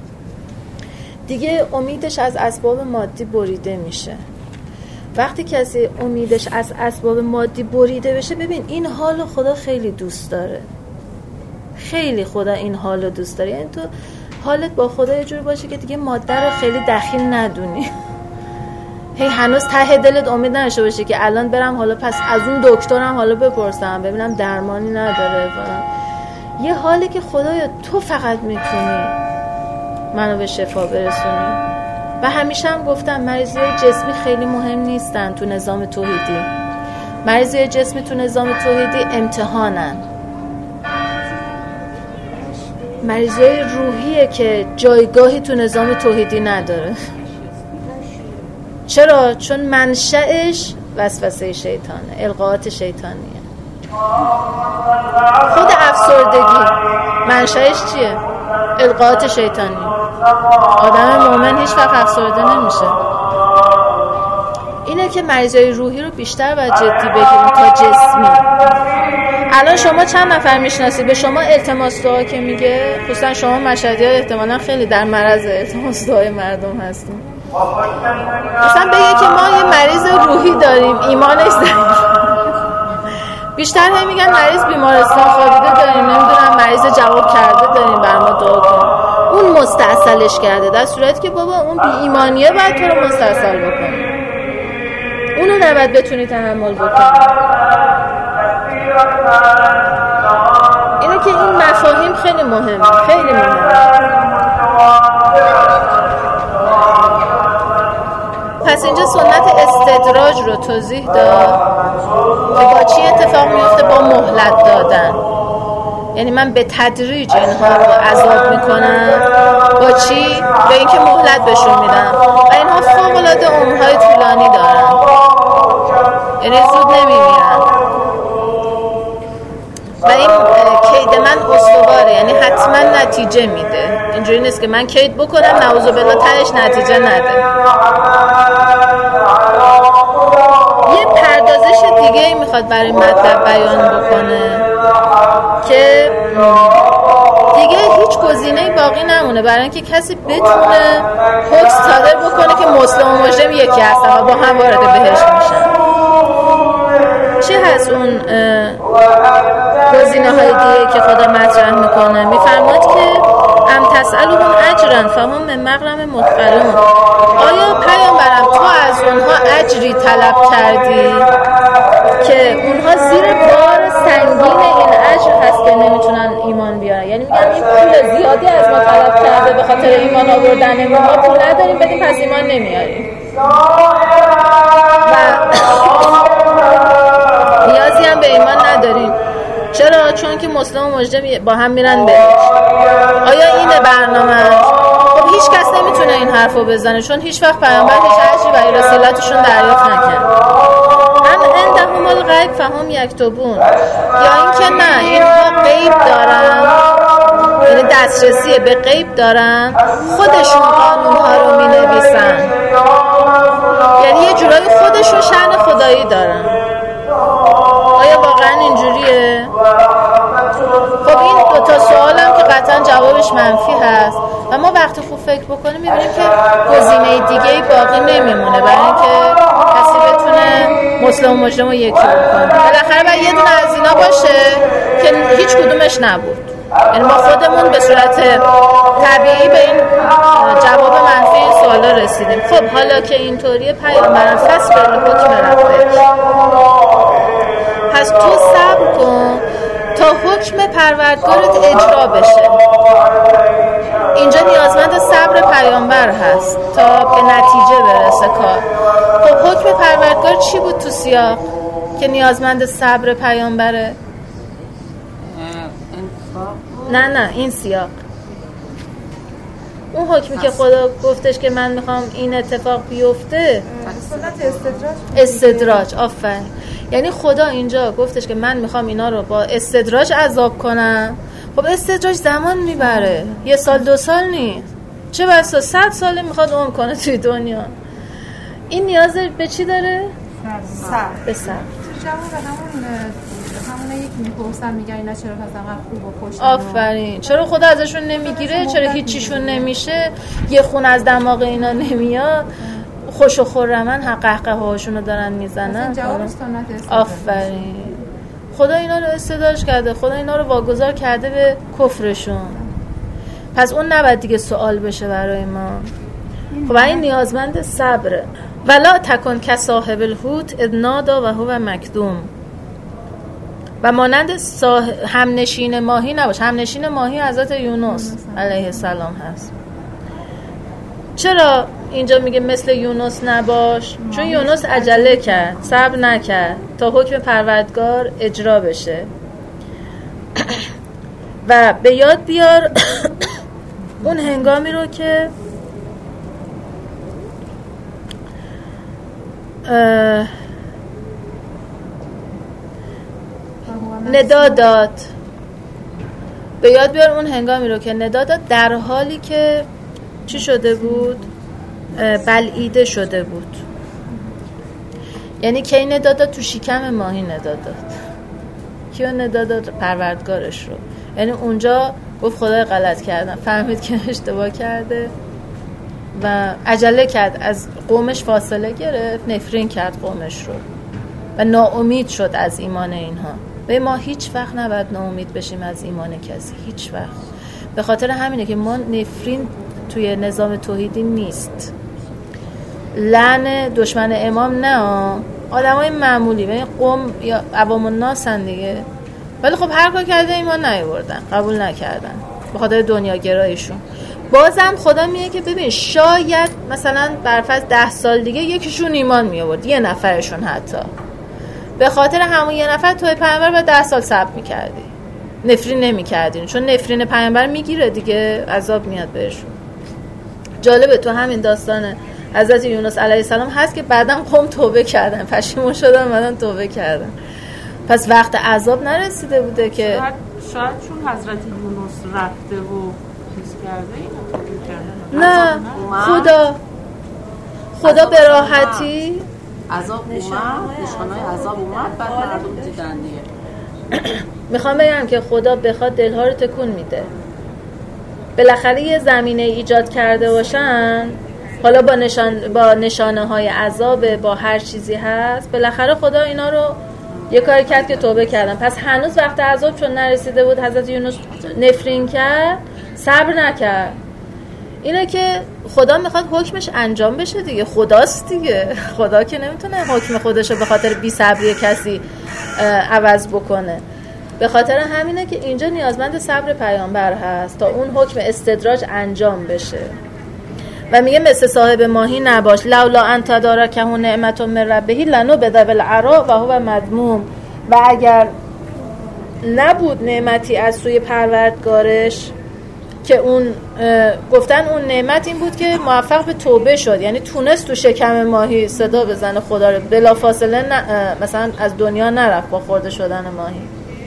دیگه امیدش از اسباب مادی بریده میشه. وقتی کسی امیدش از اسباب مادی بریده بشه، ببین این حالو خدا خیلی دوست داره، خیلی خدا این حالو دوست داره. یعنی تو حالت با خدا یه جوری باشه که دیگه ماده رو خیلی دخیل ندونی، هی هنوز ته دلت امید نشه باشه که الان برم حالا پس از اون دکترم حالا بپرسم ببینم درمانی نداره فلان. یه حالی که خدایا تو فقط میتونی منو به شفا برسونی. و همیشه هم گفتم مریضی‌های جسمی خیلی مهم نیستن تو نظام توحیدی. مریضی‌های جسمی تو نظام توحیدی امتحانن. مریضی‌های روحیه که جایگاهی تو نظام توحیدی نداره. چرا؟ چون منشأش وسوسه شیطانه، القاءات شیطانیه. خود افسردگی منشأش چیه؟ القاءات شیطانی. آدم مومن هیچ وقت افسرده نمیشه. اینه که مریضای روحی رو بیشتر باید جدی بگیریم تا جسمی. الان شما چند نفر میشناسی به شما التماس دعا که میگه؟ خصوصا شما مشهدی‌ها احتمالاً خیلی در معرض التماس دعای مردم هستیم. مثلا بگه که ما یه مریض روحی داریم ایمانش ضعیف. بیشتر هم میگن مریض بیمارستان خوابیده داریم، نمیدونم مریض جواب کرده داریم بر ما دعا کن. اون مستعسلش کرده، در صورتی که بابا اون بی ایمانیه باید تو رو مستعسل بکنه، اونو نباید بتونی تحمل بکنی. اینه که این مفاهیم خیلی مهمه، خیلی مهمه. پس اینجا سنت استدراج رو توضیح داد که با چی اتفاق میفته؟ با مهلت دادن. یعنی من به تدریج اینها رو عذاب میکنم. با چی؟ به اینکه مهلت بهشون میدم و اینها فوق‌العاده عمرهای طولانی دارن، یعنی زود نمیمیرن و این کید من استواره، یعنی حتما نتیجه میده. اینجوری نیست که من کید بکنم نعوذ بالله تهش نتیجه نده. یه پردازش دیگه میخواد برای مطلب بیان بکنه که دیگه هیچ گزینه‌ای باقی نمونه برای اینکه کسی بتونه حکم صادر بکنه که مسلم و مجرم یکی هستن و با هم وارد بهشت میشن. چه هست اون گزینه‌های دیگه که خدا مطرح میکنه؟ میفرماد که ام تسألهم اجرا فهم من مغرم مثقلون. آیا پیامبرم تو از اونها اجری طلب کردی که اونها زیر بار سنگین این اجر هست که نمیتونن ایمان بیارن؟ یعنی میگن این پول زیادی از ما طلب کرده به خاطر ایمان آوردن ما پول نداریم بدیم پس ایمان نمیاریم و نیازی هم به ایمان نداریم. چرا؟ چون که مسلم و مجرم با هم میرن بهش. آیا اینه برنامه؟ خب هیچ کس نمیتونه این حرفو بزنه چون هیچ وقت پیامبر هیچ اجری برای رسالتشون دریافت نکرد. هم عندهم الغیب فهم یکتبون، یا اینکه نه اینها غیب دارن، یعنی دسترسی به غیب دارن، خودشون قانونها رو مینویسن، یعنی یه جورایی خودشون شأن خدایی دارن. آیا واقعا اینجوریه؟ خب این دو تا سوالم که قطعا جوابش منفی هست و ما وقتی خوب فکر بکنیم میبینیم که گزینه دیگه‌ای باقی نمیمونه برای اینکه کسی بتونه مسلم و مجرم رو یکی بکنه. بالاخره باید یه دونه از اینا باشه که هیچ کدومش نبود. یعنی ما خودمون به صورت طبیعی به این جواب منفی این سوالا رسیدیم. خب حالا که اینطوریه پیامبران فصبر به حکم ربک، پس تو صبر کن تا حکم پروردگارت اجرا بشه. اینجا نیازمند صبر پیامبر هست تا به نتیجه برسه کار. خب حکم پروردگار چی بود تو سیاق که نیازمند صبر پیامبره؟ نه این سیاق، اون حکمی که خدا گفتش که من میخوام این اتفاق بیفته، استدراج. آفرین. یعنی خدا اینجا گفتش که من میخوام اینا رو با استدراج عذاب کنم. خب استدراج زمان میبره، 1 سال 2 سال نیست، چه بسا 100 ساله میخواد عمر کنه توی دنیا. این نیاز به چی داره؟ به صبر. جواب همون یکی میپرسن میگن اینا چرا مثلا خوب و خوش. آفرین. چرا خدا ازشون نمیگیره؟ چرا هیچیشون نمیشه؟ یه خون از دماغ اینا نمیاد؟ خوش و خرمن قهقه هاشونو دارن میزنن. آفرین. خدا اینا رو استدراج کرده، خدا اینا رو واگذار کرده به کفرشون. پس اون نباید دیگه سوال بشه برای ما. خب این نیازمند صبره. ولا تکن که صاحب الحوت اذ نادا و هو مکدوم، و مانند همنشین ماهی نباش. همنشین ماهی حضرت یونس علیه السلام هست. چرا اینجا میگه مثل یونس نباش؟ چون یونس عجله کرد، صبر نکرد تا حکم پروردگار اجرا بشه. و به یاد بیار اون هنگامی رو که ندا داد. به یاد بیار اون هنگامی رو که ندا داد در حالی که چی شده بود؟ بلعیده شده بود. یعنی کی ندا داد؟ تو شکم ماهی ندا داد. کیو ندا داد؟ پروردگارش رو. یعنی اونجا گفت خدای غلط کردم، فهمید که اشتباه کرده و عجله کرد، از قومش فاصله گرفت، نفرین کرد قومش رو و ناامید شد از ایمان اینها. به ما هیچ وقت نباید ناامید بشیم از ایمان کسی، هیچ وقت. به خاطر همینه که ما نفرین توی نظام توحیدی نیست. لعن دشمن امام نه، آدمای معمولی و قوم یا عوام الناس دیگه، ولی خب هر کار کرده ایمان نیاوردن، قبول نکردن به خاطر دنیا گراییشون. بازم خدا میگه که ببین شاید مثلا برفرض 10 سال دیگه یکیشون ایمان می آورد، یه نفرشون حتی، به خاطر همون یه نفر توی پیامبر بعد 10 سال صبر می‌کردی، نفرین نمی‌کردین، چون نفرین پیامبر میگیره دیگه، عذاب میاد بهشون. جالبه تو همین داستان حضرت یونس علیه السلام هست که بعداً قوم توبه کردن، پشیمون شدن، بعداً توبه کردن. پس وقت عذاب نرسیده بوده که شاید چون حضرت یونس رفته و چیز کرده اینو توبه کرده. نه خدا به راحتی عذاب اومد، نشانه‌های عذاب اومد، بعد مردم دیدن دیگه. میخوام بگم که خدا بخواد دلها رو تکون میده. بالاخره یه زمینه ایجاد کرده باشن، حالا با نشانه های عذاب، با هر چیزی هست، بالاخره خدا اینا رو یه کاری کرد که توبه کردن. پس هنوز وقت عذاب چون نرسیده بود، حضرت یونس نفرین کرد، صبر نکرد. اینه که خدا میخواد حکمش انجام بشه دیگه، خداست دیگه. خدا که نمیتونه حکم خودشو به خاطر بی صبری کسی عوض بکنه. به خاطر همینه که اینجا نیازمند صبر پیامبر هست تا اون حکم استدراج انجام بشه. و میگه مثل صاحب ماهی نباش، لولا ان تدارکه نعمت من ربه لنبذ بالعراء و هو مذموم. و اگر نبود نعمتی از سوی پروردگارش که اون گفتن اون نعمت این بود که موفق به توبه شد، یعنی تونست تو شکم ماهی صدا بزنه خدا رو، بلافاصله مثلا از دنیا نرفت با خورده شدن ماهی،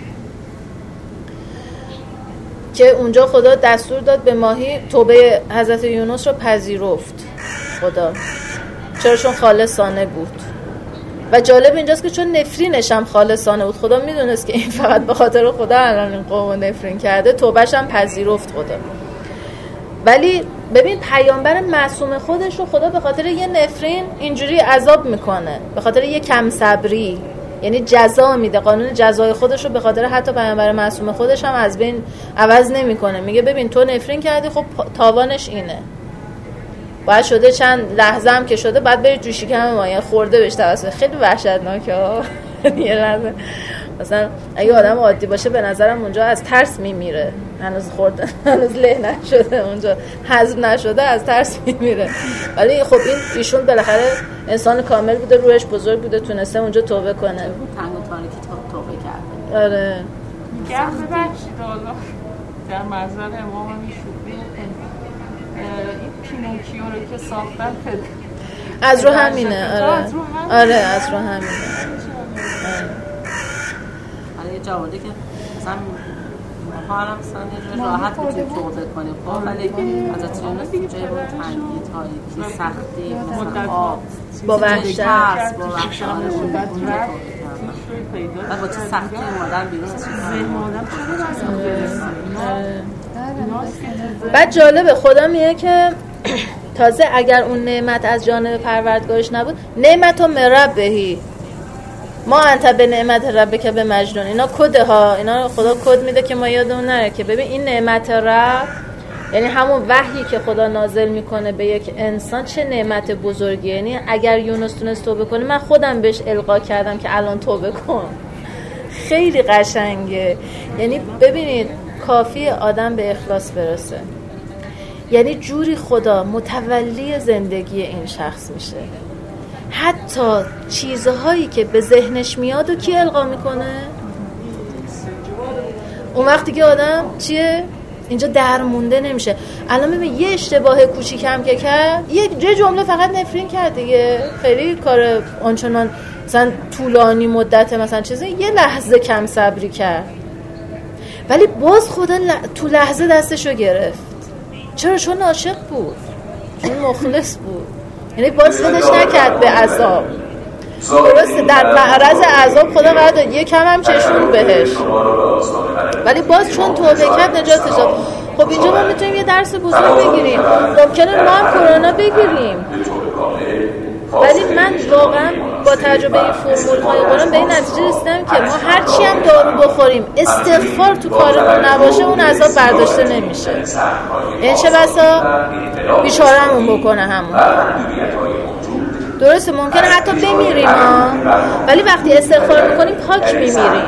که اونجا خدا دستور داد به ماهی توبه حضرت یونس رو پذیرفت خدا، چرا؟ چون خالصانه بود. و جالب اینجاست که چون نفرینش هم خالصانه بود، خدا میدونست که این فقط به خاطر خدا الان این قوم نفرین کرده، توبهش هم پذیرفت خدا. ولی ببین پیامبر معصوم خودش رو خدا به خاطر یه نفرین اینجوری عذاب میکنه، به خاطر یه کم صبری. یعنی جزا میده، قانون جزای خودش رو به خاطر حتی پیامبر معصوم خودش هم از بین عوض نمیکنه. میگه ببین تو نفرین کردی، خب تاوانش اینه، باید شده چند لحظه هم که شده بعد بری تو شکم ما، یعنی خورده بهش توسط. خیلی وحشتناکه یه لحظه مثلا اگه آدم عادی باشه به نظرم اونجا از ترس میمیره، هنوز خورده، هنوز له نشده، اونجا هضم نشده، از ترس میمیره. ولی خب ایشون بالاخره انسان کامل بوده، روحش بزرگ بوده، تونسته اونجا توبه کنه. تنگ و تاریکی توبه کرده. آره میگم ببخشید حالا در منظر امام هم شوخی، این پینوکیو رو که ساختن از رو همینه. آره از رو همینه. یه جوالی که مثلا ما هم مثلا راحت میتونیم توضیح کنیم، خب ولی از چیزی جایی با تنگی تاریکی سختی مثلا آب با وحشت با وحشت و با چه سختی مادر بیرون از بعد جالبه خدا میگه که تازه اگر اون نعمت از جانب پروردگارش نبود، نعمت و مربهی ما انت به نعمت رب که به مجنون، اینا کده ها، اینا خدا کد میده که ما یادمون نره که ببین این نعمت رب یعنی همون وحی که خدا نازل میکنه به یک انسان چه نعمت بزرگیه. یعنی اگر یونس تونست توبه کنه، من خودم بهش القا کردم که الان توبه کن. خیلی قشنگه. یعنی ببینید کافی آدم به اخلاص برسه، یعنی جوری خدا متولی زندگی این شخص میشه. حتی چیزهایی که به ذهنش میاد و کی القا میکنه؟ اون وقتی که آدم چیه؟ اینجا درمونده نمیشه. الان ببین یه اشتباه کوچیکم که کرد، یه جمله فقط نفرین کرد دیگه، خیلی کار آنچنان مثلا طولانی مدت مثلا چیزی، یه لحظه کم صبری کرد، ولی باز خدا تو لحظه دستشو گرفت. چرا؟ چون عاشق بود، چون مخلص بود. یعنی باز خودش نکرد به عذاب. درسته در معرض عذاب خدا قرار داد، یه کم هم چشون بهش، ولی باز چون توبه کرد نجاتش داد. خب اینجا ما میتونیم یه درس بزرگ بگیریم. ممکنه ما هم کرونا بگیریم، ولی من واقعا با تجربه این فرمول‌های قرآن به این نتیجه رسیدم که ما هرچی هم دارو بخوریم استغفار تو کارمون نباشه اون عذاب برداشته نمیشه. یعنی چه بسا بیچاره‌مون بکنه همون. درسته ممکنه حتی بمیریم ولی وقتی استغفار میکنیم پاک میمیریم.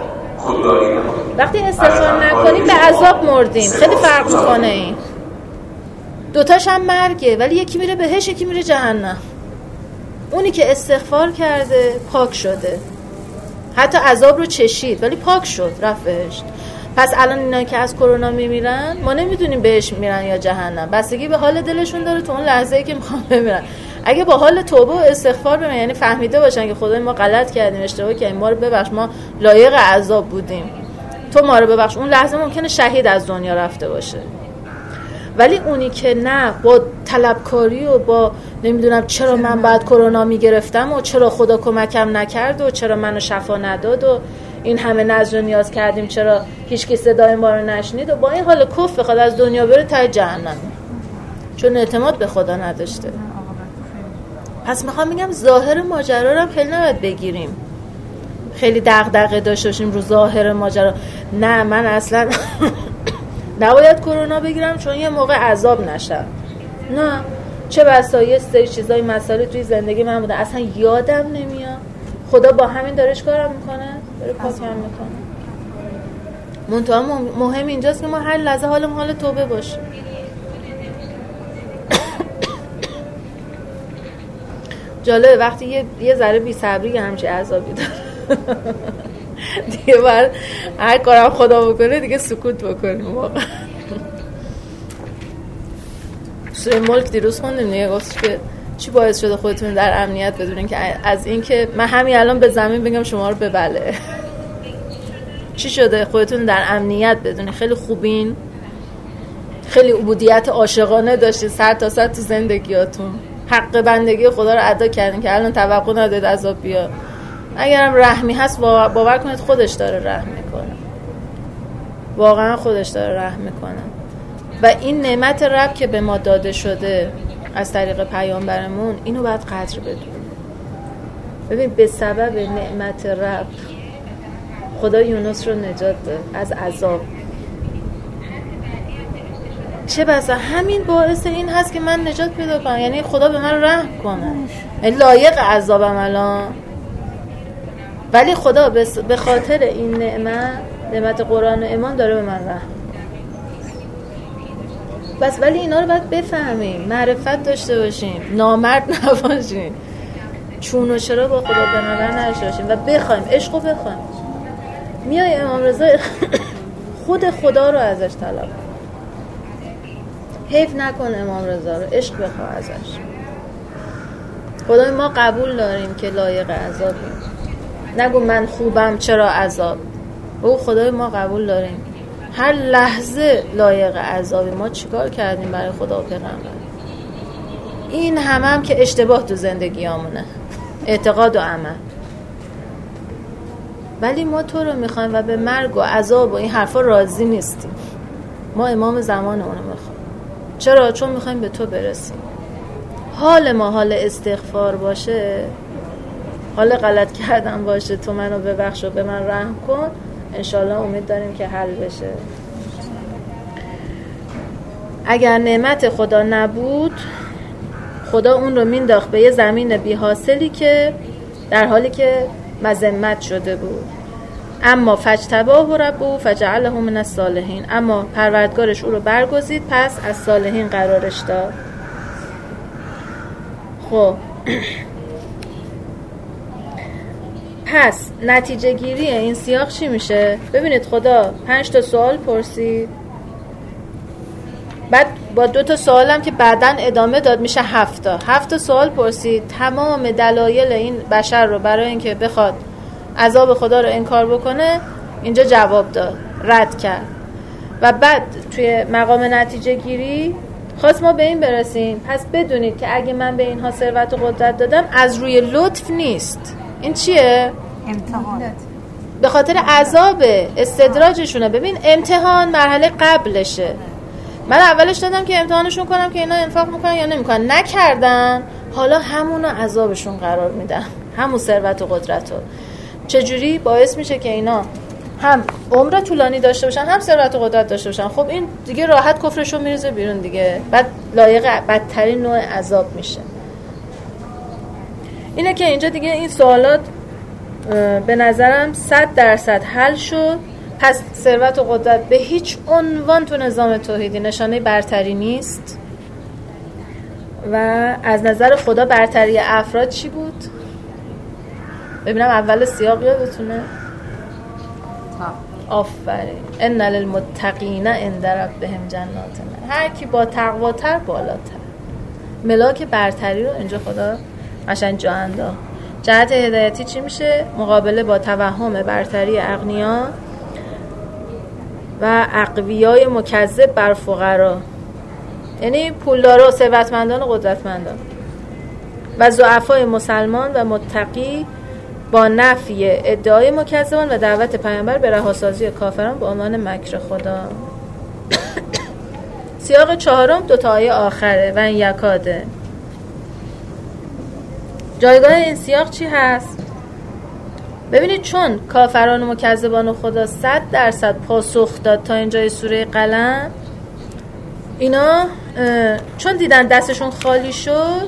وقتی استغفار نکنیم به عذاب مردیم. خیلی فرق میکنه این دوتاش. هم مرگه، ولی یکی میره بهش یکی میره جهنم. اونی که استغفار کرده پاک شده، حتی عذاب رو چشید ولی پاک شد رفت بهشت. پس الان اینا که از کرونا میمیرن ما نمیدونیم بهش میرن یا جهنم، بستگی به حال دلشون داره تو اون لحظه‌ای که میخوان بمیرن. اگه با حال توبه و استغفار بمیرن، یعنی فهمیده باشن که خدای ما غلط کردیم، اشتباه کردیم، ما رو ببخش، ما لایق عذاب بودیم، تو ما رو ببخش، اون لحظه ممکنه شهید از دنیا رفته باشه. ولی اونی که نه، با طلبکاری و با نمیدونم چرا من بعد کرونا میگرفتم و چرا خدا کمکم نکرد و چرا منو شفا نداد و این همه نذر و نیاز کردیم چرا هیچکی صدای ما رو نشنید و با این حال کف بخواد از دنیا بره ته جهنم، چون اعتماد به خدا نداشته. پس میخوام بگم ظاهر ماجرا رو هم خیلی نباید بگیریم، خیلی دغدغه داشته باشیم رو ظاهر ماجرا. نه من اصلا نباید کرونا بگیرم چون یه موقع عذاب نشم. نه، چه بسا یه سری چیزای مسائل توی زندگی من بوده اصلا یادم نمیاد، خدا با همین دارش کارم میکنه، داره پاکم میکنه. منتها مهم اینجاست که ما هر لحظه حال توبه باشیم. جالبه وقتی یه ذره بی صبری همچی عذابی داره دیگه باید هر کارم خدا بکنه دیگه سکوت بکنیم. واقعا سوره ملک دیروز خوندیم دیگه، گفت که چی باعث شده خودتون در امنیت بدونین که از این که من همین الان به زمین بگم شما رو ببله. چی شده خودتون در امنیت بدونین؟ خیلی خوبین، خیلی عبودیت عاشقانه داشتین سر تا سر تو زندگیاتون، حق بندگی خدا رو ادا کردین که الان توقع ندارید عذاب بیاد. اگرم رحمی هست باور کنید خودش داره رحم میکنه، واقعا خودش داره رحم میکنه. و این نعمت رب که به ما داده شده از طریق پیامبرمون، اینو باید قدر بدونیم. ببین به سبب نعمت رب خدا یونس رو نجات داد از عذاب. چه بسا همین باعث این هست که من نجات پیدا کنم، یعنی خدا به من رحم کنه. لایق عذابم الان، ولی خدا به خاطر این نعمت قرآن و ایمان داره به من رحم. بس ولی اینا رو باید بفهمیم، معرفت داشته باشیم، نامرد نباشیم، چون و چرا با خدا به نظر نشته باشیم و بخوایم، عشق رو بخوایم. میای امام رضا خود خدا رو ازش طلب، حیف نکن امام رضا رو، عشق بخواه ازش. خدای ما قبول داریم که لایق عذابیم، نگو من خوبم چرا عذاب. او خدای ما قبول داریم هر لحظه لایق عذابی. ما چیکار کردیم برای خدا و پیغمبر؟ این هم که اشتباه تو زندگیامونه، اعتقاد و عمل. ولی ما تو رو میخوایم و به مرگ و عذاب و این حرفا راضی نیستیم. ما امام زمان اونو میخوایم. چرا؟ چون میخوایم به تو برسیم. حال ما حال استغفار باشه، حال غلط کردن باشه، تو منو ببخش و به من رحم کن، انشالله امید داریم که حل بشه. اگر نعمت خدا نبود، خدا اون رو مینداخت به یه زمین بی حاصلی که در حالی که مذمت شده بود. اما فجتباه ربه فجعله من الصالحین، اما پروردگارش او رو برگزید، پس از صالحین قرارش داد. خب پس نتیجه گیری این سیاق چی میشه؟ ببینید خدا 5 تا سوال پرسید، بعد با 2 تا سوالم که بعدن ادامه داد میشه 7 تا. 7 تا سوال پرسید، تمام دلایل این بشر رو برای اینکه بخواد عذاب خدا رو انکار بکنه اینجا جواب داد، رد کرد. و بعد توی مقام نتیجه گیری خواست ما به این برسیم، پس بدونید که اگه من به اینها ثروت و قدرت دادم از روی لطف نیست. این چیه؟ امتحان. به خاطر عذاب استدراجشونه. ببین امتحان مرحله قبلشه. من اولش دادم که امتحانشون کنم که اینا انفاق میکنن یا نمیکنن، نکردن، حالا همونو عذابشون قرار میدم، همون ثروت و قدرت رو. چجوری؟ باعث میشه که اینا هم عمر طولانی داشته باشن، هم ثروت و قدرت داشته باشن. خب این دیگه راحت کفرشو میریزه بیرون دیگه، بعد لایق بدترین نوع عذاب میشه. اینه که اینجا دیگه این سوالات به نظرم 100% حل شد. پس ثروت و قدرت به هیچ عنوان تو نظام توحیدی نشانه برتری نیست. و از نظر خدا برتری افراد چی بود؟ ببینم اول سیاق یادتونه؟ آفرین، ان للمتقین عند ربهم جنات. هر کی با تقواتر بالاتر. ملاک برتری رو اینجا خدا قشنگ جا انداخت. جهت هدایتی چی میشه؟ مقابله با توهم برتری اغنیا و اقویای مکذب بر فقرا، یعنی پولدارا و ثروتمندان و قدرتمندان، و ضعفای مسلمان و متقی با نفی ادعای مکذبان و دعوت پیامبر به رهاسازی کافران به عنوان مکر خدا. سیاق 4 2 تا آیه آخره و این یکاده. جایگاه این سیاق چی هست؟ ببینید چون کافران و مکذبان و خدا 100% پاسخ داد تا اینجای سوره قلم، اینا چون دیدن دستشون خالی شد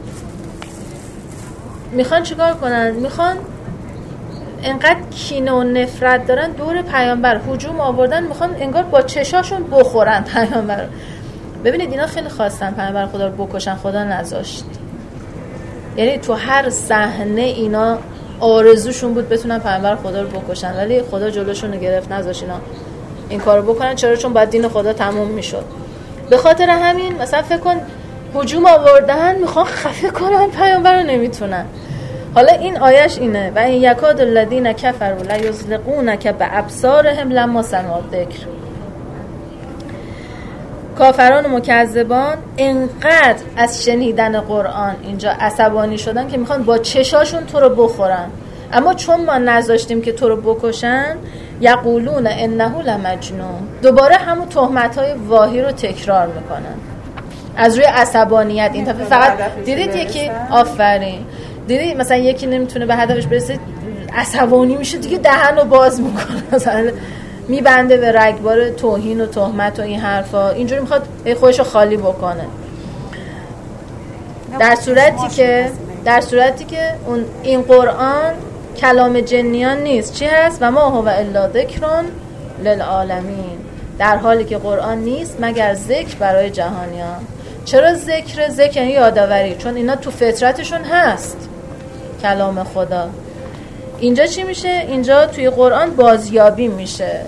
میخوان چیکار کنن؟ میخوان انقدر کینه و نفرت دارن دور پیامبر هجوم آوردن، میخوان انگار با چشاشون بخورن پیامبر. ببینید اینا خیلی خواستن پیامبر خدا رو بکشن، خدا نذاشت. یعنی تو هر صحنه اینا آرزوشون بود بتونن پیامبر خدا رو بکشن، ولی خدا جلوشون رو گرفت، نذاشت اینا این کارو بکنن. چرا؟ چون بعد دین خدا تموم میشد. به خاطر همین مثلا فکر کن هجوم آوردن، میخوان خفه کنن پیامبر رو، نمیتونن. حالا این آیش اینه و این یکاد الذین کفروا لا یزلقونک بابصارهم لما سمعوا الذکر. کافران و مکذبان انقدر از شنیدن قرآن اینجا عصبانی شدن که میخوان با چشاشون تو رو بخورن، اما چون ما نذاشتیم که تو رو بکشن، یقولون انه لمجنون، دوباره همون تهمت‌های واهی رو تکرار میکنن از روی عصبانیت. این دفعه فقط دیدید یکی آفرین دیدی مثلا یکی نمیتونه به هدفش برسه عصبانی میشه دیگه دهنو باز میکنه، مثلا میبنده به رگبار توهین و تهمت و این حرفا، اینجوری میخواد خودشو خالی بکنه. در صورتی که این قرآن کلام جنیان نیست. چی هست؟ و ما هو الا ذکر للعالمین، در حالی که قرآن نیست مگر ذکر برای جهانیان. چرا ذکر یعنی یادآوری، چون اینا تو فطرتشون هست کلام خدا. اینجا چی میشه؟ اینجا توی قرآن بازیابی میشه.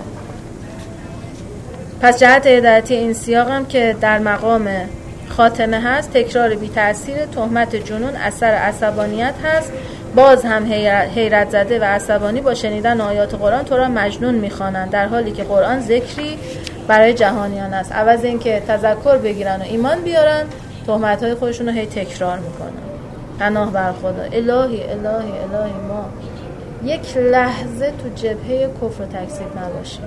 پس جهت هدایتی این سیاق هم که در مقام خاتمه هست، تکرار بی تأثیر تهمت جنون اثر عصبانیت هست. باز هم حیرت زده و عصبانی با شنیدن آیات قرآن تو را مجنون میخوانند، در حالی که قرآن ذکری برای جهانیان است. عوض این که تذکر بگیرن و ایمان بیارن، تهمت‌های خودشون رو هی تکرار میکنن. پناه بر خدا. الهی الهی الهی ما یک لحظه تو جبهه کفر و تکذیب نباشیم،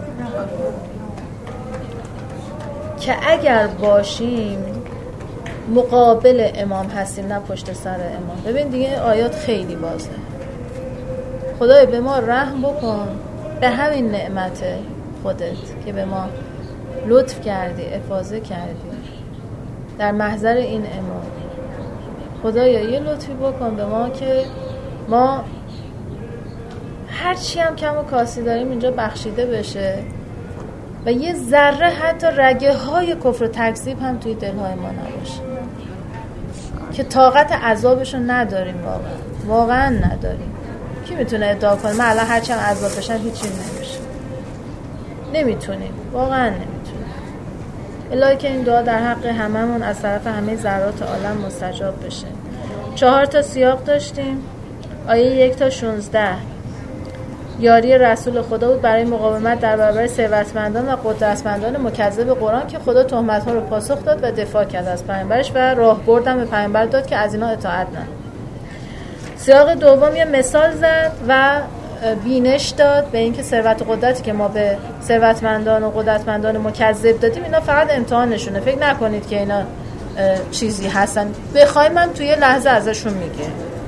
که اگر باشیم مقابل امام هستیم نه پشت سر امام. ببین دیگه آیات خیلی بازه. خدای به ما رحم بکن به همین نعمت خودت که به ما لطف کردی، افاضه کردی در محضر این امام. خدایا یه لطفی بکن به ما که ما هر چی هم کم و کاسی داریم اینجا بخشیده بشه و یه ذره حتی رگه های کفر و تکذیب هم توی دلهای ما نباشه، که طاقت عذابشو نداریم. واقعا نداریم. کی میتونه ادعا کنه من الان هرچی هم عذاب بشن هیچی نمیشه؟ نمیتونیم، واقعا نمیتونیم. الهی که این دعا در حق هممون از طرف همه ذرات عالم مستجاب بشه. 4 تا سیاق داشتیم. آیه 1 تا 16 یاری رسول خدا بود برای مقاومت در برابر ثروتمندان و قدرتمندان مکذب قرآن که خدا تهمت‌ها رو پاسخ داد و دفاع کرد از پیامبرش و راهبردم به پیامبر داد که از اینا اطاعت نه. سیاق دوم یه مثال زد و بینش داد به اینکه ثروت و قدرتی که ما به ثروتمندان و قدرتمندان مکذب دادیم اینا فقط امتحانشونه. فکر نکنید که اینا چیزی هستن، بخوایم من توی لحظه ازشون میگه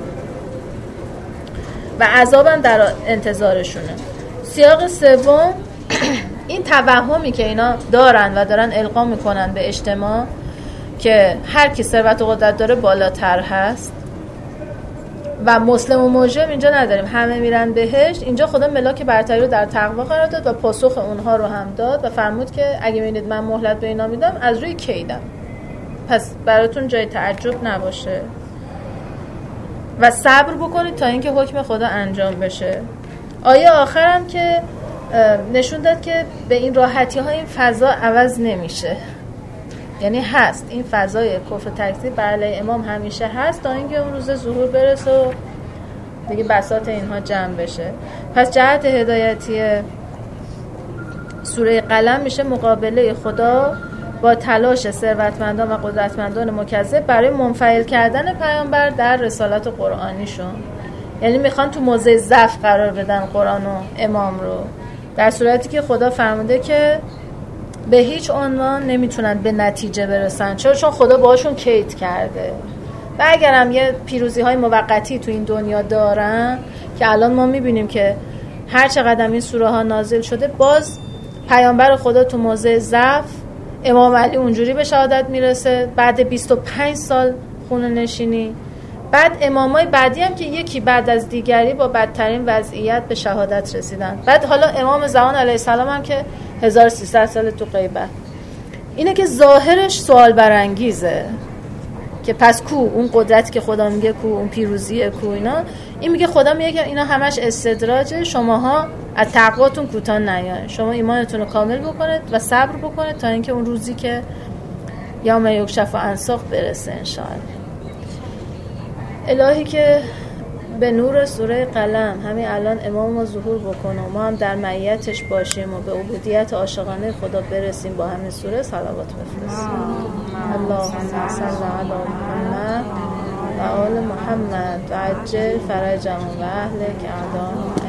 و عذابم در انتظارشونه. سیاق سوم این توهمی که اینا دارن و دارن القا میکنن به اجتماع که هر کی ثروت و قدرت داره بالاتر هست و مسلم و مجرم اینجا نداریم، همه میرن بهشت. اینجا خدا ملاک برتری رو در تقوا قرار داد و پاسخ اونها رو هم داد و فرمود که اگه ببینید من مهلت به اینا میدم از روی کیدم، پس براتون جای تعجب نباشه و صبر بکنید تا اینکه حکم خدا انجام بشه. آیه آخرم که نشون داد که به این راحتی ها این فضا عوض نمیشه، یعنی هست این فضای کفر و تکذیب بر علیه امام همیشه هست تا اینکه اون روز ظهور برسه و دیگه بساط اینها جمع بشه. پس جهت هدایتی سوره قلم میشه مقابله خدا با تلاش ثروتمندان و قدرتمندان مکذب برای منفعل کردن پیامبر در رسالت قرآنیشون. یعنی میخوان تو موضع ضعف قرار بدن قرآن و امام رو، در صورتی که خدا فرموده که به هیچ عنوان نمیتونن به نتیجه برسن. چون خدا باهاشون کید کرده و اگر هم یه پیروزی های موقتی تو این دنیا دارن که الان ما میبینیم که هر چقدر این سوره ها نازل شده باز پیامبر خدا تو موضع ضعف، امام علی اونجوری به شهادت میرسه بعد 25 سال خونه نشینی، بعد امامای بعدی هم که یکی بعد از دیگری با بدترین وضعیت به شهادت رسیدن، بعد حالا امام زمان علیه السلام هم که 1300 سال تو غیبت. اینه که ظاهرش سوال برانگیزه که پس کو اون قدرتی که خدا میگه، کو اون پیروزیه، کو اینا. این میگه خدا میگه که اینا همش استدراجه، شماها از تقواتون کوتاه نیاین، شما ایمانتون رو کامل بکنید و صبر بکنید تا اینکه اون روزی که یوم یکشف عن ساق برسه انشاءالله. الهی که به نور سوره قلم همین الان امام ما ظهور بکنه و ما هم در معیتش باشیم و به عبودیت عاشقانه خدا برسیم با همین سوره صلوات بفرستیم. اللهم صل علی محمد و آل محمد و عجل فرجهم و اهلک اعدام.